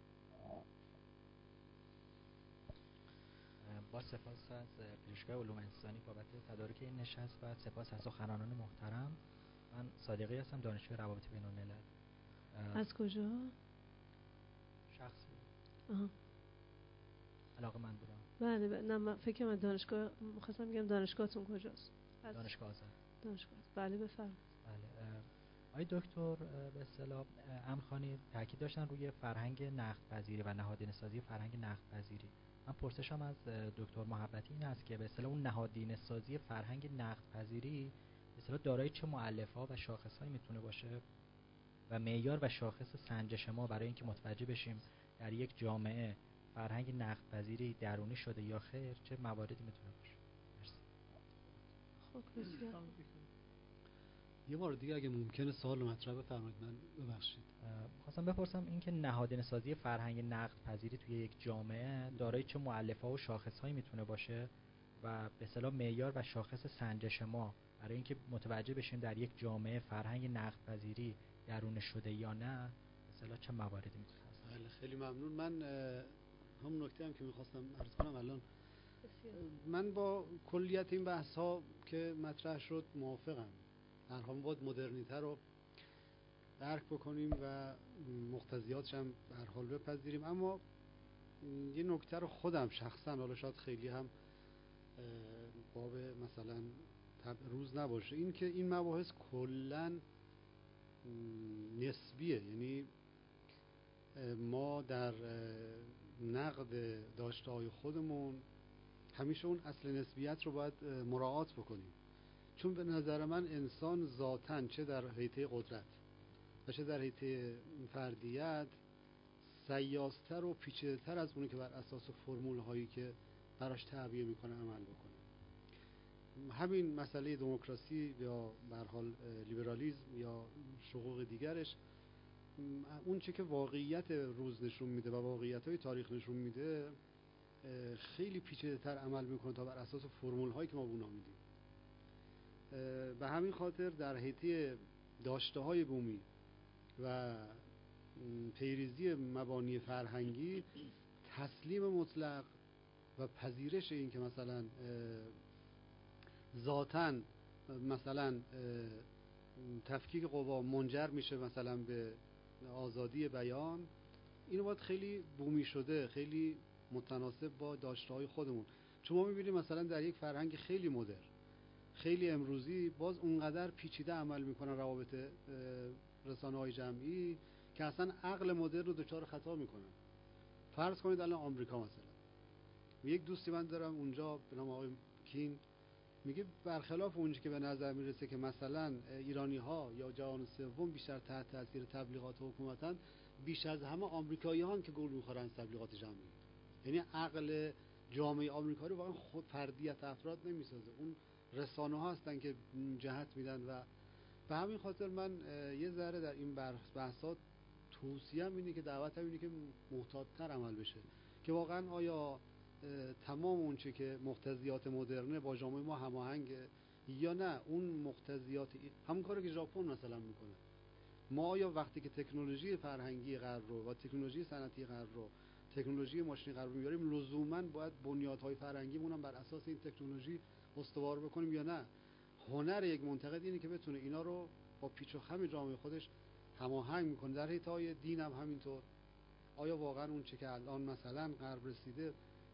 با سپاس از پزشکای علوم انسانی بابت تدارک این نشست و سپاس از سخنرانان محترم. من صادقی هستم، دانشجوی روابط بین‌الملل. از کجا؟ شخصی. آها. علاقه من بودم. بله نه من فکر کنم دانشگاه، می‌خواستم بگم دانشگاهتون کجاست؟ دانشگاه آزاد. دانشگاه. بله بفرمایید. بله. آقای دکتر به اصطلاح امرخانی تاکید داشتن روی فرهنگ نقدپذیری و نهادینه‌سازی فرهنگ نقدپذیری. من پرسشم از دکتر محبتی این است که به اصطلاح اون نهادینه‌سازی فرهنگ نقدپذیری به اصطلاح دارای چه مؤلفه‌ها و شاخص‌هایی میتونه باشه و معیار و شاخص سنجش ما برای اینکه متوجه بشیم در یک جامعه فرهنگ نقدپذیری درونی شده یا خیر چه مواردی میتونه باشه. مرسی. خب بسیار یه بار دیگه اگه ممکنه سوال مطرح بفرمایید. من ببخشید خواستم بپرسم این که نهادینه‌سازی فرهنگ نقدپذیری توی یک جامعه دارای چه مؤلفه‌ها و شاخص‌هایی میتونه باشه و به اصطلاح معیار و شاخص سنجش ما برای اینکه متوجه بشیم در یک جامعه فرهنگ نقدپذیری درون شده یا نه به اصطلاح چه مواردی میتونه باشه. بله خیلی ممنون. من هم نکته هم که میخواستم عرض کنم الان من با کلیت این بحث ها که مطرح شد موافقم. در حال باید مدرنیته رو درک بکنیم و مقتضیاتش هم در حال بپذیریم، اما یه نکته رو خودم شخصا، حالا شاید خیلی هم باب مثلا روز نباشه، این که این مباحث کلن نسبیه. یعنی ما در نقد داشته‌های خودمون همیشه اون اصل نسبیت رو باید مراعات بکنیم، چون به نظر من انسان ذاتاً چه در حیطه قدرت و چه در حیطه فردیت سیاستر و پیچیده‌تر از اونه که بر اساس فرمول هایی که براش تعبیه میکنه عمل بکنه. همین مسئله دموکراسی یا به هر حال لیبرالیسم یا شقوق دیگرش، اون چه که واقعیت روز نشون میده و واقعیت های تاریخ نشون میده خیلی پیچیده‌تر عمل میکنه تا بر اساس فرمول هایی که ما به اونها میدیم. به همین خاطر در حیطه داشته های بومی و پیریزی مبانی فرهنگی تسلیم مطلق و پذیرش این که مثلا ذاتاً مثلا تفکیک قوا منجر میشه مثلا به آزادی بیان، اینو باید خیلی بومی شده، خیلی متناسب با داشته های خودمون. چون ما میبینیم مثلا در یک فرهنگ خیلی مدرن، خیلی امروزی، باز اونقدر پیچیده عمل میکنن روابط رسانه های جمعی که اصلا عقل مدرن رو دچار خطا میکنن. فرض کنید الان آمریکا مثلا، یک دوستی من دارم اونجا به نام آقای کین، میگه برخلاف اونجا که به نظر میرسه که مثلا ایرانی ها یا جهان سوم بیشتر تحت تاثیر تبلیغات حکومتن، بیش از همه آمریکایی ها که گول میخورن از تبلیغات جمعی. یعنی عقل جامعه آمریکایی رو واقعا خود فردیت افراد نمیسازه، اون رسانه ها هستن که جهت میدن. و به همین خاطر من یه ذره در این بحثات توصیه‌ام اینه که دعوتم اینه که محتاط‌تر عمل بشه که واقعا آیا تمام اون چه که مقتضیات مدرنه با جامعه ما هماهنگه یا نه اون مقتضیات همون کاری که ژاپن مثلا میکنه. ما آیا وقتی که تکنولوژی فرهنگی غرب رو و تکنولوژی صنعتی غرب رو، تکنولوژی ماشینی غرب رو میاریم، لزوما باید بنیادهای فرهنگیمون هم بر اساس این تکنولوژی استوار بکنیم یا نه؟ هنر یک منتقد اینه که بتونه اینا رو با پیچ و خم جامعه خودش هماهنگ میکنه. در حیطه دین هم همینطور. آیا واقعا اون چه که الان مثلا غرب رسیده،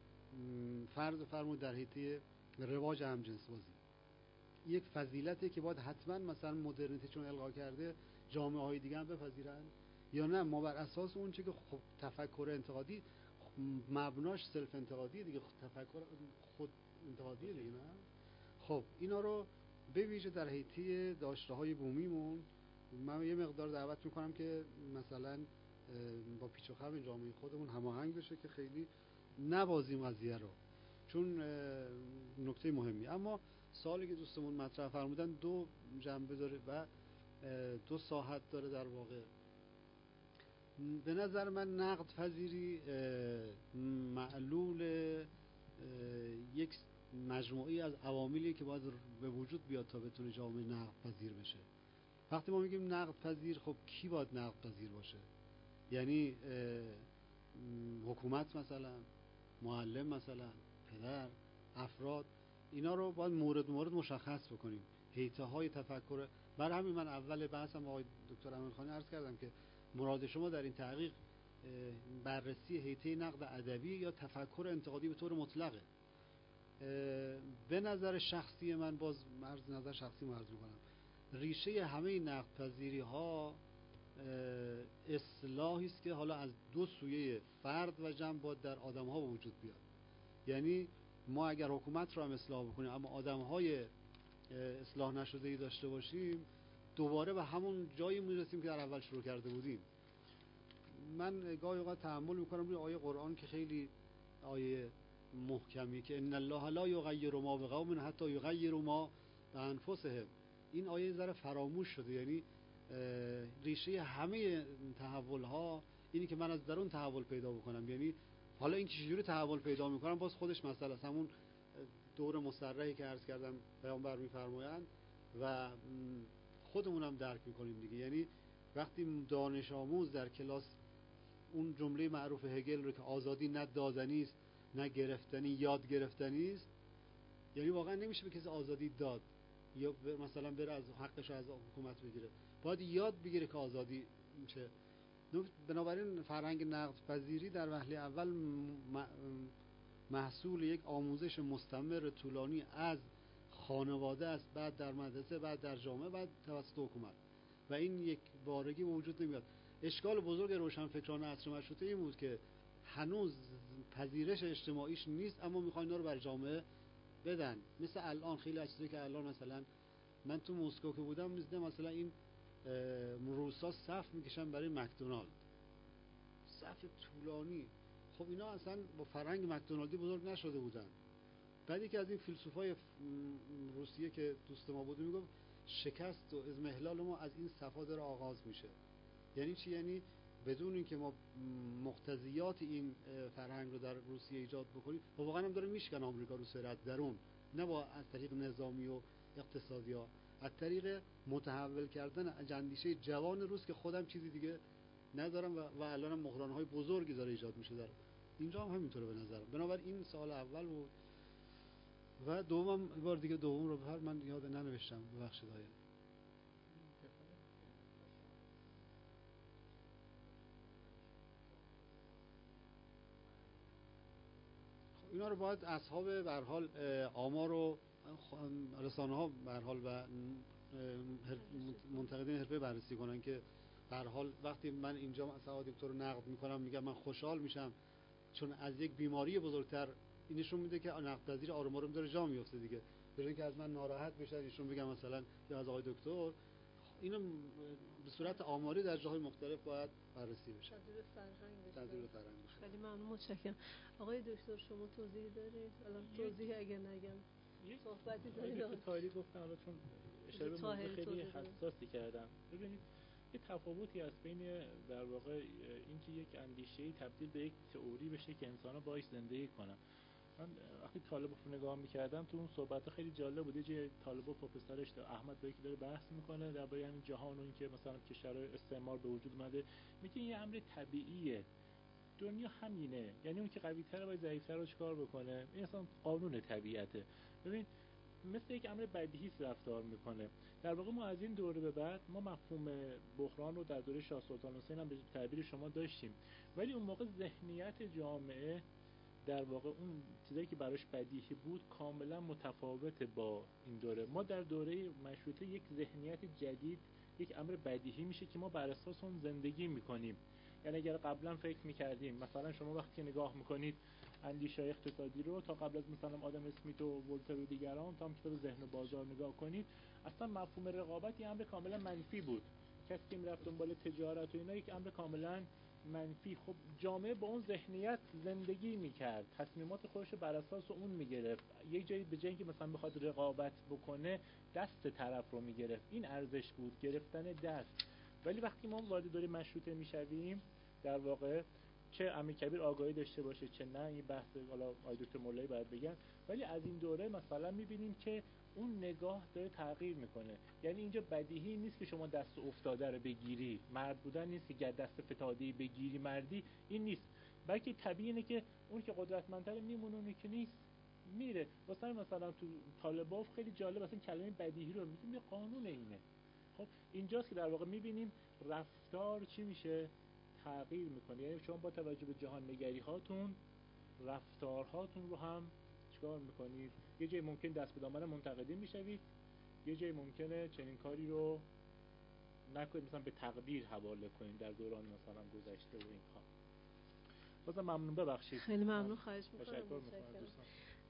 فرض فرمود در حیطه رواج همجنس‌بازی یک فضیلته که باید حتما مثلا مدرنیته چون الغا کرده جامعه های دیگه هم بپذیرن، یا نه ما بر اساس اون چه که خب تفکر انتقادی مبناش سلف انتقادی دیگه، تفکر خود انتقادی دیگه، نه؟ خب اینا رو به ویژه در حیطه داشته های بومیمون من یه مقدار دعوت میکنم که مثلا با پیچ و خم جامعه خودمون هماهنگ بشه که خیلی نبازیم قضیه رو، چون نکته مهمی. اما سوالی که دوستمون مطرح فرمودن دو جنبه داره و دو ساحت داره در واقع. به نظر من نقد پذیری معلول یک مجموعی از عواملی که باید به وجود بیاد تا بتونه جامعه نقد پذیر بشه. وقتی ما میگیم نقد پذیر، خب کی باید نقد پذیر باشه؟ یعنی حکومت مثلا، معلم مثلا، پدر، افراد، اینا رو باید مورد مشخص بکنیم. حیطه های تفکر. برای همین من اول بحثم آقای دکتر امیرخانی عرض کردم که مراد شما در این تحقیق بررسی حیطه نقد ادبی یا تفکر انتقادی به طور مطلقه. به نظر شخصی من، باز نظر شخصی عرض می‌کنم، ریشه همه نقد پذیری ها اصلاحی است که حالا از دو سویه فرد و جمع باید در آدم ها وجود بیاد. یعنی ما اگر حکومت رو هم اصلاح بکنیم اما آدم های اصلاح نشده ای داشته باشیم، دوباره به همون جایی میرسیم که در اول شروع کرده بودیم. من گاهی اوقات تأمل میکنم روی آیه قرآن که خیلی آیه محکمی که ان الله لا یغیر ما بقوم حتی یغیروا ما بانفسهم. این آیه ذره فراموش شده. یعنی ریشه همه تحول ها اینی که من از درون تحول پیدا بکنم. یعنی حالا این که چجوری تحول پیدا میکنم باز خودش مسئله است. همون دور مسرحی که عرض کردم پیامبر میفرمایند و خودمونم درک میکنیم دیگه. یعنی وقتی دانش آموز در کلاس اون جمله معروف هگل رو که آزادی نه دادنی است نه گرفتنی، یاد گرفتنی است، یعنی واقعا نمیشه به کسی آزادی داد یا مثلا بره از حقش از حکومت بگیره، باید یاد بگیره که آزادی میشه. بنابراین فرهنگ نقد پذیری در وهله اول محصول یک آموزش مستمر طولانی از خانواده است، بعد در مدرسه، بعد در جامعه، بعد توسط حکومت، و این یک بارگی به وجود نمیاد. اشکال بزرگ روشنفکران عصر مشروطه این بود که هنوز پذیرش اجتماعیش نیست اما میخوان اینا رو بر جامعه بدن. مثل الان خیلی از چیزایی که الان مثلا من تو مسکو که بودم می‌دیدم مثلا این روسا صف میکشن برای مکدونالد، صف طولانی. خب اینا اصلا با فرهنگ مکدونالدی بزرگ نشده بودن. بعد یکی از این فیلسوفای روسیه که دوست ما بود میگفت شکست و اضمحلال ما از این صفا داره آغاز میشه. یعنی چی؟ یعنی بدون اینکه ما مقتضیات این فرهنگ رو در روسیه ایجاد بکنیم، و واقعا هم داره میشکنه آمریکا رو سرعت درون، نه با از طریق نظامی و اقتصادی ها، از طریق متحول کردن اندیشه جوان روس که خودم چیزی دیگه ندارم و الان هم بحران‌های بزرگی داره ایجاد میشه در اینجا هم همینطوره به نظرم. بنابراین این سال اول بود. و دوم بار دیگه دوم رو بفر من یاد ننوشتم، ببخشید آیا اینا رو باید اصحاب به هر حال آمار و رسانه ها به هر حال و منتقدین حرفه بررسی کنن که به هر حال وقتی من اینجا مثلا دکتر رو نقد میکنم میگم من خوشحال میشم چون از یک بیماری بزرگتر این نشون میده که نقد پذیر آروم آروم داره جا میفته دیگه، به اینکه از من ناراحت بشه ایشون بگم مثلا یا از آقای دکتر. اینو به صورت آماری در جاهای مختلف باید بررسی بشه. تدبیر فرهنگ بشه. خیلی ممنون، متشکرم. آقای دکتر شما توضیحی دارید؟ الان توضیح اگه نگم صحبتی دارید. تایلی گفتم الان چون اشاره به موضوع خیلی حساسی کردم. ببینید یه تفاوتی هست بین در واقع اینکه یک اندیشه‌ای تبدیل به یک تئوری بشه که انسان‌ها باهاش زندگی کنن. من وقتی طالبوف رو نگاه می‌کردم تو اون صحبت خیلی جالب بود. یه طالبوف و پسرش احمد با یکی داره بحث می‌کنه درباره همین جهان و اینکه مثلا کشورهای استعمار به وجود اومده. میگه این امر طبیعیه، دنیا همینه، یعنی اون که قوی‌تره باید ضعیف‌تر رو چیکار بکنه، این اصلا قانون طبیعته. ببین مثل یک امر بدیهی رفتار میکنه. در واقع ما از این دوره به بعد ما مفهوم بحران رو در دوره شاه سلطان حسین هم به تعبیر شما داشتیم، ولی اون موقع ذهنیت جامعه در واقع اون چیزایی که براش بدیهی بود کاملا متفاوت با این دوره. ما در دوره مشروطه یک ذهنیت جدید، یک امر بدیهی میشه که ما بر اساس اون زندگی میکنیم. یعنی اگر قبلا فکر میکردیم مثلا شما وقتی نگاه میکنید اندیشه اقتصادی رو تا قبل از مثلا آدم اسمیت و ولتر و دیگران، تا کتاب ذهن و بازار نگاه کنید، اصلا مفهوم رقابت یه امر کاملا منفی بود. کسی که میرفت دنبال تجارت و اینا یک امر کاملا منفی، خب جامعه با اون ذهنیت زندگی میکرد، تصمیمات خودش رو بر اساس اون میگرفت. یک جایی به جایی که مثلا بخواد رقابت بکنه دست طرف رو میگرفت، این ارزش بود، گرفتن دست. ولی وقتی ما وارد دوره مشروطه میشویم، در واقع چه امیرکبیر آگاهی داشته باشه چه نه، این بحث حالا آقای دکتر مولایی باید بگن، ولی از این دوره مثلا میبینیم که اون نگاه داره تغییر میکنه. یعنی اینجا بدیهی نیست که شما دست افتاده رو بگیری، مرد بودن نیست که دست فتاده‌ای بگیری مردی، این نیست. بلکه طبیعی اینه که اون که قدرتمندتر میمونه، اون که نیست میره. مثلا تو طالباف خیلی جالب مثلا کلمه بدیهی رو میگیم، یه قانون اینه. خب اینجاست که در واقع میبینیم رفتار چی میشه، تغییر میکنه. یعنی شما با توجه به جهان نگری هاتون رفتارهاتون رو هم چیکار میکنید؟ یه جای ممکن دست به دامن منتقدین میشوید، یه جای ممکنه چنین کاری رو نکنید، مثلا به تقدیر حواله کنید در دوران مثلا گذشته و اینها. بازم ممنون، ببخشید. خیلی ممنون، خواهش میکنم. تشکر میکنم دوستان.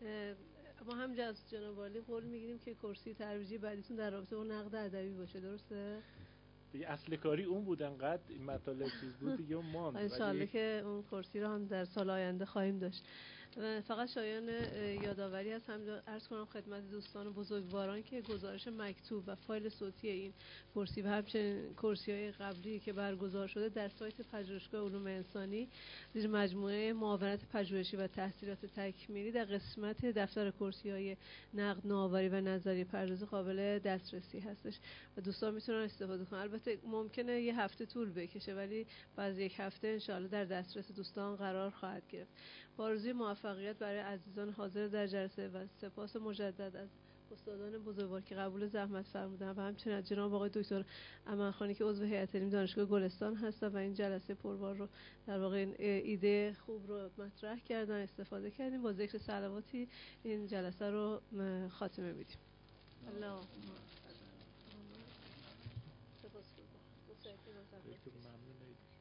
ما همینجا از جناب عالی قول میگیریم که کرسی ترویجی بعدیتون در رابطه با نقد ادبی باشه، درسته؟ دیگه اصل کاری اون بود، انقدر این مطالب چیز بود دیگه اون ماند. ان شاءالله که اون کرسی رو هم در سال آینده خواهیم داشت. فقط شایان یادآوری از همینجا عرض کنم خدمت دوستان بزرگواران که گزارش مکتوب و فایل صوتی این کرسی و همچنین کرسی‌های قبلی که برگزار شده در سایت پژوهشگاه علوم انسانی زیر مجموعه معاونت پژوهشی و تحصیلات تکمیلی در قسمت دفتر کرسی‌های نقد، نوآوری و نظریه پردازی قابل دسترسی هستش و دوستان میتونن استفاده کنن. البته ممکنه یه هفته طول بکشه ولی بعد یک هفته انشاءالله در دسترس دوستان قرار خواهد گرفت. با آرزوی موفقیت برای عزیزان حاضر در جلسه و سپاس مجدد از استادان بزرگوار که قبول زحمت فرمودن و همچنین از جناب آقای دکتر امنخانی که عضو هیئت علمی دانشگاه گلستان هستن و این جلسه پربار رو در واقع ایده خوب رو مطرح کردن، استفاده کردیم. با ذکر صلواتی این جلسه رو خاتمه میدیم. اللهم ممنون.